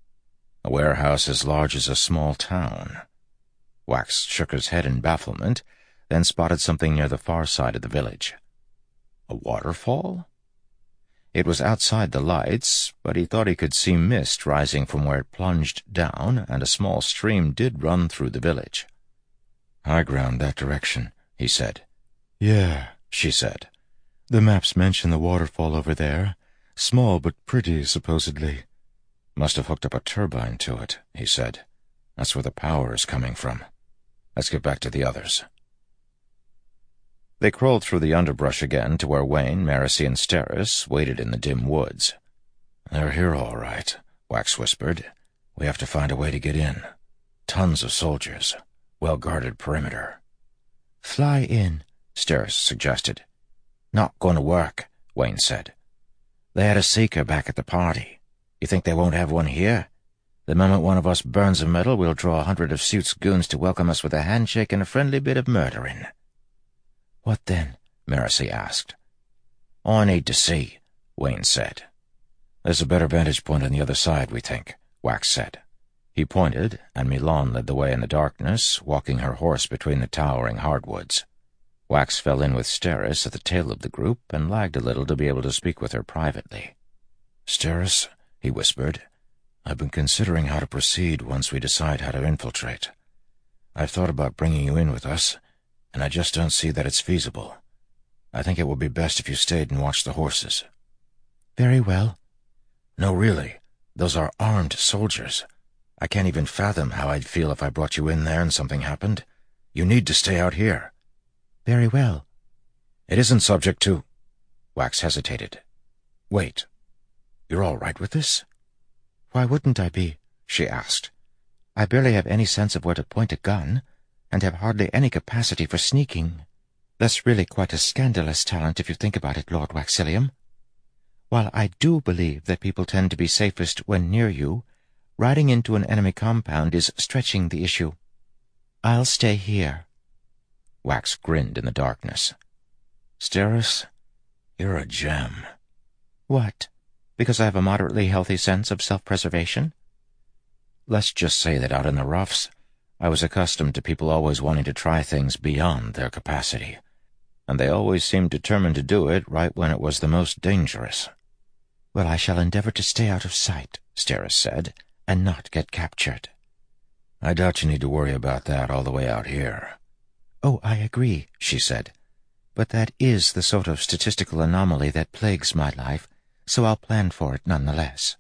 A warehouse as large as a small town. Wax shook his head in bafflement, then spotted something near the far side of the village. A waterfall? It was outside the lights, but he thought he could see mist rising from where it plunged down, and a small stream did run through the village. "High ground that direction," he said. "Yeah," she said. "The maps mention the waterfall over there. Small but pretty, supposedly." "Must have hooked up a turbine to it," he said. "That's where the power is coming from. Let's get back to the others." They crawled through the underbrush again to where Wayne, Marasi, and Steris waited in the dim woods. "They're here all right," Wax whispered. "We have to find a way to get in. Tons of soldiers. Well-guarded perimeter." "Fly in," Steris suggested. "Not going to work," Wayne said. "They had a seeker back at the party. You think they won't have one here? The moment one of us burns a medal, we'll draw a hundred of Suit's goons to welcome us with a handshake and a friendly bit of murdering." "What then?" Mercy asked. "I need to see," Wayne said. "There's a better vantage point on the other side, we think," Wax said. He pointed, and Milan led the way in the darkness, walking her horse between the towering hardwoods. Wax fell in with Steris at the tail of the group and lagged a little to be able to speak with her privately. "Steris," he whispered, "I've been considering how to proceed once we decide how to infiltrate. I've thought about bringing you in with us, and I just don't see that it's feasible. I think it would be best if you stayed and watched the horses." "Very well." "No, really. Those are armed soldiers. I can't even fathom how I'd feel if I brought you in there and something happened. You need to stay out here." "Very well." "It isn't subject to—" Wax hesitated. "Wait. You're all right with this?" "Why wouldn't I be?" she asked. "I barely have any sense of where to point a gun, and have hardly any capacity for sneaking. That's really quite a scandalous talent if you think about it, Lord Waxillium. While I do believe that people tend to be safest when near you, riding into an enemy compound is stretching the issue. I'll stay here." Wax grinned in the darkness. "Steris, you're a gem." "What? Because I have a moderately healthy sense of self-preservation?" "Let's just say that out in the roughs, I was accustomed to people always wanting to try things beyond their capacity, and they always seemed determined to do it right when it was the most dangerous." "Well, I shall endeavor to stay out of sight," Steris said, "and not get captured." "I doubt you need to worry about that all the way out here." "Oh, I agree," she said. "But that is the sort of statistical anomaly that plagues my life, so I'll plan for it nonetheless."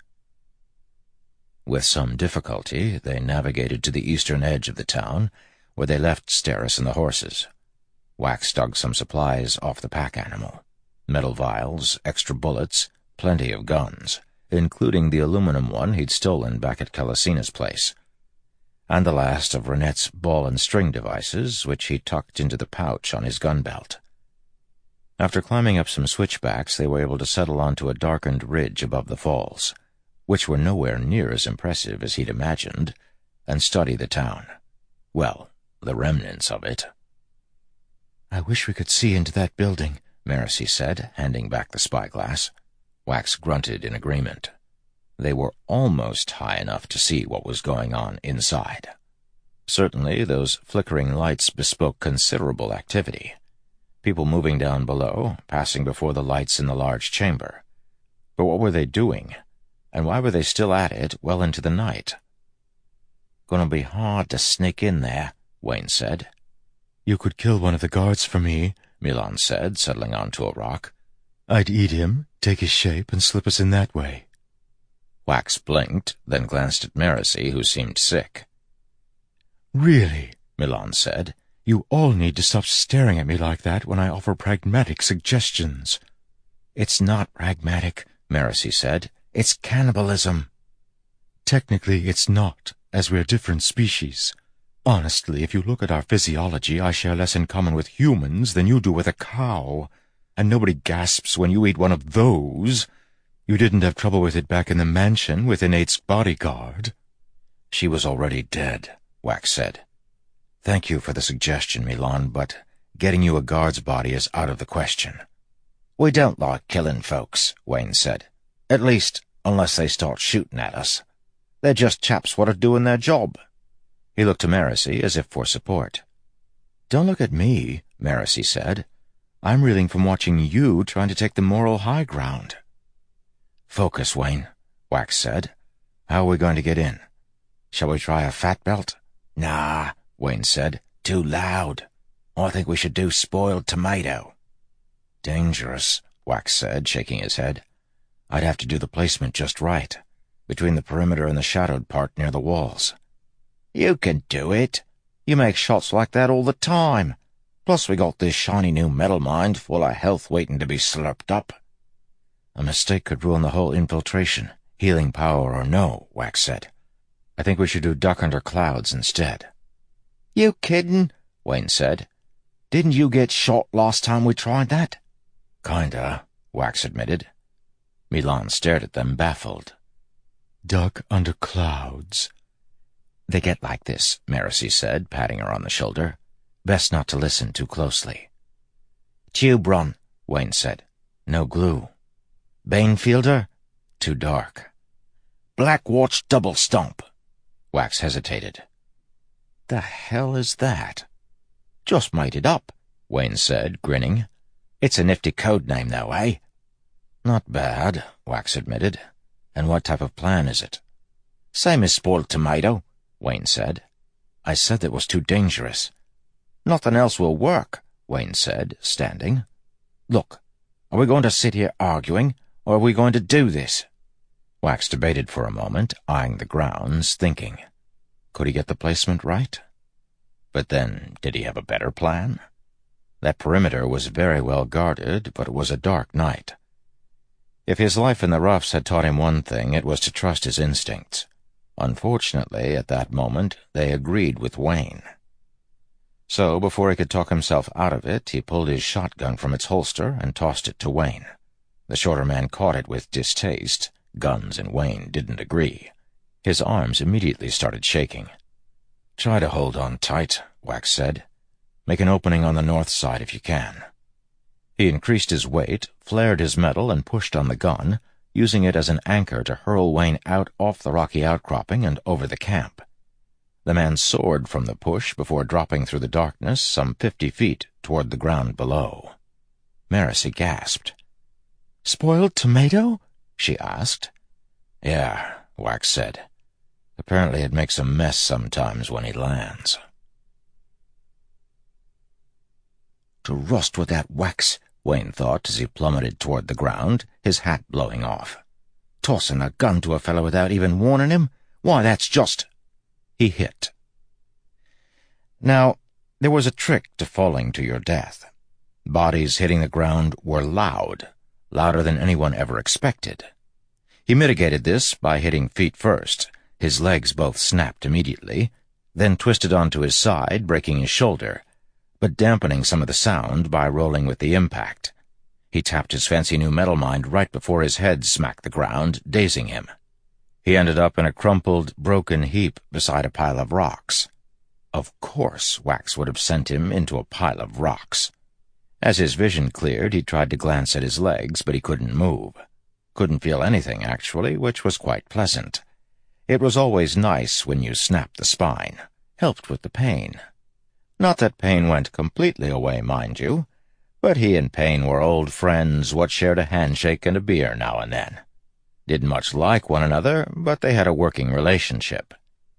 With some difficulty, they navigated to the eastern edge of the town, where they left Steris and the horses. Wax dug some supplies off the pack animal. Metal vials, extra bullets, plenty of guns, including the aluminum one he'd stolen back at Calacina's place, and the last of Renette's ball and string devices, which he tucked into the pouch on his gun belt. After climbing up some switchbacks, they were able to settle onto a darkened ridge above the falls, which were nowhere near as impressive as he'd imagined, and study the town. Well, the remnants of it. "I wish we could see into that building," Mercy said, handing back the spyglass. Wax grunted in agreement. They were almost high enough to see what was going on inside. Certainly, those flickering lights bespoke considerable activity. People moving down below, passing before the lights in the large chamber. But what were they doing? And why were they still at it well into the night? "Gonna be hard to sneak in there," Wayne said. "You could kill one of the guards for me," Milan said, settling onto a rock. "I'd eat him, take his shape, and slip us in that way." Wax blinked, then glanced at Mercy, who seemed sick. "Really," Milan said, "you all need to stop staring at me like that when I offer pragmatic suggestions." "It's not pragmatic," Mercy said. "It's cannibalism." "Technically it's not, as we're different species. Honestly, if you look at our physiology, I share less in common with humans than you do with a cow, and nobody gasps when you eat one of those. You didn't have trouble with it back in the mansion with Innate's bodyguard." "She was already dead," Wax said. "Thank you for the suggestion, Milan, but getting you a guard's body is out of the question." "We don't like killing folks," Wayne said. "At least, unless they start shooting at us. They're just chaps what are doing their job." He looked to Mercy as if for support. "Don't look at me," Mercy said. "I'm reeling from watching you trying to take the moral high ground." "Focus, Wayne," Wax said. "How are we going to get in? Shall we try a fat belt?" "Nah," Wayne said. "Too loud. I think we should do spoiled tomato." "Dangerous," Wax said, shaking his head. "I'd have to do the placement just right, between the perimeter and the shadowed part near the walls." "You can do it. You make shots like that all the time. Plus we got this shiny new metal mine full of health waiting to be slurped up." "A mistake could ruin the whole infiltration, healing power or no," Wax said. "I think we should do duck under clouds instead." "You kidding?" Wayne said. "Didn't you get shot last time we tried that?" "Kinda," Wax admitted. Milan stared at them, baffled. Dug under clouds. They get like this, Marcy said, patting her on the shoulder. Best not to listen too closely. Tube run, Wayne said. No glue. Banefielder? Too dark. Black Watch double stomp. Wax hesitated. The hell is that? Just made it up, Wayne said, grinning. It's a nifty code name, though, eh? Not bad, Wax admitted. And what type of plan is it? Same as spoiled tomato, Wayne said. I said it was too dangerous. Nothing else will work, Wayne said, standing. Look, are we going to sit here arguing, or are we going to do this? Wax debated for a moment, eyeing the grounds, thinking. Could he get the placement right? But then, did he have a better plan? That perimeter was very well guarded, but it was a dark night. If his life in the roughs had taught him one thing, it was to trust his instincts. Unfortunately, at that moment, they agreed with Wayne. So, before he could talk himself out of it, he pulled his shotgun from its holster and tossed it to Wayne. The shorter man caught it with distaste. Guns and Wayne didn't agree. His arms immediately started shaking. Try to hold on tight, Wax said. Make an opening on the north side if you can. He increased his weight, flared his metal, and pushed on the gun, using it as an anchor to hurl Wayne out off the rocky outcropping and over the camp. The man soared from the push before dropping through the darkness some fifty feet toward the ground below. Marcy gasped. "Spoiled tomato?" she asked. "Yeah," Wax said. "Apparently it makes a mess sometimes when he lands." To rust with that wax, Wayne thought as he plummeted toward the ground, his hat blowing off. Tossing a gun to a fellow without even warning him? Why, that's just... He hit. Now, there was a trick to falling to your death. Bodies hitting the ground were loud, louder than anyone ever expected. He mitigated this by hitting feet first. His legs both snapped immediately, then twisted onto his side, breaking his shoulder, but dampening some of the sound by rolling with the impact. He tapped his fancy new metal mind right before his head smacked the ground, dazing him. He ended up in a crumpled, broken heap beside a pile of rocks. Of course, Wax would have sent him into a pile of rocks. As his vision cleared, he tried to glance at his legs, but he couldn't move. Couldn't feel anything, actually, which was quite pleasant. It was always nice when you snapped the spine. Helped with the pain. Not that pain went completely away, mind you, but he and pain were old friends what shared a handshake and a beer now and then. Didn't much like one another, but they had a working relationship.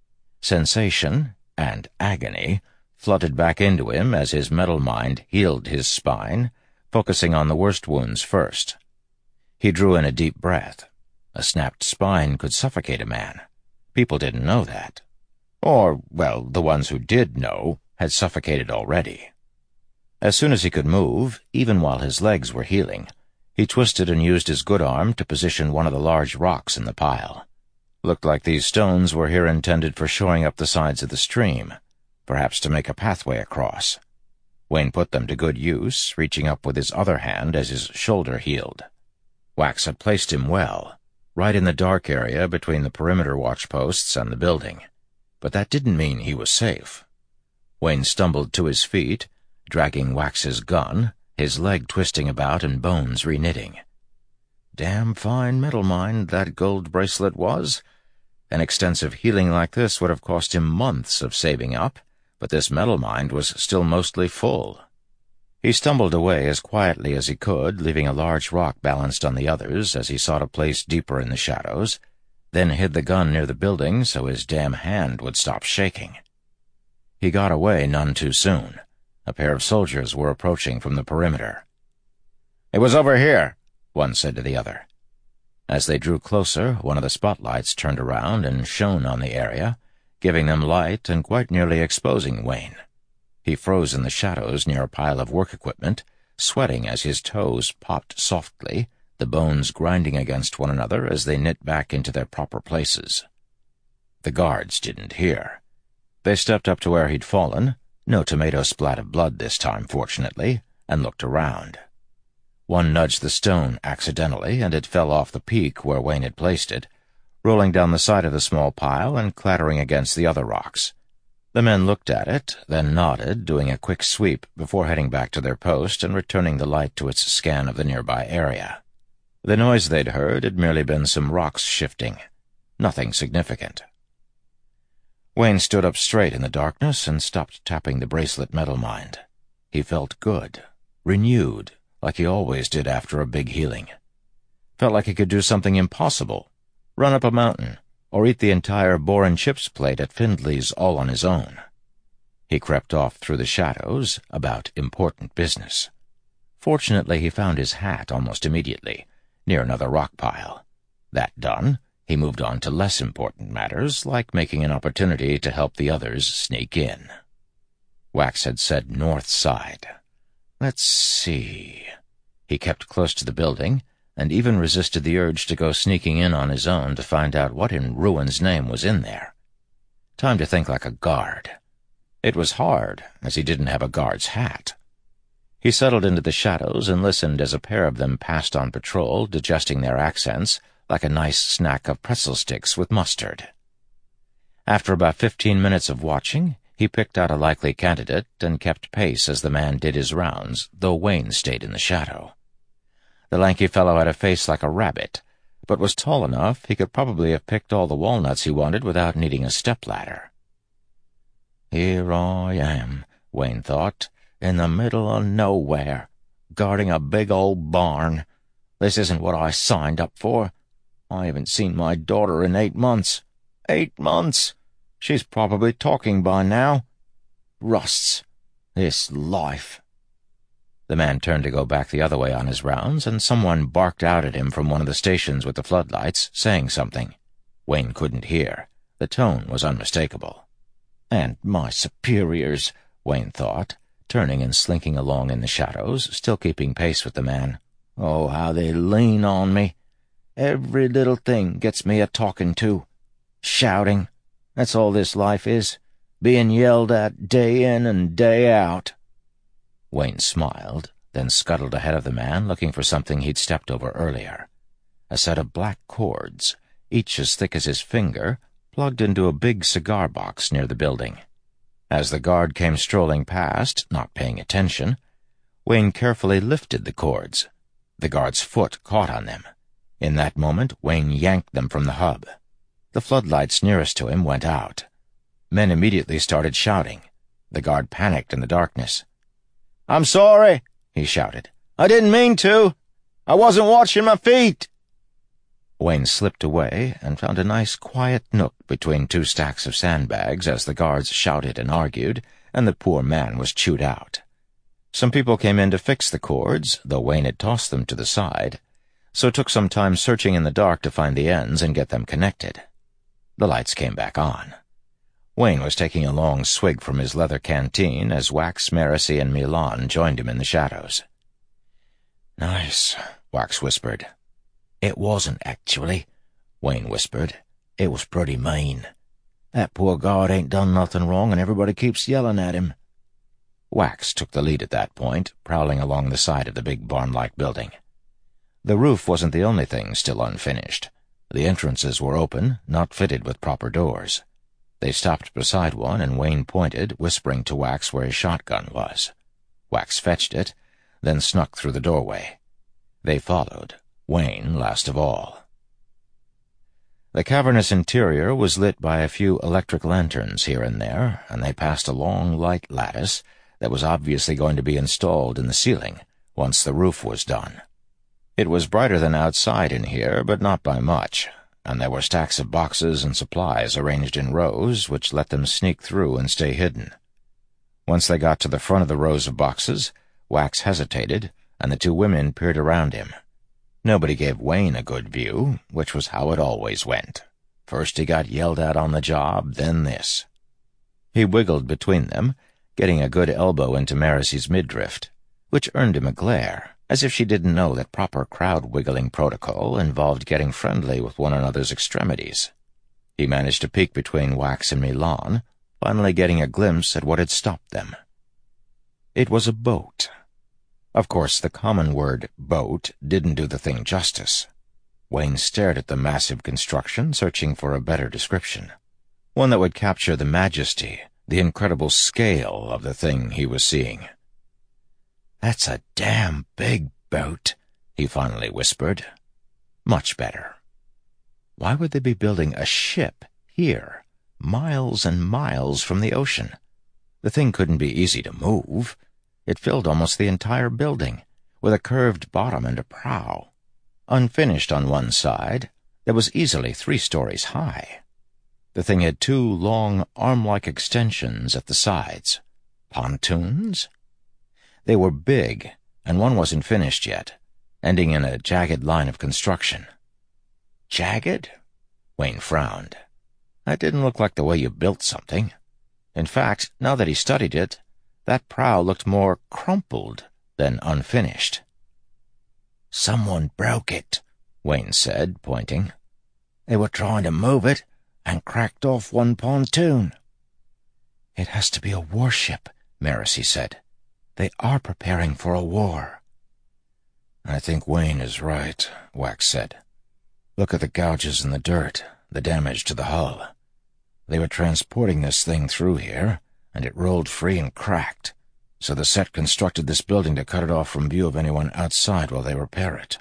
Sensation, and agony, flooded back into him as his metal mind healed his spine, focusing on the worst wounds first. He drew in a deep breath. A snapped spine could suffocate a man. People didn't know that. Or, well, the ones who did know had suffocated already. As soon as he could move, even while his legs were healing, he twisted and used his good arm to position one of the large rocks in the pile. Looked like these stones were here intended for shoring up the sides of the stream, perhaps to make a pathway across. Wayne put them to good use, reaching up with his other hand as his shoulder healed. Wax had placed him well, right in the dark area between the perimeter watchposts and the building, but that didn't mean he was safe. Wayne stumbled to his feet, dragging Wax's gun, his leg twisting about and bones reknitting. Damn fine metal mind that gold bracelet was. An extensive healing like this would have cost him months of saving up, but this metal mind was still mostly full. He stumbled away as quietly as he could, leaving a large rock balanced on the others as he sought a place deeper in the shadows, then hid the gun near the building so his damn hand would stop shaking. He got away none too soon. A pair of soldiers were approaching from the perimeter. "It was over here," one said to the other. As they drew closer, one of the spotlights turned around and shone on the area, giving them light and quite nearly exposing Wayne. He froze in the shadows near a pile of work equipment, sweating as his toes popped softly, the bones grinding against one another as they knit back into their proper places. The guards didn't hear. They stepped up to where he'd fallen, no tomato splat of blood this time, fortunately, and looked around. One nudged the stone accidentally, and it fell off the peak where Wayne had placed it, rolling down the side of the small pile and clattering against the other rocks. The men looked at it, then nodded, doing a quick sweep before heading back to their post and returning the light to its scan of the nearby area. The noise they'd heard had merely been some rocks shifting. Nothing significant. Wayne stood up straight in the darkness and stopped tapping the bracelet metal mind. He felt good, renewed, like he always did after a big healing. Felt like he could do something impossible, run up a mountain, or eat the entire boar and chips plate at Findley's all on his own. He crept off through the shadows about important business. Fortunately, he found his hat almost immediately, near another rock pile. That done, he moved on to less important matters, like making an opportunity to help the others sneak in. Wax had said north side. Let's see. He kept close to the building, and even resisted the urge to go sneaking in on his own to find out what in ruin's name was in there. Time to think like a guard. It was hard, as he didn't have a guard's hat. He settled into the shadows and listened as a pair of them passed on patrol, digesting their accents like a nice snack of pretzel sticks with mustard. After about fifteen minutes of watching, he picked out a likely candidate and kept pace as the man did his rounds, though Wayne stayed in the shadow. The lanky fellow had a face like a rabbit, but was tall enough he could probably have picked all the walnuts he wanted without needing a stepladder. Here I am, Wayne thought, in the middle of nowhere, guarding a big old barn. This isn't what I signed up for. I haven't seen my daughter in eight months. Eight months! She's probably talking by now. Rusts. This life. The man turned to go back the other way on his rounds, and someone barked out at him from one of the stations with the floodlights, saying something. Wayne couldn't hear. The tone was unmistakable. And my superiors, Wayne thought, turning and slinking along in the shadows, still keeping pace with the man. Oh, how they lean on me. Every little thing gets me a-talking to. Shouting. That's all this life is. Being yelled at day in and day out. Wayne smiled, then scuttled ahead of the man, looking for something he'd stepped over earlier. A set of black cords, each as thick as his finger, plugged into a big cigar box near the building. As the guard came strolling past, not paying attention, Wayne carefully lifted the cords. The guard's foot caught on them. In that moment, Wayne yanked them from the hub. The floodlights nearest to him went out. Men immediately started shouting. The guard panicked in the darkness. "I'm sorry," he shouted. "I didn't mean to. I wasn't watching my feet." Wayne slipped away and found a nice quiet nook between two stacks of sandbags as the guards shouted and argued, and the poor man was chewed out. Some people came in to fix the cords, though Wayne had tossed them to the side, so it took some time searching in the dark to find the ends and get them connected. The lights came back on. Wayne was taking a long swig from his leather canteen as Wax, Marasi, and Milan joined him in the shadows. "Nice," Wax whispered. "It wasn't, actually," Wayne whispered. "It was pretty mean. That poor guard ain't done nothing wrong, and everybody keeps yelling at him." Wax took the lead at that point, prowling along the side of the big barn-like building. The roof wasn't the only thing still unfinished. The entrances were open, not fitted with proper doors. They stopped beside one, and Wayne pointed, whispering to Wax where his shotgun was. Wax fetched it, then snuck through the doorway. They followed, Wayne last of all. The cavernous interior was lit by a few electric lanterns here and there, and they passed a long light lattice that was obviously going to be installed in the ceiling once the roof was done. It was brighter than outside in here, but not by much, and there were stacks of boxes and supplies arranged in rows which let them sneak through and stay hidden. Once they got to the front of the rows of boxes, Wax hesitated, and the two women peered around him. Nobody gave Wayne a good view, which was how it always went. First he got yelled at on the job, then this. He wiggled between them, getting a good elbow into Marasi's midriff, which earned him a glare, as if she didn't know that proper crowd-wiggling protocol involved getting friendly with one another's extremities. He managed to peek between Wax and Milan, finally getting a glimpse at what had stopped them. It was a boat. Of course, the common word boat didn't do the thing justice. Wayne stared at the massive construction, searching for a better description. One that would capture the majesty, the incredible scale of the thing he was seeing. "That's a damn big boat," he finally whispered. Much better. Why would they be building a ship here, miles and miles from the ocean? The thing couldn't be easy to move. It filled almost the entire building, with a curved bottom and a prow. Unfinished on one side, it was easily three stories high. The thing had two long, arm-like extensions at the sides. Pontoons? They were big, and one wasn't finished yet, ending in a jagged line of construction. Jagged? Wayne frowned. That didn't look like the way you built something. In fact, now that he studied it, that prow looked more crumpled than unfinished. "Someone broke it," Wayne said, pointing. "They were trying to move it and cracked off one pontoon." "It has to be a warship," Marasi said. "They are preparing for a war." "I think Wayne is right," Wax said. "Look at the gouges in the dirt, the damage to the hull. They were transporting this thing through here, and it rolled free and cracked, so the set constructed this building to cut it off from view of anyone outside while they repair it."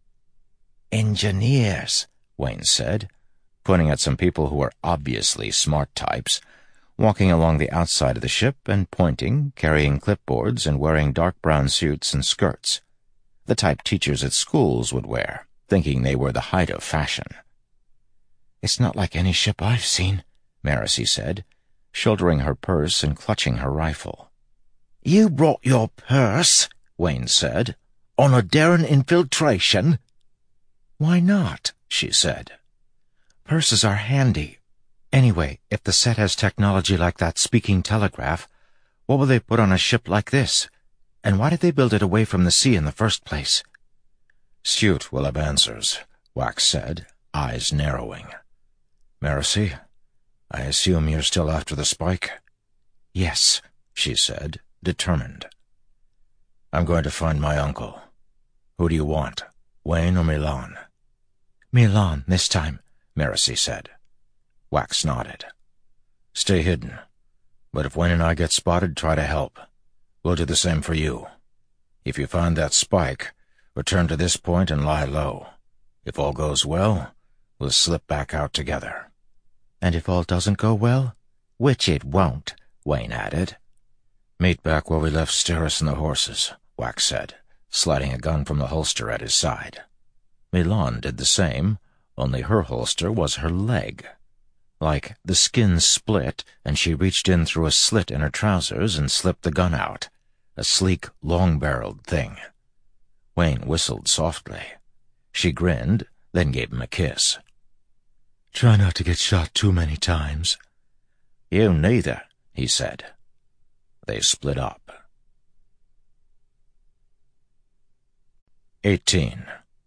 "Engineers," Wayne said, pointing at some people who were obviously smart types, walking along the outside of the ship and pointing, carrying clipboards and wearing dark brown suits and skirts, the type teachers at schools would wear, thinking they were the height of fashion. "It's not like any ship I've seen," Marasi said, shouldering her purse and clutching her rifle. "You brought your purse," Wayne said, "on a daring infiltration?" "Why not?" she said. "Purses are handy. Anyway, if the set has technology like that speaking telegraph, what will they put on a ship like this? And why did they build it away from the sea in the first place?" "Suit will have answers," Wax said, eyes narrowing. "Marasi, I assume you're still after the spike?" "Yes," she said, determined. "I'm going to find my uncle. Who do you want, Wayne or Milan?" "Milan, this time," Marasi said. Wax nodded. "Stay hidden, but if Wayne and I get spotted, try to help. We'll do the same for you. If you find that spike, return to this point and lie low. If all goes well, we'll slip back out together." "And if all doesn't go well?" "Which it won't," Wayne added. "Meet back where we left Steris and the horses," Wax said, sliding a gun from the holster at his side. Milan did the same, only her holster was her leg. Like the skin split, and she reached in through a slit in her trousers and slipped the gun out, a sleek, long-barreled thing. Wayne whistled softly. She grinned, then gave him a kiss. "Try not to get shot too many times." "You neither," he said. They split up. Eighteen.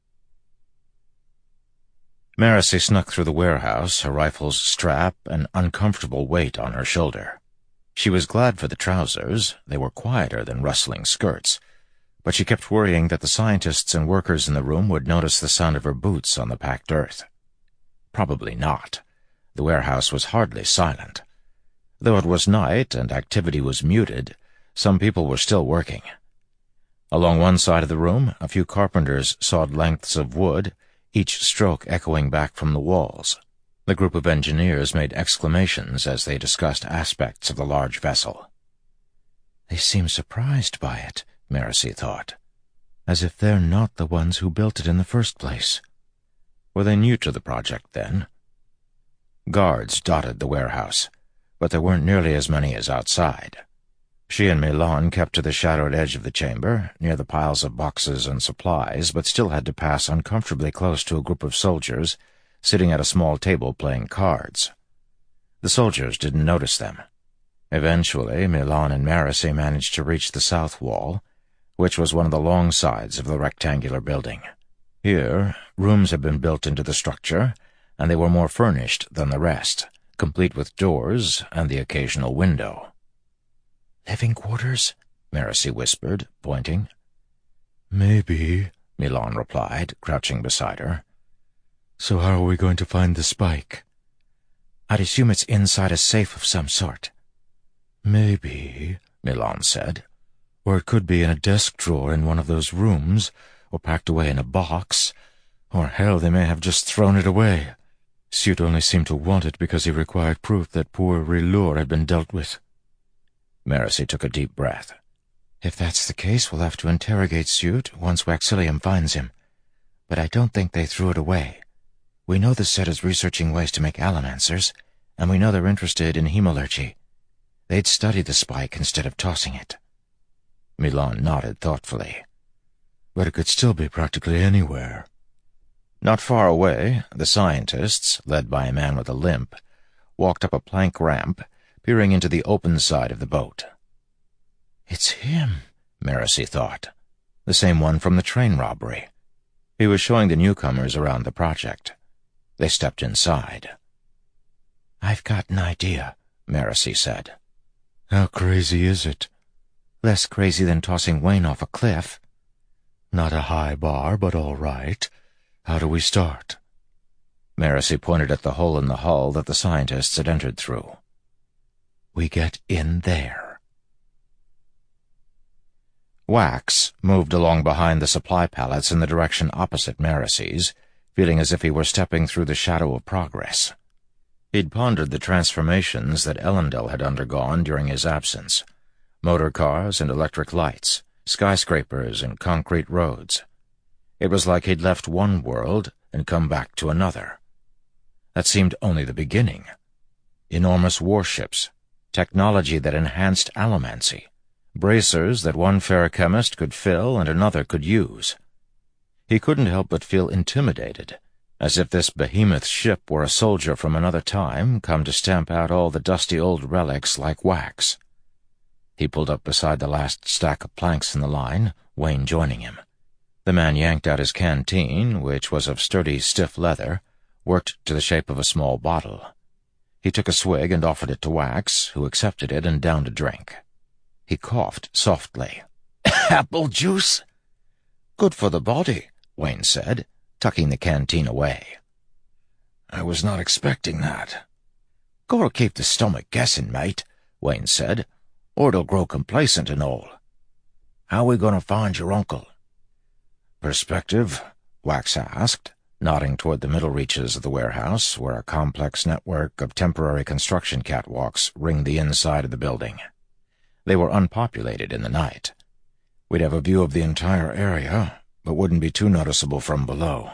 Marasi snuck through the warehouse, her rifle's strap an uncomfortable weight on her shoulder. She was glad for the trousers. They were quieter than rustling skirts, but she kept worrying that the scientists and workers in the room would notice the sound of her boots on the packed earth. Probably not. The warehouse was hardly silent. Though it was night and activity was muted, some people were still working. Along one side of the room, a few carpenters sawed lengths of wood, each stroke echoing back from the walls. The group of engineers made exclamations as they discussed aspects of the large vessel. "They seem surprised by it," Marasi thought, "as if they're not the ones who built it in the first place." Were they new to the project, then? Guards dotted the warehouse, but there weren't nearly as many as outside. She and Milan kept to the shadowed edge of the chamber, near the piles of boxes and supplies, but still had to pass uncomfortably close to a group of soldiers sitting at a small table playing cards. The soldiers didn't notice them. Eventually, Milan and Marasi managed to reach the south wall, which was one of the long sides of the rectangular building. Here, rooms had been built into the structure, and they were more furnished than the rest, complete with doors and the occasional window. "Living quarters?" Marasi whispered, pointing. "Maybe," Milan replied, crouching beside her. So how are we going to find the spike? I'd assume it's inside a safe of some sort. Maybe, Milan said. Or it could be in a desk drawer in one of those rooms, or packed away in a box. Or hell, they may have just thrown it away. Suit only seemed to want it because he required proof that poor Rilur had been dealt with. Marasi took a deep breath. If that's the case, we'll have to interrogate Suit once Waxillium finds him. But I don't think they threw it away. We know the set is researching ways to make allomancers, and we know they're interested in hemalurgy. They'd study the spike instead of tossing it. Milan nodded thoughtfully. But it could still be practically anywhere. Not far away, the scientists, led by a man with a limp, walked up a plank ramp, peering into the open side of the boat. It's him, Marasi thought. The same one from the train robbery. He was showing the newcomers around the project. They stepped inside. I've got an idea, Marasi said. How crazy is it? Less crazy than tossing Wayne off a cliff. Not a high bar, but all right. How do we start? Marasi pointed at the hole in the hull that the scientists had entered through. We get in there. Wax moved along behind the supply pallets in the direction opposite Marasi's, feeling as if he were stepping through the shadow of progress. He'd pondered the transformations that Elendil had undergone during his absence. Motor cars and electric lights, skyscrapers and concrete roads. It was like he'd left one world and come back to another. That seemed only the beginning. Enormous warships, technology that enhanced allomancy, bracers that one ferrochemist could fill and another could use. He couldn't help but feel intimidated, as if this behemoth ship were a soldier from another time come to stamp out all the dusty old relics like wax. He pulled up beside the last stack of planks in the line, Wayne joining him. The man yanked out his canteen, which was of sturdy, stiff leather, worked to the shape of a small bottle. He took a swig and offered it to Wax, who accepted it and downed a drink. He coughed softly. Apple juice? Good for the body, Wayne said, tucking the canteen away. I was not expecting that. Gotta keep the stomach guessing, mate, Wayne said, or it'll grow complacent and all. How we gonna find your uncle? Perspective? Wax asked, nodding toward the middle reaches of the warehouse, where a complex network of temporary construction catwalks ringed the inside of the building. They were unpopulated in the night. We'd have a view of the entire area, but wouldn't be too noticeable from below.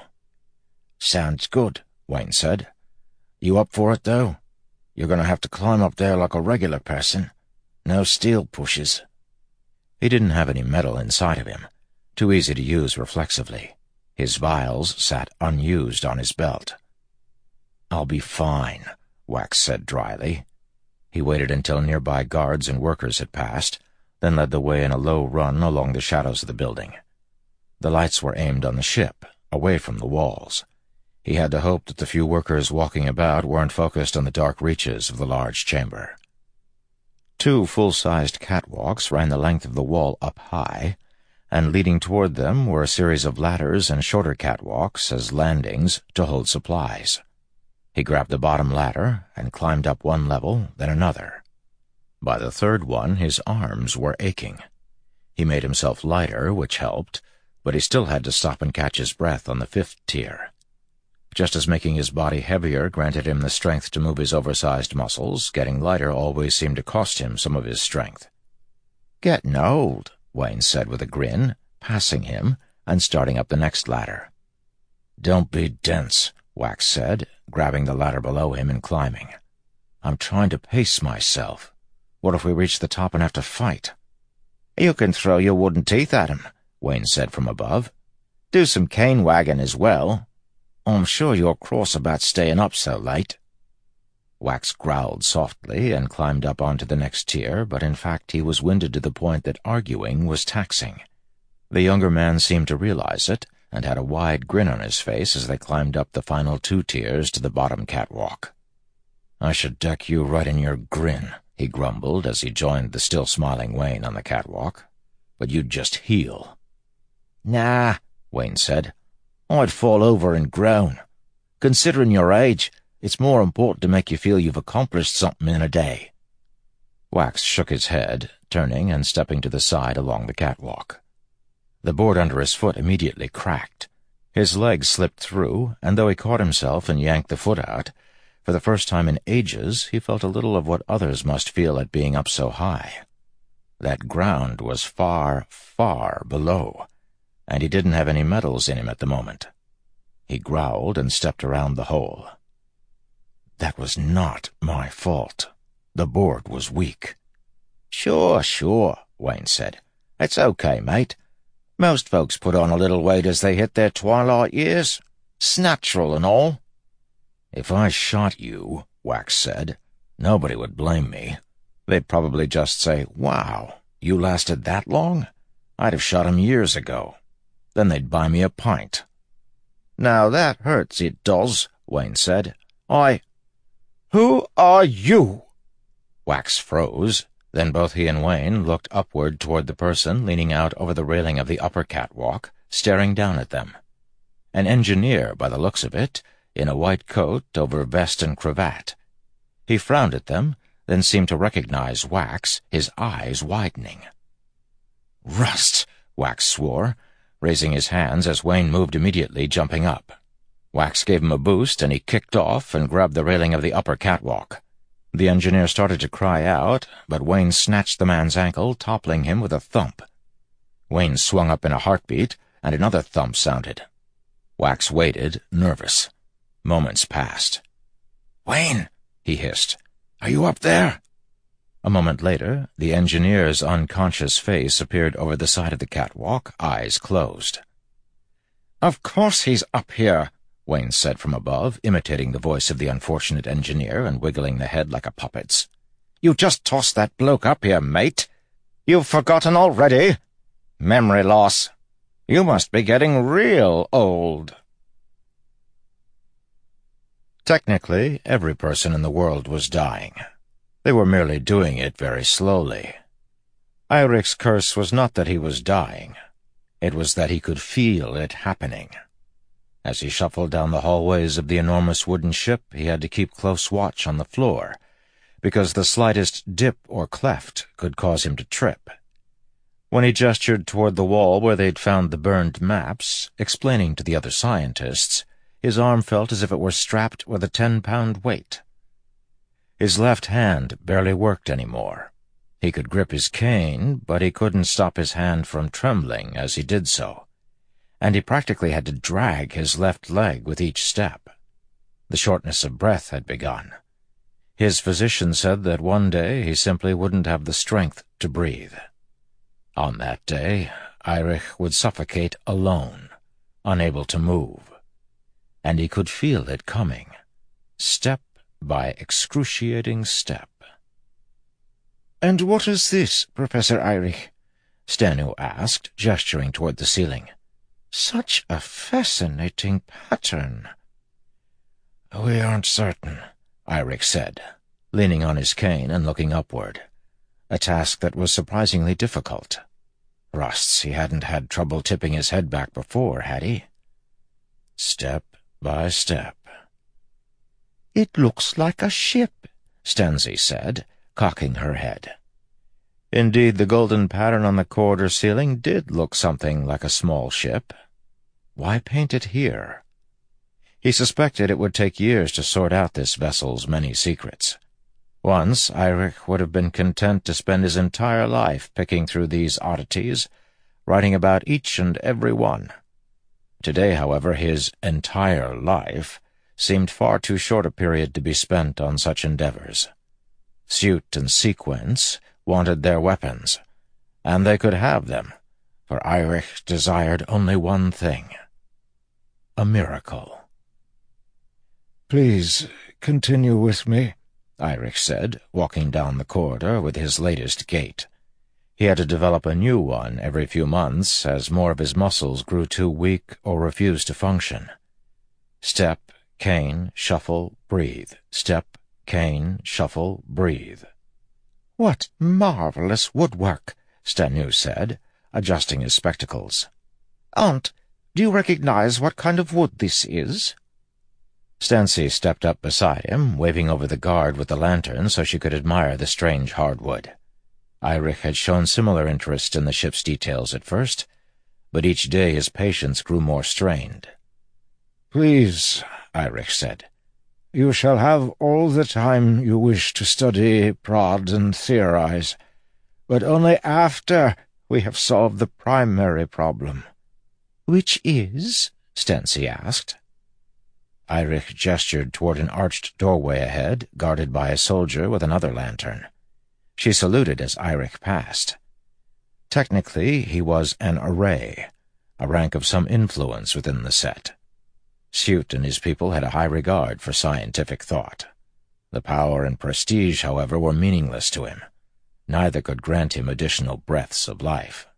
Sounds good, Wayne said. You up for it, though? You're gonna have to climb up there like a regular person. No steel pushes. He didn't have any metal inside of him, too easy to use reflexively. His vials sat unused on his belt. I'll be fine, Wax said dryly. He waited until nearby guards and workers had passed, then led the way in a low run along the shadows of the building. The lights were aimed on the ship, away from the walls. He had to hope that the few workers walking about weren't focused on the dark reaches of the large chamber. Two full-sized catwalks ran the length of the wall up high, and leading toward them were a series of ladders and shorter catwalks as landings to hold supplies. He grabbed the bottom ladder and climbed up one level, then another. By the third one, his arms were aching. He made himself lighter, which helped, but he still had to stop and catch his breath on the fifth tier. Just as making his body heavier granted him the strength to move his oversized muscles, getting lighter always seemed to cost him some of his strength. "Getting old," Wayne said with a grin, passing him and starting up the next ladder. "Don't be dense," Wax said, grabbing the ladder below him and climbing. "I'm trying to pace myself. What if we reach the top and have to fight?" "You can throw your wooden teeth at him," Wayne said from above. "Do some cane wagging as well. I'm sure you're cross about staying up so late." Wax growled softly and climbed up onto the next tier, but in fact he was winded to the point that arguing was taxing. The younger man seemed to realize it, and had a wide grin on his face as they climbed up the final two tiers to the bottom catwalk. "I should deck you right in your grin," he grumbled as he joined the still-smiling Wayne on the catwalk. "But you'd just heal." "Nah," Wayne said. "I'd fall over and groan. Considering your age, it's more important to make you feel you've accomplished something in a day." Wax shook his head, turning and stepping to the side along the catwalk. The board under his foot immediately cracked. His leg slipped through, and though he caught himself and yanked the foot out, for the first time in ages he felt a little of what others must feel at being up so high. That ground was far, far below, and he didn't have any metals in him at the moment. He growled and stepped around the hole. "That was not my fault. The board was weak." "Sure, sure," Wayne said. "It's okay, mate. Most folks put on a little weight as they hit their twilight years. It's natural and all." "If I shot you," Wax said, "nobody would blame me. They'd probably just say, 'Wow, you lasted that long? I'd have shot him years ago.' Then they'd buy me a pint." "Now that hurts, it does," Wayne said. I... Who are you?" Wax froze. Then both he and Wayne looked upward toward the person leaning out over the railing of the upper catwalk, staring down at them. An engineer, by the looks of it, in a white coat over vest and cravat. He frowned at them, then seemed to recognize Wax, his eyes widening. "Rust!" Wax swore, raising his hands as Wayne moved immediately, jumping up. Wax gave him a boost, and he kicked off and grabbed the railing of the upper catwalk. The engineer started to cry out, but Wayne snatched the man's ankle, toppling him with a thump. Wayne swung up in a heartbeat, and another thump sounded. Wax waited, nervous. Moments passed. "Wayne," he hissed, "are you up there?" A moment later, the engineer's unconscious face appeared over the side of the catwalk, eyes closed. "Of course he's up here," Wayne said from above, imitating the voice of the unfortunate engineer and wiggling the head like a puppet's. "You just tossed that bloke up here, mate. You've forgotten already? Memory loss. You must be getting real old." Technically, every person in the world was dying. They were merely doing it very slowly. Eirich's curse was not that he was dying. It was that he could feel it happening. As he shuffled down the hallways of the enormous wooden ship, he had to keep close watch on the floor, because the slightest dip or cleft could cause him to trip. When he gestured toward the wall where they'd found the burned maps, explaining to the other scientists, his arm felt as if it were strapped with a ten-pound weight. His left hand barely worked anymore. He could grip his cane, but he couldn't stop his hand from trembling as he did so, and he practically had to drag his left leg with each step. The shortness of breath had begun. His physician said that one day he simply wouldn't have the strength to breathe. On that day, Eirich would suffocate alone, unable to move. And he could feel it coming, step by excruciating step. "And what is this, Professor Eirich?" Stanu asked, gesturing toward the ceiling. "Such a fascinating pattern." "We aren't certain," Eirich said, leaning on his cane and looking upward, a task that was surprisingly difficult. Rusts, he hadn't had trouble tipping his head back before, had he? Step by step. "It looks like a ship," Stenzi said, cocking her head. Indeed, the golden pattern on the corridor ceiling did look something like a small ship. Why paint it here? He suspected it would take years to sort out this vessel's many secrets. Once, Eirich would have been content to spend his entire life picking through these oddities, writing about each and every one. Today, however, his entire life seemed far too short a period to be spent on such endeavors. Suit and Sequence wanted their weapons, and they could have them, for Eirich desired only one thing: a miracle. "Please continue with me," Eirich said, walking down the corridor with his latest gait. He had to develop a new one every few months as more of his muscles grew too weak or refused to function. Step, cane, shuffle, breathe. Step, cane, shuffle, breathe. "What marvelous woodwork," Stanu said, adjusting his spectacles. "Aunt, do you recognize what kind of wood this is?" Stancy stepped up beside him, waving over the guard with the lantern so she could admire the strange hardwood. Eirich had shown similar interest in the ship's details at first, but each day his patience grew more strained. "Please," Eirich said, "you shall have all the time you wish to study, prod, and theorize, but only after we have solved the primary problem." "Which is?" Stancy asked. Eirich gestured toward an arched doorway ahead, guarded by a soldier with another lantern. She saluted as Eirich passed. Technically, he was an array, a rank of some influence within the set. Suit and his people had a high regard for scientific thought. The power and prestige, however, were meaningless to him. Neither could grant him additional breaths of life.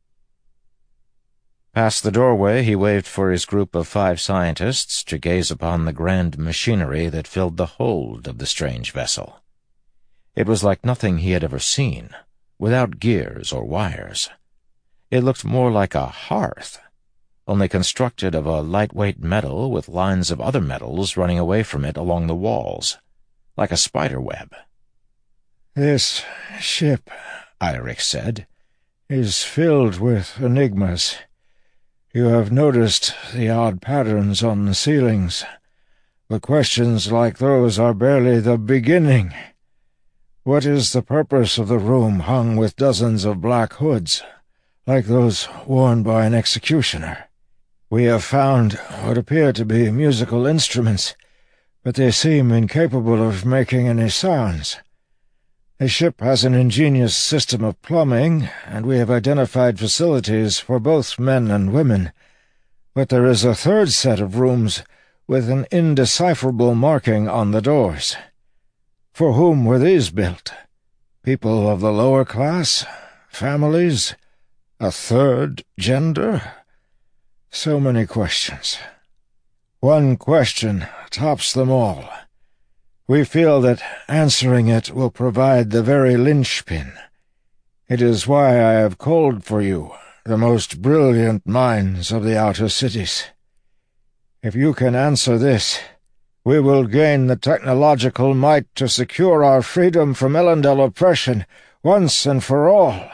Past the doorway, he waved for his group of five scientists to gaze upon the grand machinery that filled the hold of the strange vessel. It was like nothing he had ever seen, without gears or wires. It looked more like a hearth, only constructed of a lightweight metal with lines of other metals running away from it along the walls, like a spider web. "This ship," Eirich said, "is filled with enigmas. You have noticed the odd patterns on the ceilings, but questions like those are barely the beginning. What is the purpose of the room hung with dozens of black hoods, like those worn by an executioner? We have found what appear to be musical instruments, but they seem incapable of making any sounds. The ship has an ingenious system of plumbing, and we have identified facilities for both men and women, but there is a third set of rooms with an indecipherable marking on the doors. For whom were these built? People of the lower class? Families? A third gender? So many questions. One question tops them all. We feel that answering it will provide the very linchpin. It is why I have called for you, the most brilliant minds of the outer cities. If you can answer this, we will gain the technological might to secure our freedom from Elendel oppression once and for all."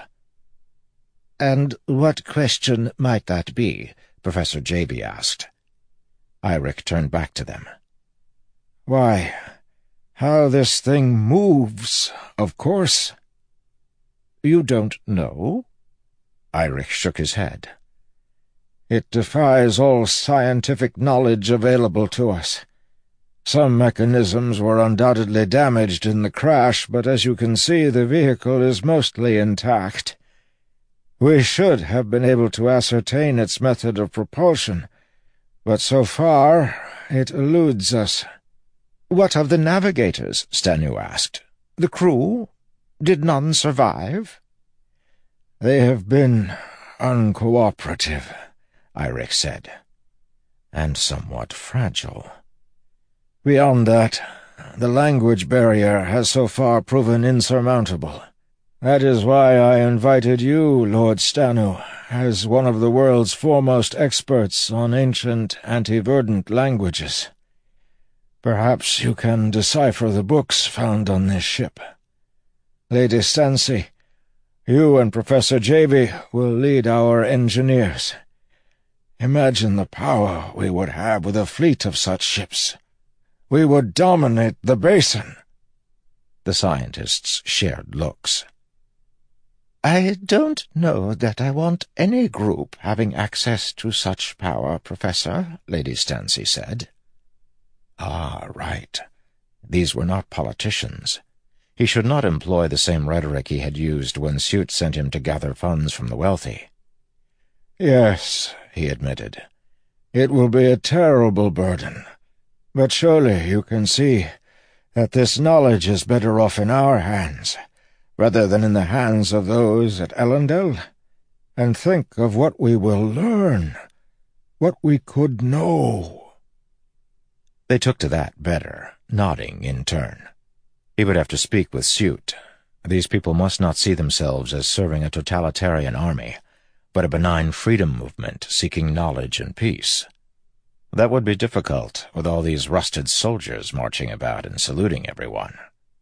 "And what question might that be?" Professor Javy asked. Eirich turned back to them. "Why, how this thing moves, of course." "You don't know?" Eirich shook his head. "It defies all scientific knowledge available to us. Some mechanisms were undoubtedly damaged in the crash, but as you can see, the vehicle is mostly intact. We should have been able to ascertain its method of propulsion, but so far it eludes us." "What of the navigators?" Stanu asked. "The crew? Did none survive?" "They have been uncooperative," Eirich said, "and somewhat fragile." "Beyond that, the language barrier has so far proven insurmountable. That is why I invited you, Lord Stanu, as one of the world's foremost experts on ancient anti-verdant languages. Perhaps you can decipher the books found on this ship. Lady Stancy, you and Professor Javy will lead our engineers. Imagine the power we would have with a fleet of such ships. We would dominate the basin." The scientists shared looks. "I don't know that I want any group having access to such power, Professor," Lady Stancy said. Ah, right. These were not politicians. He should not employ the same rhetoric he had used when Suit sent him to gather funds from the wealthy. "Yes," he admitted, "it will be a terrible burden. But surely you can see that this knowledge is better off in our hands, rather than in the hands of those at Elendel. And think of what we will learn, what we could know." They took to that better, nodding in turn. He would have to speak with Suit. These people must not see themselves as serving a totalitarian army, but a benign freedom movement seeking knowledge and peace. That would be difficult, with all these rusted soldiers marching about and saluting everyone.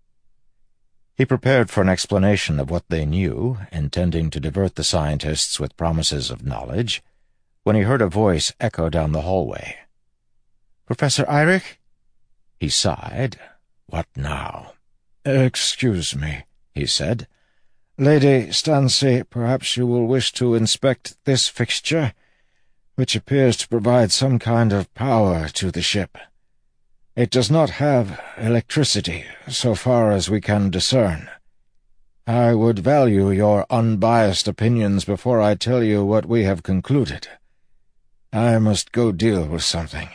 He prepared for an explanation of what they knew, intending to divert the scientists with promises of knowledge, when he heard a voice echo down the hallway. "Professor Eirich?" He sighed. What now? "Excuse me," he said. "Lady Stancy, perhaps you will wish to inspect this fixture, which appears to provide some kind of power to the ship. It does not have electricity, so far as we can discern. I would value your unbiased opinions before I tell you what we have concluded. I must go deal with something."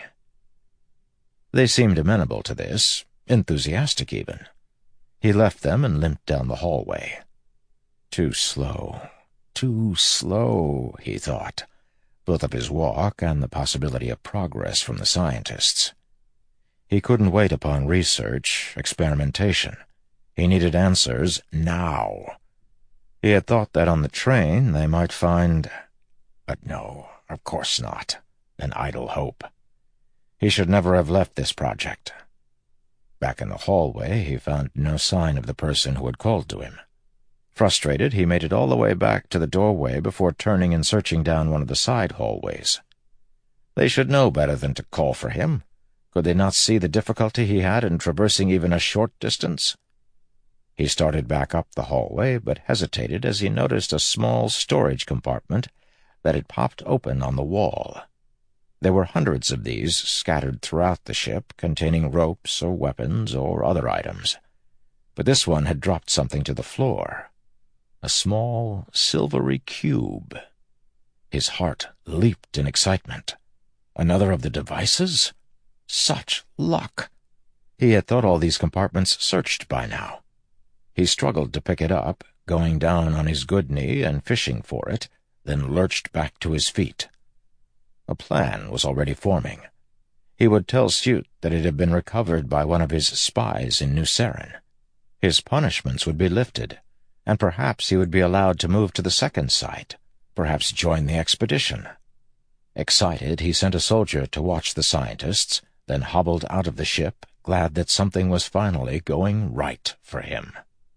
They seemed amenable to this, enthusiastic even. He left them and limped down the hallway. Too slow, too slow, he thought, both of his walk and the possibility of progress from the scientists. He couldn't wait upon research, experimentation. He needed answers now. He had thought that on the train they might find... But no, of course not. An idle hope. He should never have left this project. Back in the hallway, he found no sign of the person who had called to him. Frustrated, he made it all the way back to the doorway before turning and searching down one of the side hallways. They should know better than to call for him. Could they not see the difficulty he had in traversing even a short distance? He started back up the hallway, but hesitated as he noticed a small storage compartment that had popped open on the wall. There were hundreds of these scattered throughout the ship, containing ropes or weapons or other items. But this one had dropped something to the floor. A small, silvery cube. His heart leaped in excitement. Another of the devices? Such luck! He had thought all these compartments searched by now. He struggled to pick it up, going down on his good knee and fishing for it, then lurched back to his feet. A plan was already forming. He would tell Suit that it had been recovered by one of his spies in New Saren. His punishments would be lifted, and perhaps he would be allowed to move to the second site, perhaps join the expedition. Excited, he sent a soldier to watch the scientists, then hobbled out of the ship, glad that something was finally going right for him.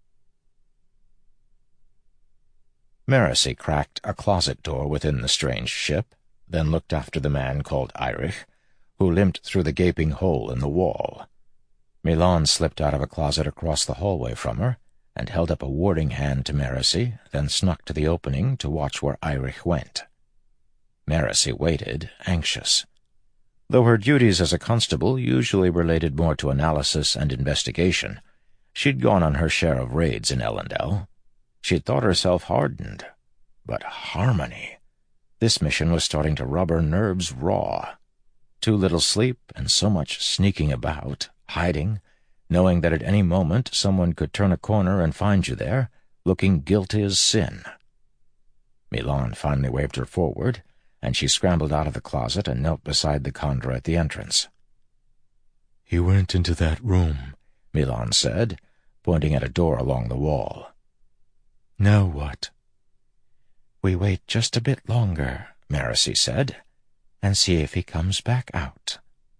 Marasi cracked a closet door within the strange ship, then looked after the man called Eirich, who limped through the gaping hole in the wall. Milan slipped out of a closet across the hallway from her, and held up a warding hand to Marasi, then snuck to the opening to watch where Eirich went. Marasi waited, anxious. Though her duties as a constable usually related more to analysis and investigation, she'd gone on her share of raids in Elendel. She'd thought herself hardened. But harmony! This mission was starting to rub her nerves raw. Too little sleep and so much sneaking about, hiding, knowing that at any moment someone could turn a corner and find you there, looking guilty as sin. Milan finally waved her forward, and she scrambled out of the closet and knelt beside the Khandra at the entrance. "He went into that room," Milan said, pointing at a door along the wall. "Now what?" "We wait just a bit longer," Marasi said, "and see if he comes back out."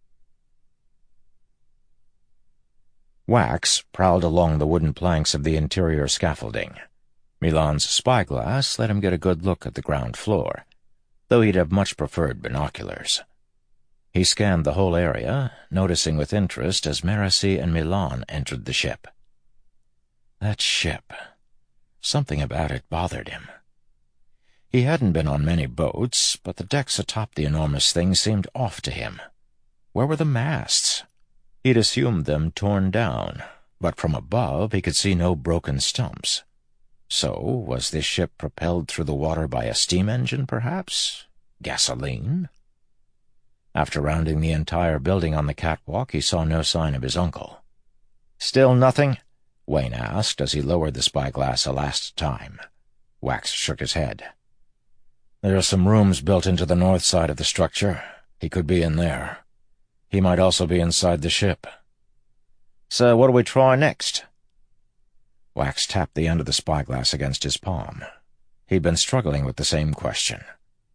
Wax prowled along the wooden planks of the interior scaffolding. Milan's spyglass let him get a good look at the ground floor, though he'd have much preferred binoculars. He scanned the whole area, noticing with interest as Marasi and Milan entered the ship. That ship. Something about it bothered him. He hadn't been on many boats, but the decks atop the enormous thing seemed off to him. Where were the masts? He'd assumed them torn down, but from above he could see no broken stumps. So, was this ship propelled through the water by a steam engine, perhaps? Gasoline? After rounding the entire building on the catwalk, he saw no sign of his uncle. "Still nothing?" Wayne asked as he lowered the spyglass a last time. Wax shook his head. "There are some rooms built into the north side of the structure. He could be in there. He might also be inside the ship." "So what do we try next?" Wax tapped the end of the spyglass against his palm. He'd been struggling with the same question.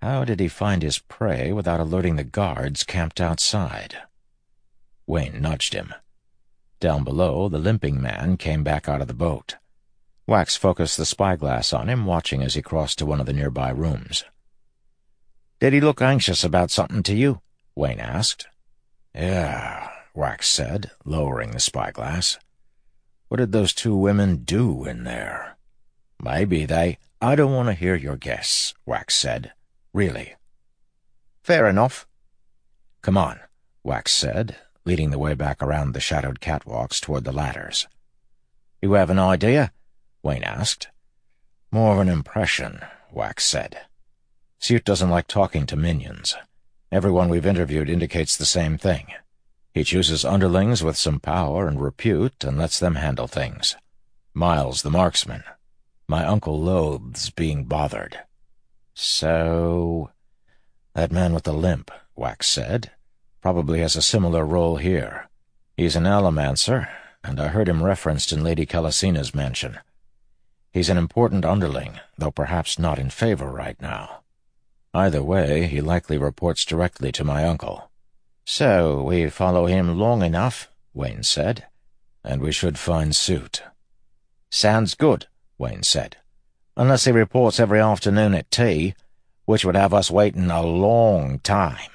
How did he find his prey without alerting the guards camped outside? Wayne nudged him. Down below, the limping man came back out of the boat. Wax focused the spyglass on him, watching as he crossed to one of the nearby rooms. "Did he look anxious about something to you?" Wayne asked. "Yeah," Wax said, lowering the spyglass. "What did those two women do in there?" "Maybe they—" "I don't want to hear your guess," Wax said. "Really." "Fair enough." "Come on," Wax said, leading the way back around the shadowed catwalks toward the ladders. "You have an idea?" Wayne asked. "More of an impression," Wax said. "Suit doesn't like talking to minions. Everyone we've interviewed indicates the same thing. He chooses underlings with some power and repute and lets them handle things. Miles the marksman. My uncle loathes being bothered." "So—" "That man with the limp," Wax said, "probably has a similar role here. He's an allomancer, and I heard him referenced in Lady Calacina's mansion. He's an important underling, though perhaps not in favor right now. Either way, he likely reports directly to my uncle." "So we follow him long enough," Wayne said, "and we should find Suit." "Sounds good," Wayne said. "Unless he reports every afternoon at tea, which would have us waiting a long time."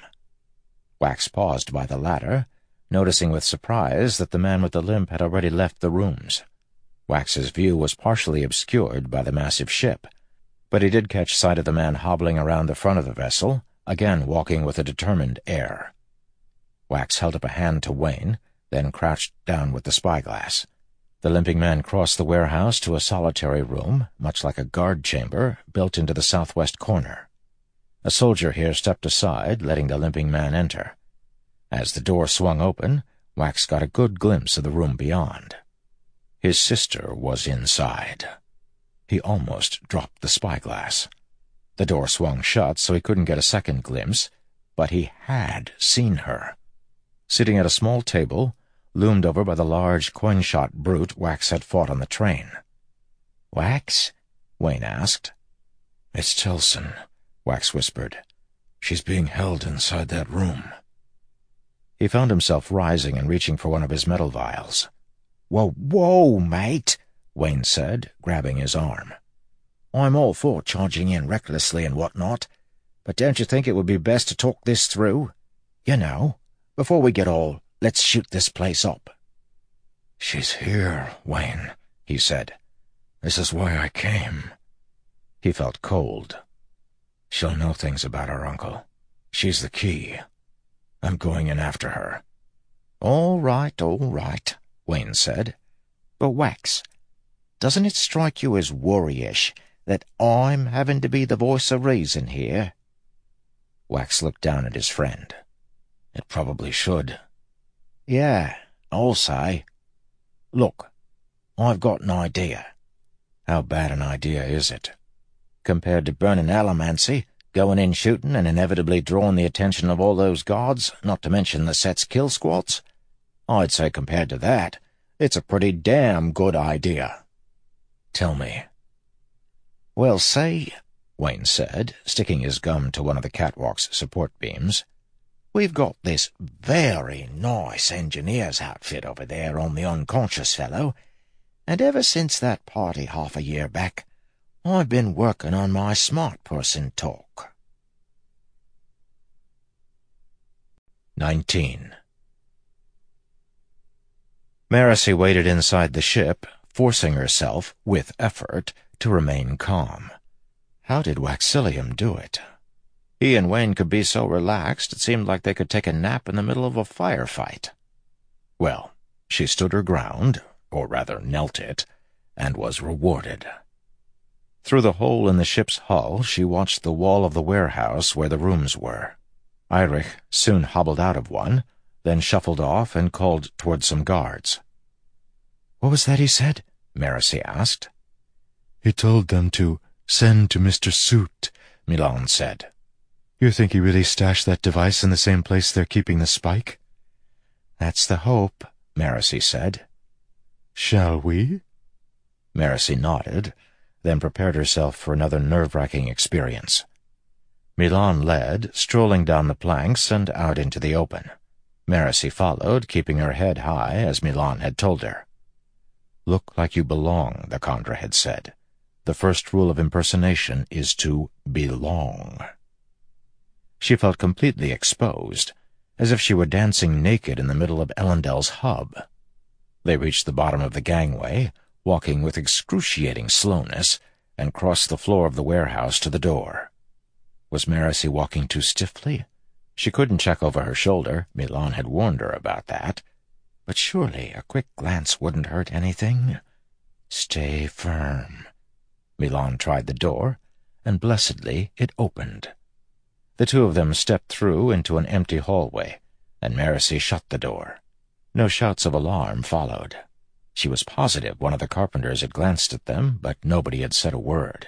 Wax paused by the ladder, noticing with surprise that the man with the limp had already left the rooms. Wax's view was partially obscured by the massive ship, but he did catch sight of the man hobbling around the front of the vessel, again walking with a determined air. Wax held up a hand to Wayne, then crouched down with the spyglass. The limping man crossed the warehouse to a solitary room, much like a guard chamber, built into the southwest corner. A soldier here stepped aside, letting the limping man enter. As the door swung open, Wax got a good glimpse of the room beyond. His sister was inside. He almost dropped the spyglass. The door swung shut, so he couldn't get a second glimpse, but he had seen her. Sitting at a small table, loomed over by the large coin-shot brute Wax had fought on the train. "Wax?" Wayne asked. "It's Tilson," Wax whispered. "She's being held inside that room." He found himself rising and reaching for one of his metal vials. "Whoa, whoa, mate," Wayne said, grabbing his arm. "I'm all for charging in recklessly and whatnot, but don't you think it would be best to talk this through? You know, before we get all, let's shoot this place up." "She's here, Wayne," he said. "This is why I came." He felt cold. "She'll know things about her uncle. She's the key. I'm going in after her." "All right, all right," Wayne said. "But, Wax, doesn't it strike you as worryish that I'm having to be the voice of reason here?" Wax looked down at his friend. "It probably should." "Yeah, I'll say. Look, I've got an idea." "How bad an idea is it?" "Compared to burning Allomancy, going in shooting and inevitably drawing the attention of all those guards, not to mention the set's kill squads, I'd say compared to that, it's a pretty damn good idea." "Tell me." "Well, say," Wayne said, sticking his gum to one of the catwalk's support beams, "we've got this very nice engineer's outfit over there on the unconscious fellow, and ever since that party half a year back, I've been working on my smart person talk." Nineteen. Marasi waited inside the ship, forcing herself, with effort, to remain calm. How did Waxilium do it? He and Wayne could be so relaxed it seemed like they could take a nap in the middle of a firefight. Well, she stood her ground, or rather knelt it, and was rewarded. Through the hole in the ship's hull she watched the wall of the warehouse where the rooms were. Eirich soon hobbled out of one, then shuffled off and called toward some guards. "What was that he said?" Marasi asked. "He told them to send to Mister Suit," Milan said. "You think he really stashed that device in the same place they're keeping the spike?" "That's the hope," Marasi said. "Shall we?" Marasi nodded, then prepared herself for another nerve-wracking experience. Milan led, strolling down the planks and out into the open. Marasi followed, keeping her head high, as Milan had told her. "Look like you belong," the Khandra had said. "The first rule of impersonation is to belong." She felt completely exposed, as if she were dancing naked in the middle of Elendil's hub. They reached the bottom of the gangway, walking with excruciating slowness, and crossed the floor of the warehouse to the door. Was Marasi walking too stiffly? She couldn't check over her shoulder. Milan had warned her about that. But surely a quick glance wouldn't hurt anything. Stay firm. Milan tried the door, and blessedly it opened. The two of them stepped through into an empty hallway, and Marasi shut the door. No shouts of alarm followed. She was positive one of the carpenters had glanced at them, but nobody had said a word.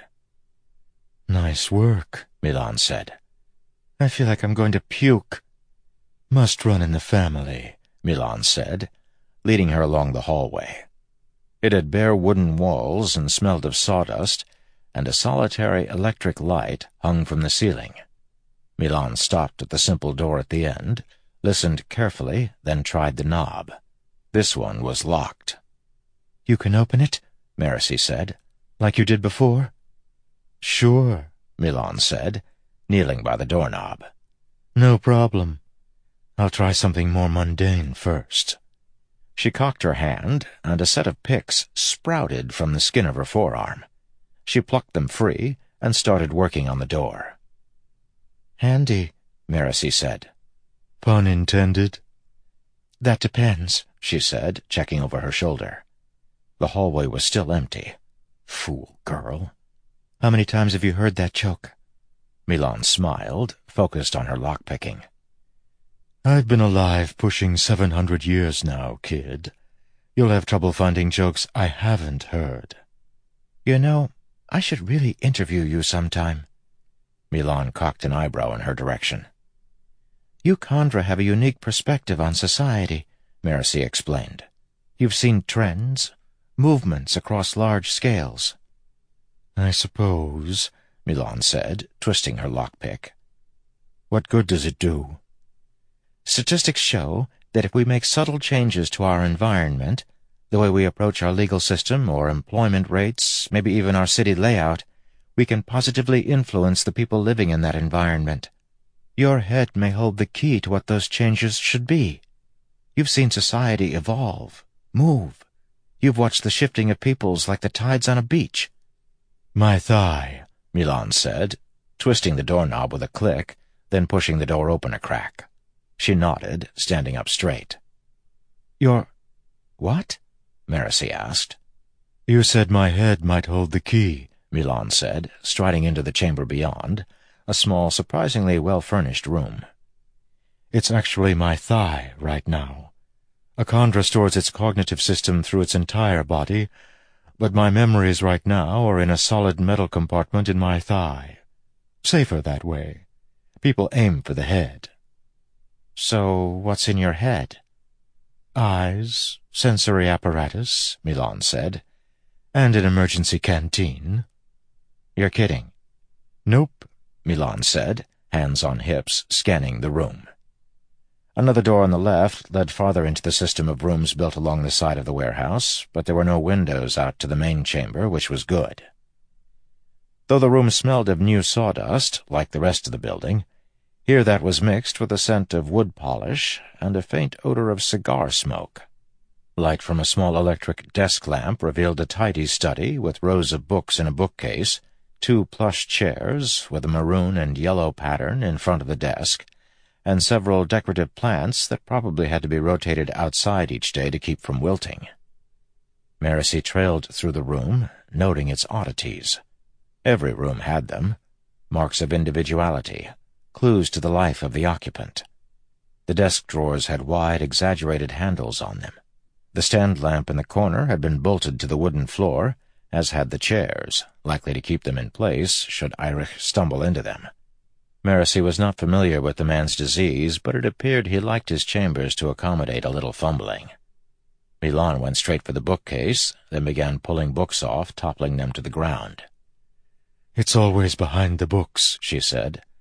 "Nice work," Milan said. "I feel like I'm going to puke." "Must run in the family," Milan said, leading her along the hallway. It had bare wooden walls and smelled of sawdust, and a solitary electric light hung from the ceiling. Milan stopped at the simple door at the end, listened carefully, then tried the knob. This one was locked. "You can open it?" Marasi said. "Like you did before?" "Sure," Milan said, kneeling by the doorknob. "No problem. I'll try something more mundane first." She cocked her hand, and a set of picks sprouted from the skin of her forearm. She plucked them free and started working on the door. "Handy," Marasi said. "Pun intended." "That depends," she said, checking over her shoulder. The hallway was still empty. Fool girl. "How many times have you heard that joke?" Milan smiled, focused on her lockpicking. "I've been alive pushing seven hundred years now, kid. You'll have trouble finding jokes I haven't heard." "You know, I should really interview you sometime." Milan cocked an eyebrow in her direction. "You Khandra have a unique perspective on society," Marasi explained. "You've seen trends, movements across large scales." "I suppose," Milan said, twisting her lockpick. "What good does it do?" "Statistics show that if we make subtle changes to our environment, the way we approach our legal system or employment rates, maybe even our city layout, we can positively influence the people living in that environment. Your head may hold the key to what those changes should be. You've seen society evolve, move. You've watched the shifting of peoples like the tides on a beach." "My thigh," Milan said, twisting the doorknob with a click, then pushing the door open a crack. She nodded, standing up straight. "Your... what?" Marasi asked. "You said my head might hold the key," Milan said, striding into the chamber beyond, a small, surprisingly well-furnished room. "It's actually my thigh right now. A Khandra stores its cognitive system through its entire body, but my memories right now are in a solid metal compartment in my thigh. Safer that way. People aim for the head." "So what's in your head?" "Eyes, sensory apparatus," Milan said, "and an emergency canteen." "You're kidding." "Nope," Milan said, hands on hips, scanning the room. Another door on the left led farther into the system of rooms built along the side of the warehouse, but there were no windows out to the main chamber, which was good. Though the room smelled of new sawdust, like the rest of the building, here that was mixed with a scent of wood polish and a faint odor of cigar smoke. Light from a small electric desk lamp revealed a tidy study with rows of books in a bookcase, two plush chairs with a maroon and yellow pattern in front of the desk, and several decorative plants that probably had to be rotated outside each day to keep from wilting. Marasi trailed through the room, noting its oddities. Every room had them, marks of individuality, clues to the life of the occupant. The desk drawers had wide, exaggerated handles on them. The stand lamp in the corner had been bolted to the wooden floor, as had the chairs, likely to keep them in place should Eirich stumble into them. Marasi was not familiar with the man's disease, but it appeared he liked his chambers to accommodate a little fumbling. Milan went straight for the bookcase, then began pulling books off, toppling them to the ground. "It's always behind the books," she said.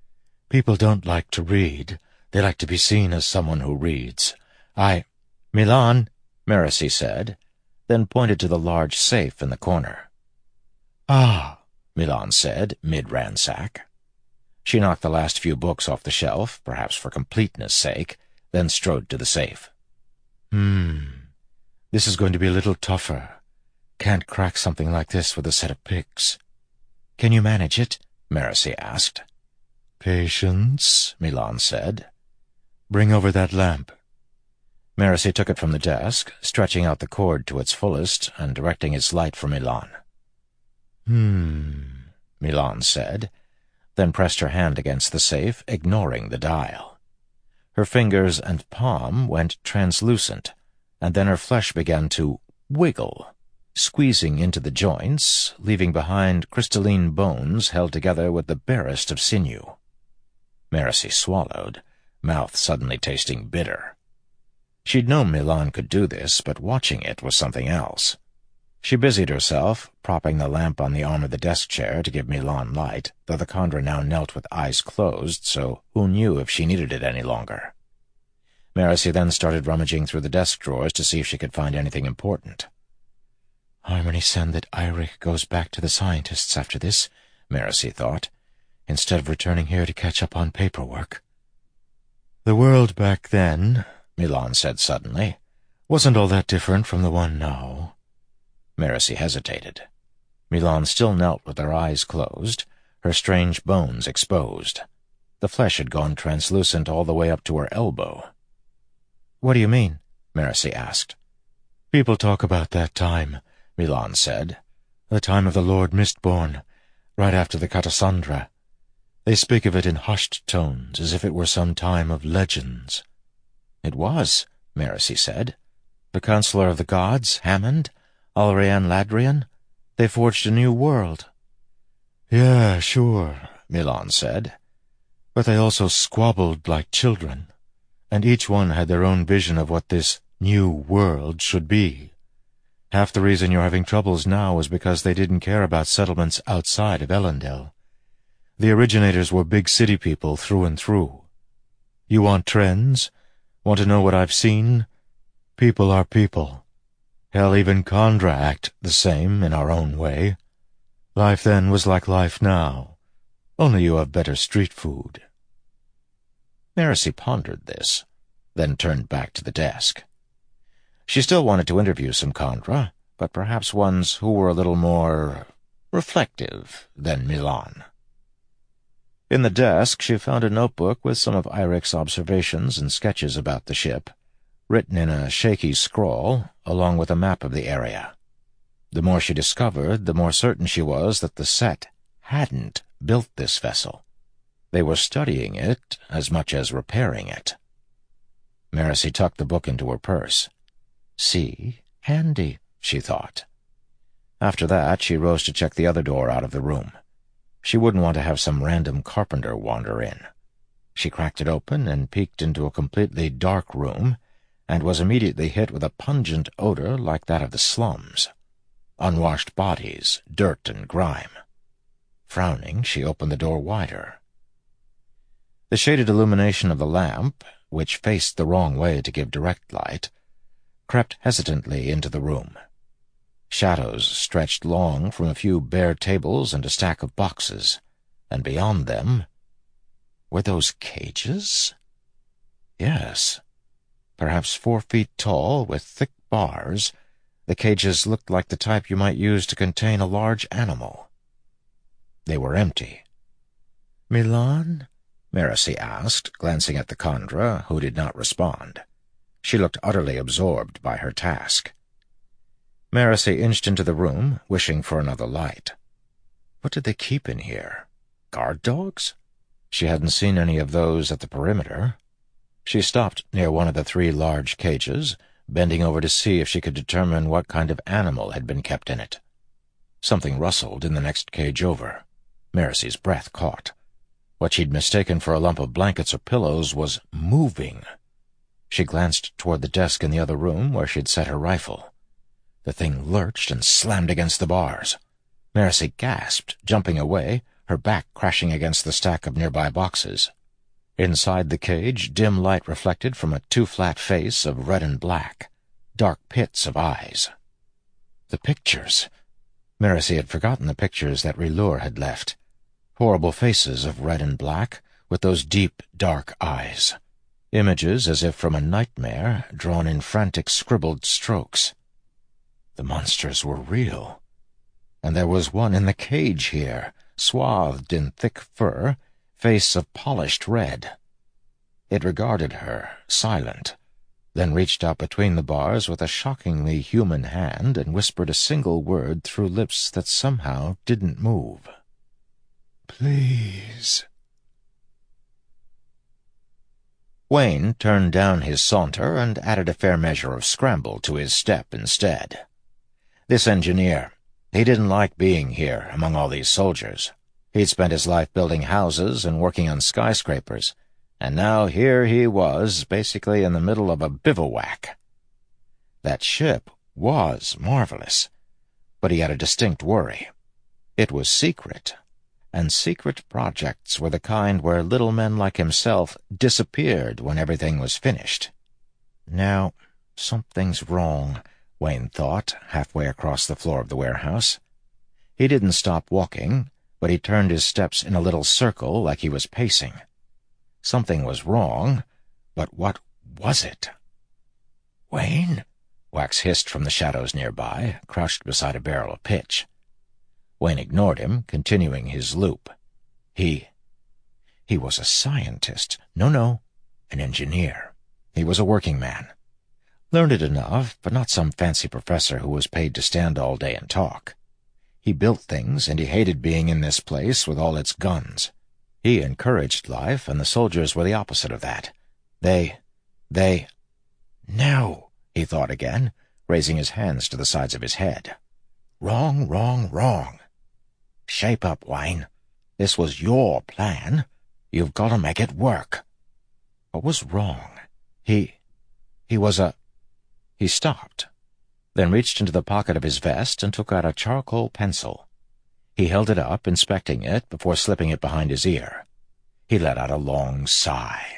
People don't like to read. They like to be seen as someone who reads. I— Milan, Marasi said, then pointed to the large safe in the corner. Ah, Milan said, mid-ransack. She knocked the last few books off the shelf, perhaps for completeness' sake, then strode to the safe. Hmm, this is going to be a little tougher. Can't crack something like this with a set of picks. Can you manage it? Marasi asked. Patience, Milan said. Bring over that lamp. Marasi took it from the desk, stretching out the cord to its fullest and directing its light for Milan. Hmm, Milan said, then pressed her hand against the safe, ignoring the dial. Her fingers and palm went translucent, and then her flesh began to wiggle, squeezing into the joints, leaving behind crystalline bones held together with the barest of sinew. Marasi swallowed, mouth suddenly tasting bitter. She'd known Milan could do this, but watching it was something else. She busied herself, propping the lamp on the arm of the desk chair to give Milan light, though the Khandra now knelt with eyes closed, so who knew if she needed it any longer. Marasi then started rummaging through the desk drawers to see if she could find anything important. Harmony send that Eirik goes back to the scientists after this, Marasi thought, instead of returning here to catch up on paperwork. The world back then, Milan said suddenly, wasn't all that different from the one now. Marasi hesitated. Milan still knelt with her eyes closed, her strange bones exposed. The flesh had gone translucent all the way up to her elbow. What do you mean? Marasi asked. People talk about that time, Milan said. The time of the Lord Mistborn, right after the Katasandra. They speak of it in hushed tones, as if it were some time of legends. It was, Marasi said. The Counselor of the Gods, Hammond, Alrayan Ladrian, they forged a new world. Yeah, sure, Milan said. But they also squabbled like children, and each one had their own vision of what this new world should be. Half the reason you're having troubles now is because they didn't care about settlements outside of Elendil. The originators were big city people through and through. You want trends? Want to know what I've seen? People are people. Hell, even Khandra act the same in our own way. Life then was like life now, only you have better street food. Marasi pondered this, then turned back to the desk. She still wanted to interview some Khandra, but perhaps ones who were a little more reflective than Milan. In the desk she found a notebook with some of Eirik's observations and sketches about the ship, written in a shaky scrawl, along with a map of the area. The more she discovered, the more certain she was that the Set hadn't built this vessel. They were studying it as much as repairing it. Marasi tucked the book into her purse. See, handy, she thought. After that, she rose to check the other door out of the room. She wouldn't want to have some random carpenter wander in. She cracked it open and peeked into a completely dark room, and was immediately hit with a pungent odor like that of the slums. Unwashed bodies, dirt and grime. Frowning, she opened the door wider. The shaded illumination of the lamp, which faced the wrong way to give direct light, crept hesitantly into the room. Shadows stretched long from a few bare tables and a stack of boxes, and beyond them— were those cages? Yes. Perhaps four feet tall, with thick bars, the cages looked like the type you might use to contain a large animal. They were empty. Milan? Marasi asked, glancing at the Khandra, who did not respond. She looked utterly absorbed by her task. Marasi inched into the room, wishing for another light. What did they keep in here? Guard dogs? She hadn't seen any of those at the perimeter. She stopped near one of the three large cages, bending over to see if she could determine what kind of animal had been kept in it. Something rustled in the next cage over. Marasi's breath caught. What she'd mistaken for a lump of blankets or pillows was moving. She glanced toward the desk in the other room where she'd set her rifle. The thing lurched and slammed against the bars. Marasi gasped, jumping away, her back crashing against the stack of nearby boxes. Inside the cage, dim light reflected from a two-flat face of red and black, dark pits of eyes. The pictures! Miracy had forgotten the pictures that Rilur had left. Horrible faces of red and black, with those deep, dark eyes. Images as if from a nightmare, drawn in frantic scribbled strokes. The monsters were real. And there was one in the cage here, swathed in thick fur, face of polished red. It regarded her, silent, then reached out between the bars with a shockingly human hand and whispered a single word through lips that somehow didn't move. "Please." Wayne turned down his saunter and added a fair measure of scramble to his step instead. This engineer, he didn't like being here among all these soldiers. He'd spent his life building houses and working on skyscrapers, and now here he was, basically in the middle of a bivouac. That ship was marvelous, but he had a distinct worry. It was secret, and secret projects were the kind where little men like himself disappeared when everything was finished. Now, something's wrong, Wayne thought, halfway across the floor of the warehouse. He didn't stop walking, but he turned his steps in a little circle like he was pacing. Something was wrong, but what was it? "Wayne?" Wax hissed from the shadows nearby, crouched beside a barrel of pitch. Wayne ignored him, continuing his loop. He... he was a scientist. No, no, an engineer. He was a working man. Learned enough, but not some fancy professor who was paid to stand all day and talk. He built things, and he hated being in this place with all its guns. He encouraged life, and the soldiers were the opposite of that. They... they... No, he thought again, raising his hands to the sides of his head. Wrong, wrong, wrong. Shape up, Wayne. This was your plan. You've got to make it work. What was wrong? He... he was a... He stopped, then reached into the pocket of his vest and took out a charcoal pencil. He held it up, inspecting it, before slipping it behind his ear. He let out a long sigh.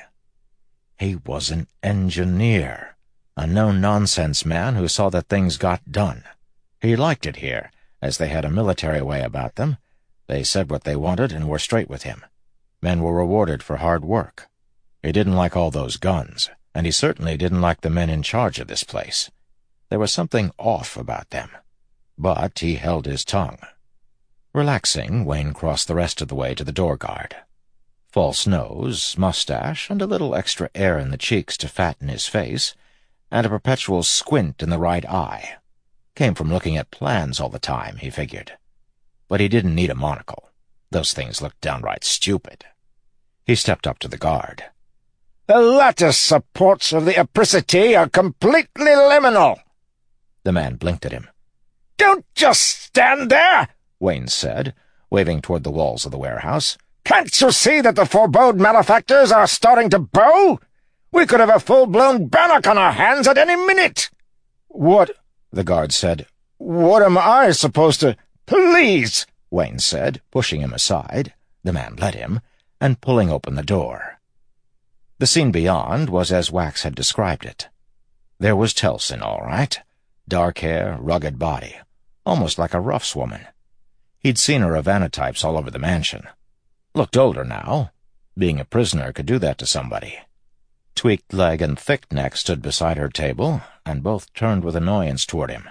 He was an engineer, a no-nonsense man who saw that things got done. He liked it here, as they had a military way about them. They said what they wanted and were straight with him. Men were rewarded for hard work. He didn't like all those guns, and he certainly didn't like the men in charge of this place. There was something off about them. But he held his tongue. Relaxing, Wayne crossed the rest of the way to the door guard. False nose, mustache, and a little extra air in the cheeks to fatten his face, and a perpetual squint in the right eye. Came from looking at plans all the time, he figured. But he didn't need a monocle. Those things looked downright stupid. He stepped up to the guard. "The lattice supports of the apricity are completely liminal." The man blinked at him. "Don't just stand there," Wayne said, waving toward the walls of the warehouse. "Can't you see that the forebode malefactors are starting to bow? We could have a full-blown bannock on our hands at any minute." "What?" the guard said. "What am I supposed to—" "Please," Wayne said, pushing him aside. The man let him, and pulling open the door. The scene beyond was as Wax had described it. There was Telsin, all right. Dark hair, rugged body, almost like a Ruff's woman. He'd seen her Ivanotypes all over the mansion. Looked older now. Being a prisoner could do that to somebody. Tweaked Leg and Thick Neck stood beside her table, and both turned with annoyance toward him.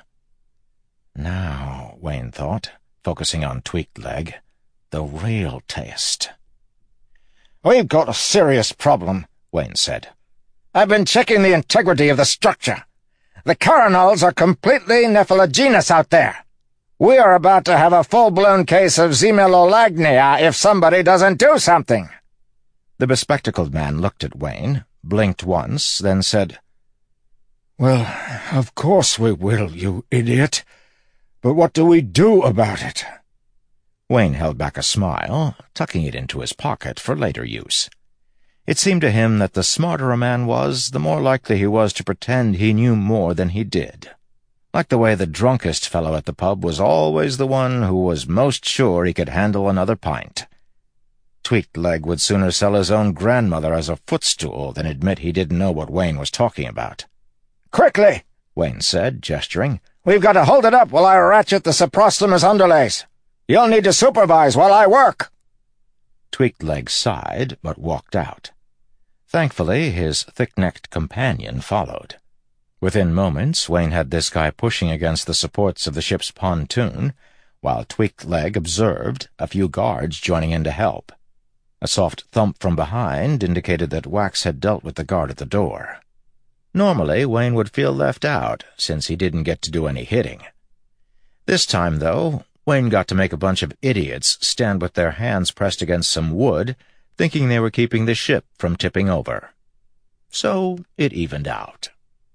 Now, Wayne thought, focusing on Tweaked Leg, the real test. "We've got a serious problem," Wayne said. "I've been checking the integrity of the structure. The coronals are completely nephilogenous out there. We are about to have a full-blown case of Zemelolagnia if somebody doesn't do something." The bespectacled man looked at Wayne, blinked once, then said, "Well, of course we will, you idiot. But what do we do about it?" Wayne held back a smile, tucking it into his pocket for later use. It seemed to him that the smarter a man was, the more likely he was to pretend he knew more than he did. Like the way the drunkest fellow at the pub was always the one who was most sure he could handle another pint. Tweaked Leg would sooner sell his own grandmother as a footstool than admit he didn't know what Wayne was talking about. "Quickly," Wayne said, gesturing. "We've got to hold it up while I ratchet the Soprostomus underlays. You'll need to supervise while I work." Tweaked Leg sighed, but walked out. Thankfully, his thick-necked companion followed. Within moments, Wayne had this guy pushing against the supports of the ship's pontoon, while Tweaked Leg observed, a few guards joining in to help. A soft thump from behind indicated that Wax had dealt with the guard at the door. Normally, Wayne would feel left out, since he didn't get to do any hitting. This time, though, Wayne got to make a bunch of idiots stand with their hands pressed against some wood, thinking they were keeping the ship from tipping over. So it evened out.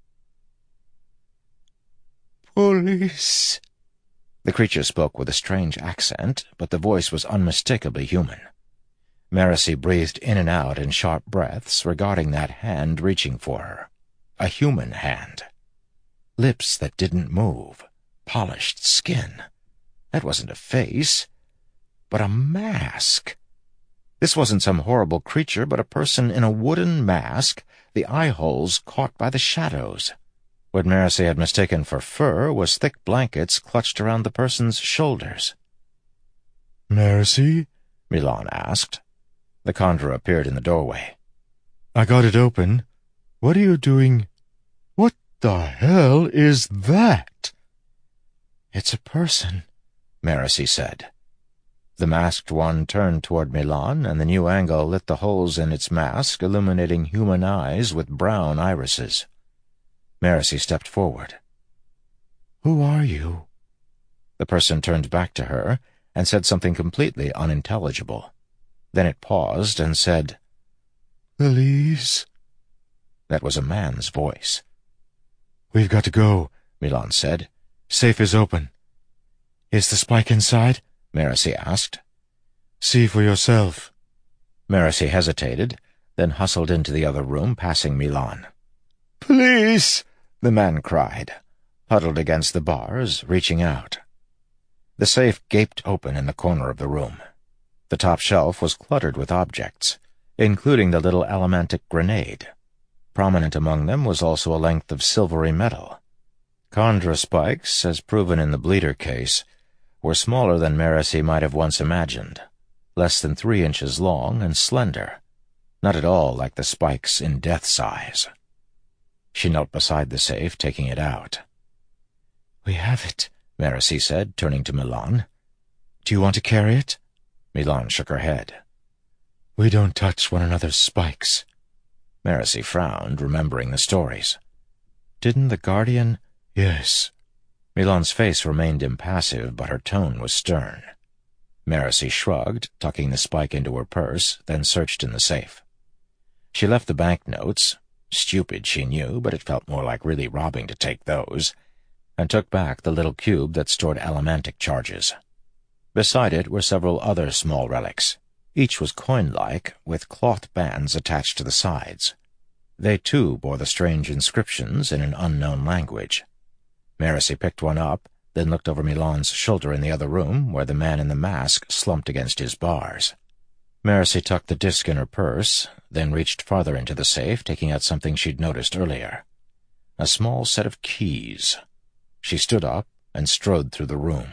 "Police." The creature spoke with a strange accent, but the voice was unmistakably human. Marasi breathed in and out in sharp breaths, regarding that hand reaching for her. A human hand. Lips that didn't move. Polished skin. That wasn't a face, but a mask. This wasn't some horrible creature, but a person in a wooden mask, the eye-holes caught by the shadows. What Marasi had mistaken for fur was thick blankets clutched around the person's shoulders. "Marasi?" Milan asked. The conjurer appeared in the doorway. "I got it open. What are you doing? What the hell is that?" "It's a person," Marasi said. The masked one turned toward Milan, and the new angle lit the holes in its mask, illuminating human eyes with brown irises. Marasi stepped forward. "Who are you?" The person turned back to her and said something completely unintelligible. Then it paused and said, "Police." That was a man's voice. "We've got to go," Milan said. "Safe is open." "Is the spike inside?" Marasi asked. "See for yourself." Marasi hesitated, then hustled into the other room, passing Milan. "Police!" the man cried, huddled against the bars, reaching out. The safe gaped open in the corner of the room. The top shelf was cluttered with objects, including the little allomantic grenade. Prominent among them was also a length of silvery metal. Kandra spikes, as proven in the Bleeder case, were smaller than Marasi might have once imagined, less than three inches long and slender, not at all like the spikes in death size. She knelt beside the safe, taking it out. "We have it," Marasi said, turning to Milan. "Do you want to carry it?" Milan shook her head. "We don't touch one another's spikes." Marasi frowned, remembering the stories. "Didn't the Guardian—" "Yes." Milan's face remained impassive, but her tone was stern. Marasi shrugged, tucking the spike into her purse, then searched in the safe. She left the banknotes, stupid she knew, but it felt more like really robbing to take those, and took back the little cube that stored allomantic charges. Beside it were several other small relics. Each was coin-like, with cloth bands attached to the sides. They, too, bore the strange inscriptions in an unknown language. Marasi picked one up, then looked over Milan's shoulder in the other room, where the man in the mask slumped against his bars. Marasi tucked the disc in her purse, then reached farther into the safe, taking out something she'd noticed earlier. A small set of keys. She stood up and strode through the room.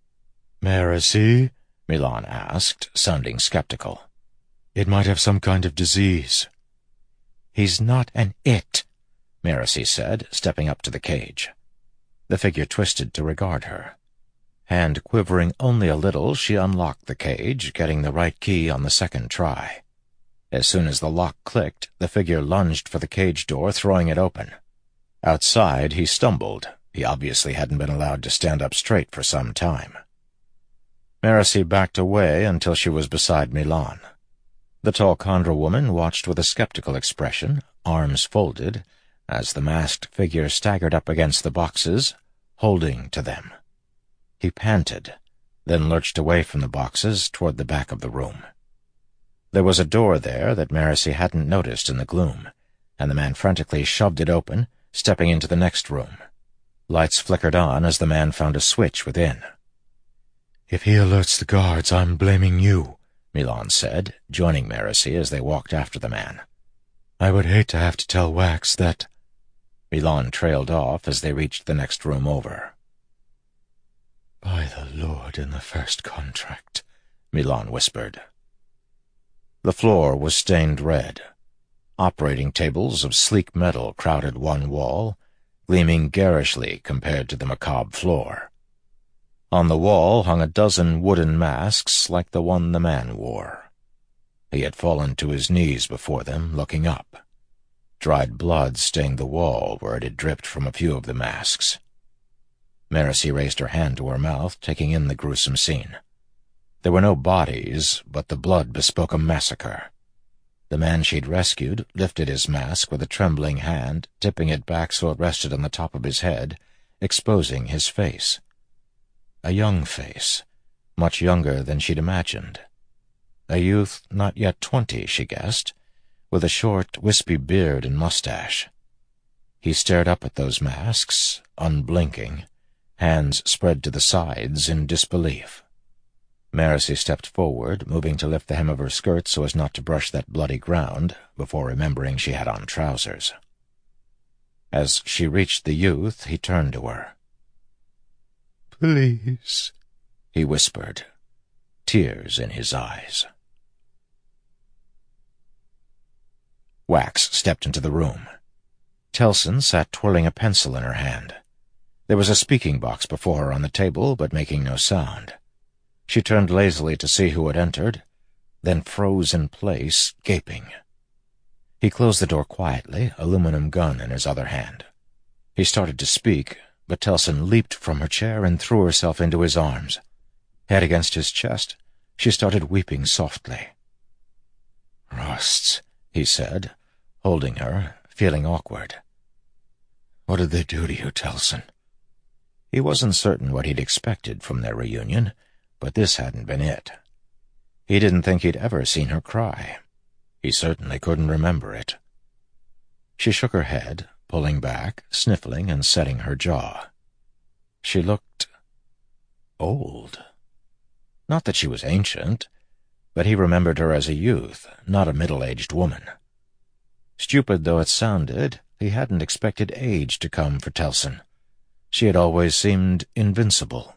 "Marasi?" Milan asked, sounding skeptical. "It might have some kind of disease." "He's not an it," Marasi said, stepping up to the cage. The figure twisted to regard her. Hand quivering only a little, she unlocked the cage, getting the right key on the second try. As soon as the lock clicked, the figure lunged for the cage door, throwing it open. Outside, he stumbled. He obviously hadn't been allowed to stand up straight for some time. Marasi backed away until she was beside Milan. The tall Kandra woman watched with a skeptical expression, arms folded, as the masked figure staggered up against the boxes, holding to them. He panted, then lurched away from the boxes toward the back of the room. There was a door there that Marasi hadn't noticed in the gloom, and the man frantically shoved it open, stepping into the next room. Lights flickered on as the man found a switch within. "If he alerts the guards, I'm blaming you," Milan said, joining Maracy as they walked after the man. "I would hate to have to tell Wax that—" Milan trailed off as they reached the next room over. "By the Lord in the first contract," Milan whispered. The floor was stained red. Operating tables of sleek metal crowded one wall, gleaming garishly compared to the macabre floor. On the wall hung a dozen wooden masks like the one the man wore. He had fallen to his knees before them, looking up. Dried blood stained the wall where it had dripped from a few of the masks. Maracy raised her hand to her mouth, taking in the gruesome scene. There were no bodies, but the blood bespoke a massacre. The man she'd rescued lifted his mask with a trembling hand, tipping it back so it rested on the top of his head, exposing his face. A young face, much younger than she'd imagined. A youth not yet twenty, she guessed, with a short, wispy beard and mustache. He stared up at those masks, unblinking, hands spread to the sides in disbelief. Maracy stepped forward, moving to lift the hem of her skirt so as not to brush that bloody ground, before remembering she had on trousers. As she reached the youth, he turned to her. "Please," he whispered, tears in his eyes. Wax stepped into the room. Telson sat twirling a pencil in her hand. There was a speaking box before her on the table, but making no sound. She turned lazily to see who had entered, then froze in place, gaping. He closed the door quietly, aluminum gun in his other hand. He started to speak, but Telson leaped from her chair and threw herself into his arms. Head against his chest, she started weeping softly. "Rusts," he said, holding her, feeling awkward. "What did they do to you, Telson?" He wasn't certain what he'd expected from their reunion, but this hadn't been it. He didn't think he'd ever seen her cry. He certainly couldn't remember it. She shook her head, pulling back, sniffling and setting her jaw. She looked old. Not that she was ancient, but he remembered her as a youth, not a middle-aged woman. Stupid though it sounded, he hadn't expected age to come for Telson. She had always seemed invincible.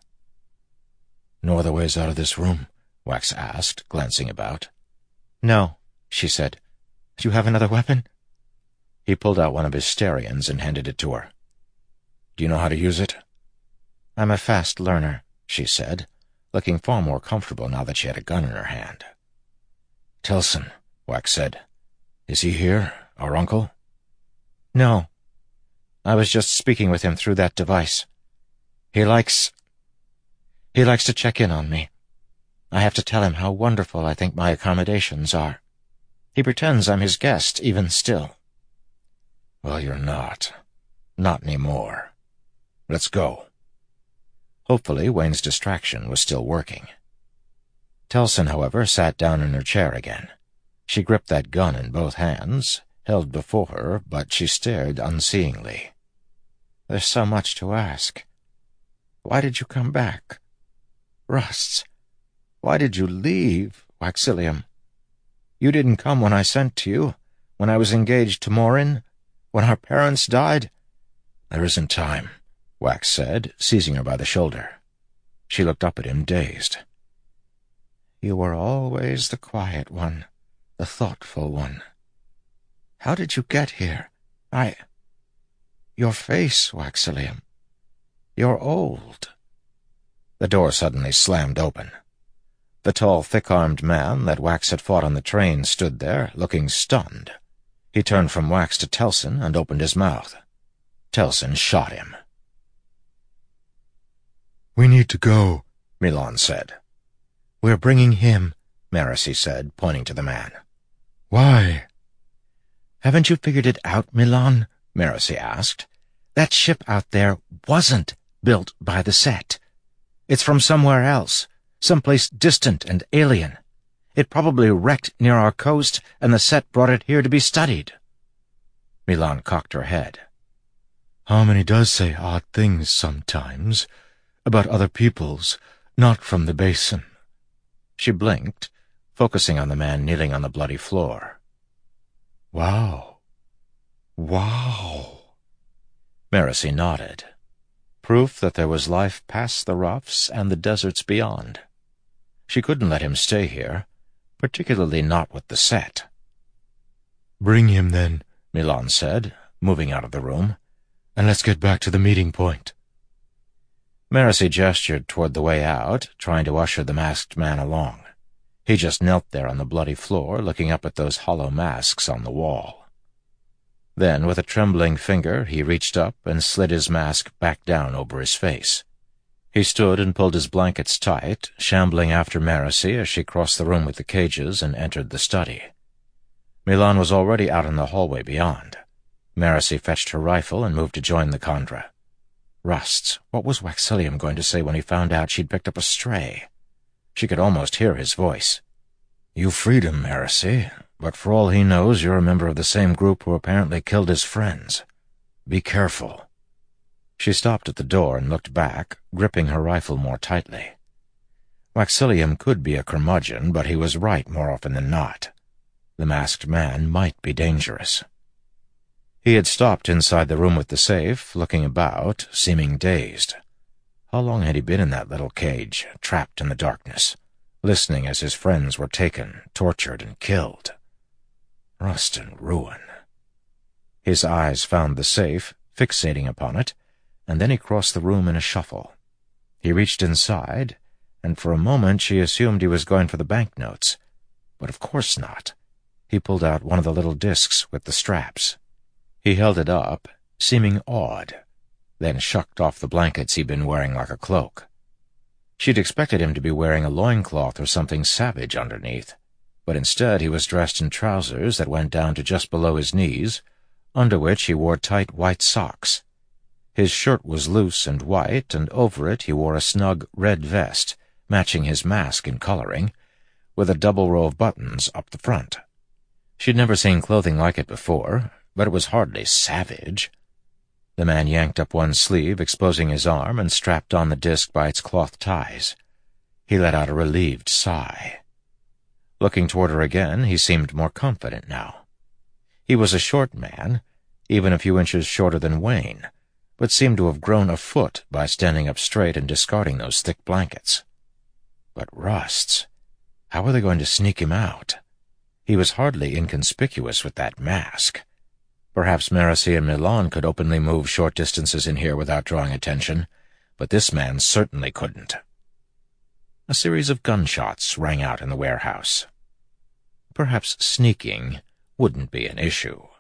"No other ways out of this room?" Wax asked, glancing about. "No," she said. "Do you have another weapon?" He pulled out one of his Sterrians and handed it to her. "Do you know how to use it?" "I'm a fast learner," she said, looking far more comfortable now that she had a gun in her hand. "Telson," Wax said. "Is he here, our uncle?" "No. I was just speaking with him through that device. He likes... He likes to check in on me. I have to tell him how wonderful I think my accommodations are. He pretends I'm his guest, even still." "Well, you're not. Not anymore. Let's go." Hopefully Wayne's distraction was still working. Telson, however, sat down in her chair again. She gripped that gun in both hands, held before her, but she stared unseeingly. "There's so much to ask. Why did you come back? Rusts, why did you leave, Waxilium? You didn't come when I sent to you, when I was engaged to Morin, when our parents died." "There isn't time," Wax said, seizing her by the shoulder. She looked up at him, dazed. "You were always the quiet one, the thoughtful one. How did you get here? I... Your face, Waxilium. You're old." The door suddenly slammed open. The tall, thick-armed man that Wax had fought on the train stood there, looking stunned. He turned from Wax to Telson and opened his mouth. Telson shot him. "We need to go," Milan said. "We're bringing him," Maracy said, pointing to the man. "Why?" "Haven't you figured it out, Milan?" Maracy asked. "That ship out there wasn't built by the Set. It's from somewhere else, someplace distant and alien. It probably wrecked near our coast, and the Set brought it here to be studied." Milan cocked her head. "Harmony does say odd things sometimes, about other peoples, not from the basin." She blinked, focusing on the man kneeling on the bloody floor. Wow. Wow. Marasi nodded. Proof that there was life past the roughs and the deserts beyond. She couldn't let him stay here, particularly not with the Set. "Bring him, then," Milan said, moving out of the room. "And let's get back to the meeting point." Marasi gestured toward the way out, trying to usher the masked man along. He just knelt there on the bloody floor, looking up at those hollow masks on the wall. Then, with a trembling finger, he reached up and slid his mask back down over his face. He stood and pulled his blankets tight, shambling after Marasi as she crossed the room with the cages and entered the study. Milan was already out in the hallway beyond. Marasi fetched her rifle and moved to join the Kandra. Rusts, what was Waxillium going to say when he found out she'd picked up a stray? She could almost hear his voice. "You freed him, Marasi, but for all he knows, you're a member of the same group who apparently killed his friends. Be careful." She stopped at the door and looked back, gripping her rifle more tightly. Waxillium could be a curmudgeon, but he was right more often than not. The masked man might be dangerous. He had stopped inside the room with the safe, looking about, seeming dazed. How long had he been in that little cage, trapped in the darkness, listening as his friends were taken, tortured, and killed? Rust and ruin. His eyes found the safe, fixating upon it, and then he crossed the room in a shuffle. He reached inside, and for a moment she assumed he was going for the banknotes. But of course not. He pulled out one of the little discs with the straps. He held it up, seeming awed, then shucked off the blankets he'd been wearing like a cloak. She'd expected him to be wearing a loincloth or something savage underneath, but instead he was dressed in trousers that went down to just below his knees, under which he wore tight white socks. His shirt was loose and white, and over it he wore a snug red vest, matching his mask in coloring, with a double row of buttons up the front. She'd never seen clothing like it before, but it was hardly savage. The man yanked up one sleeve, exposing his arm, and strapped on the disc by its cloth ties. He let out a relieved sigh. Looking toward her again, he seemed more confident now. He was a short man, even a few inches shorter than Wayne, but seemed to have grown a foot by standing up straight and discarding those thick blankets. But Rusts, how were they going to sneak him out? He was hardly inconspicuous with that mask. Perhaps Marasi and Milan could openly move short distances in here without drawing attention, but this man certainly couldn't. A series of gunshots rang out in the warehouse. Perhaps sneaking wouldn't be an issue.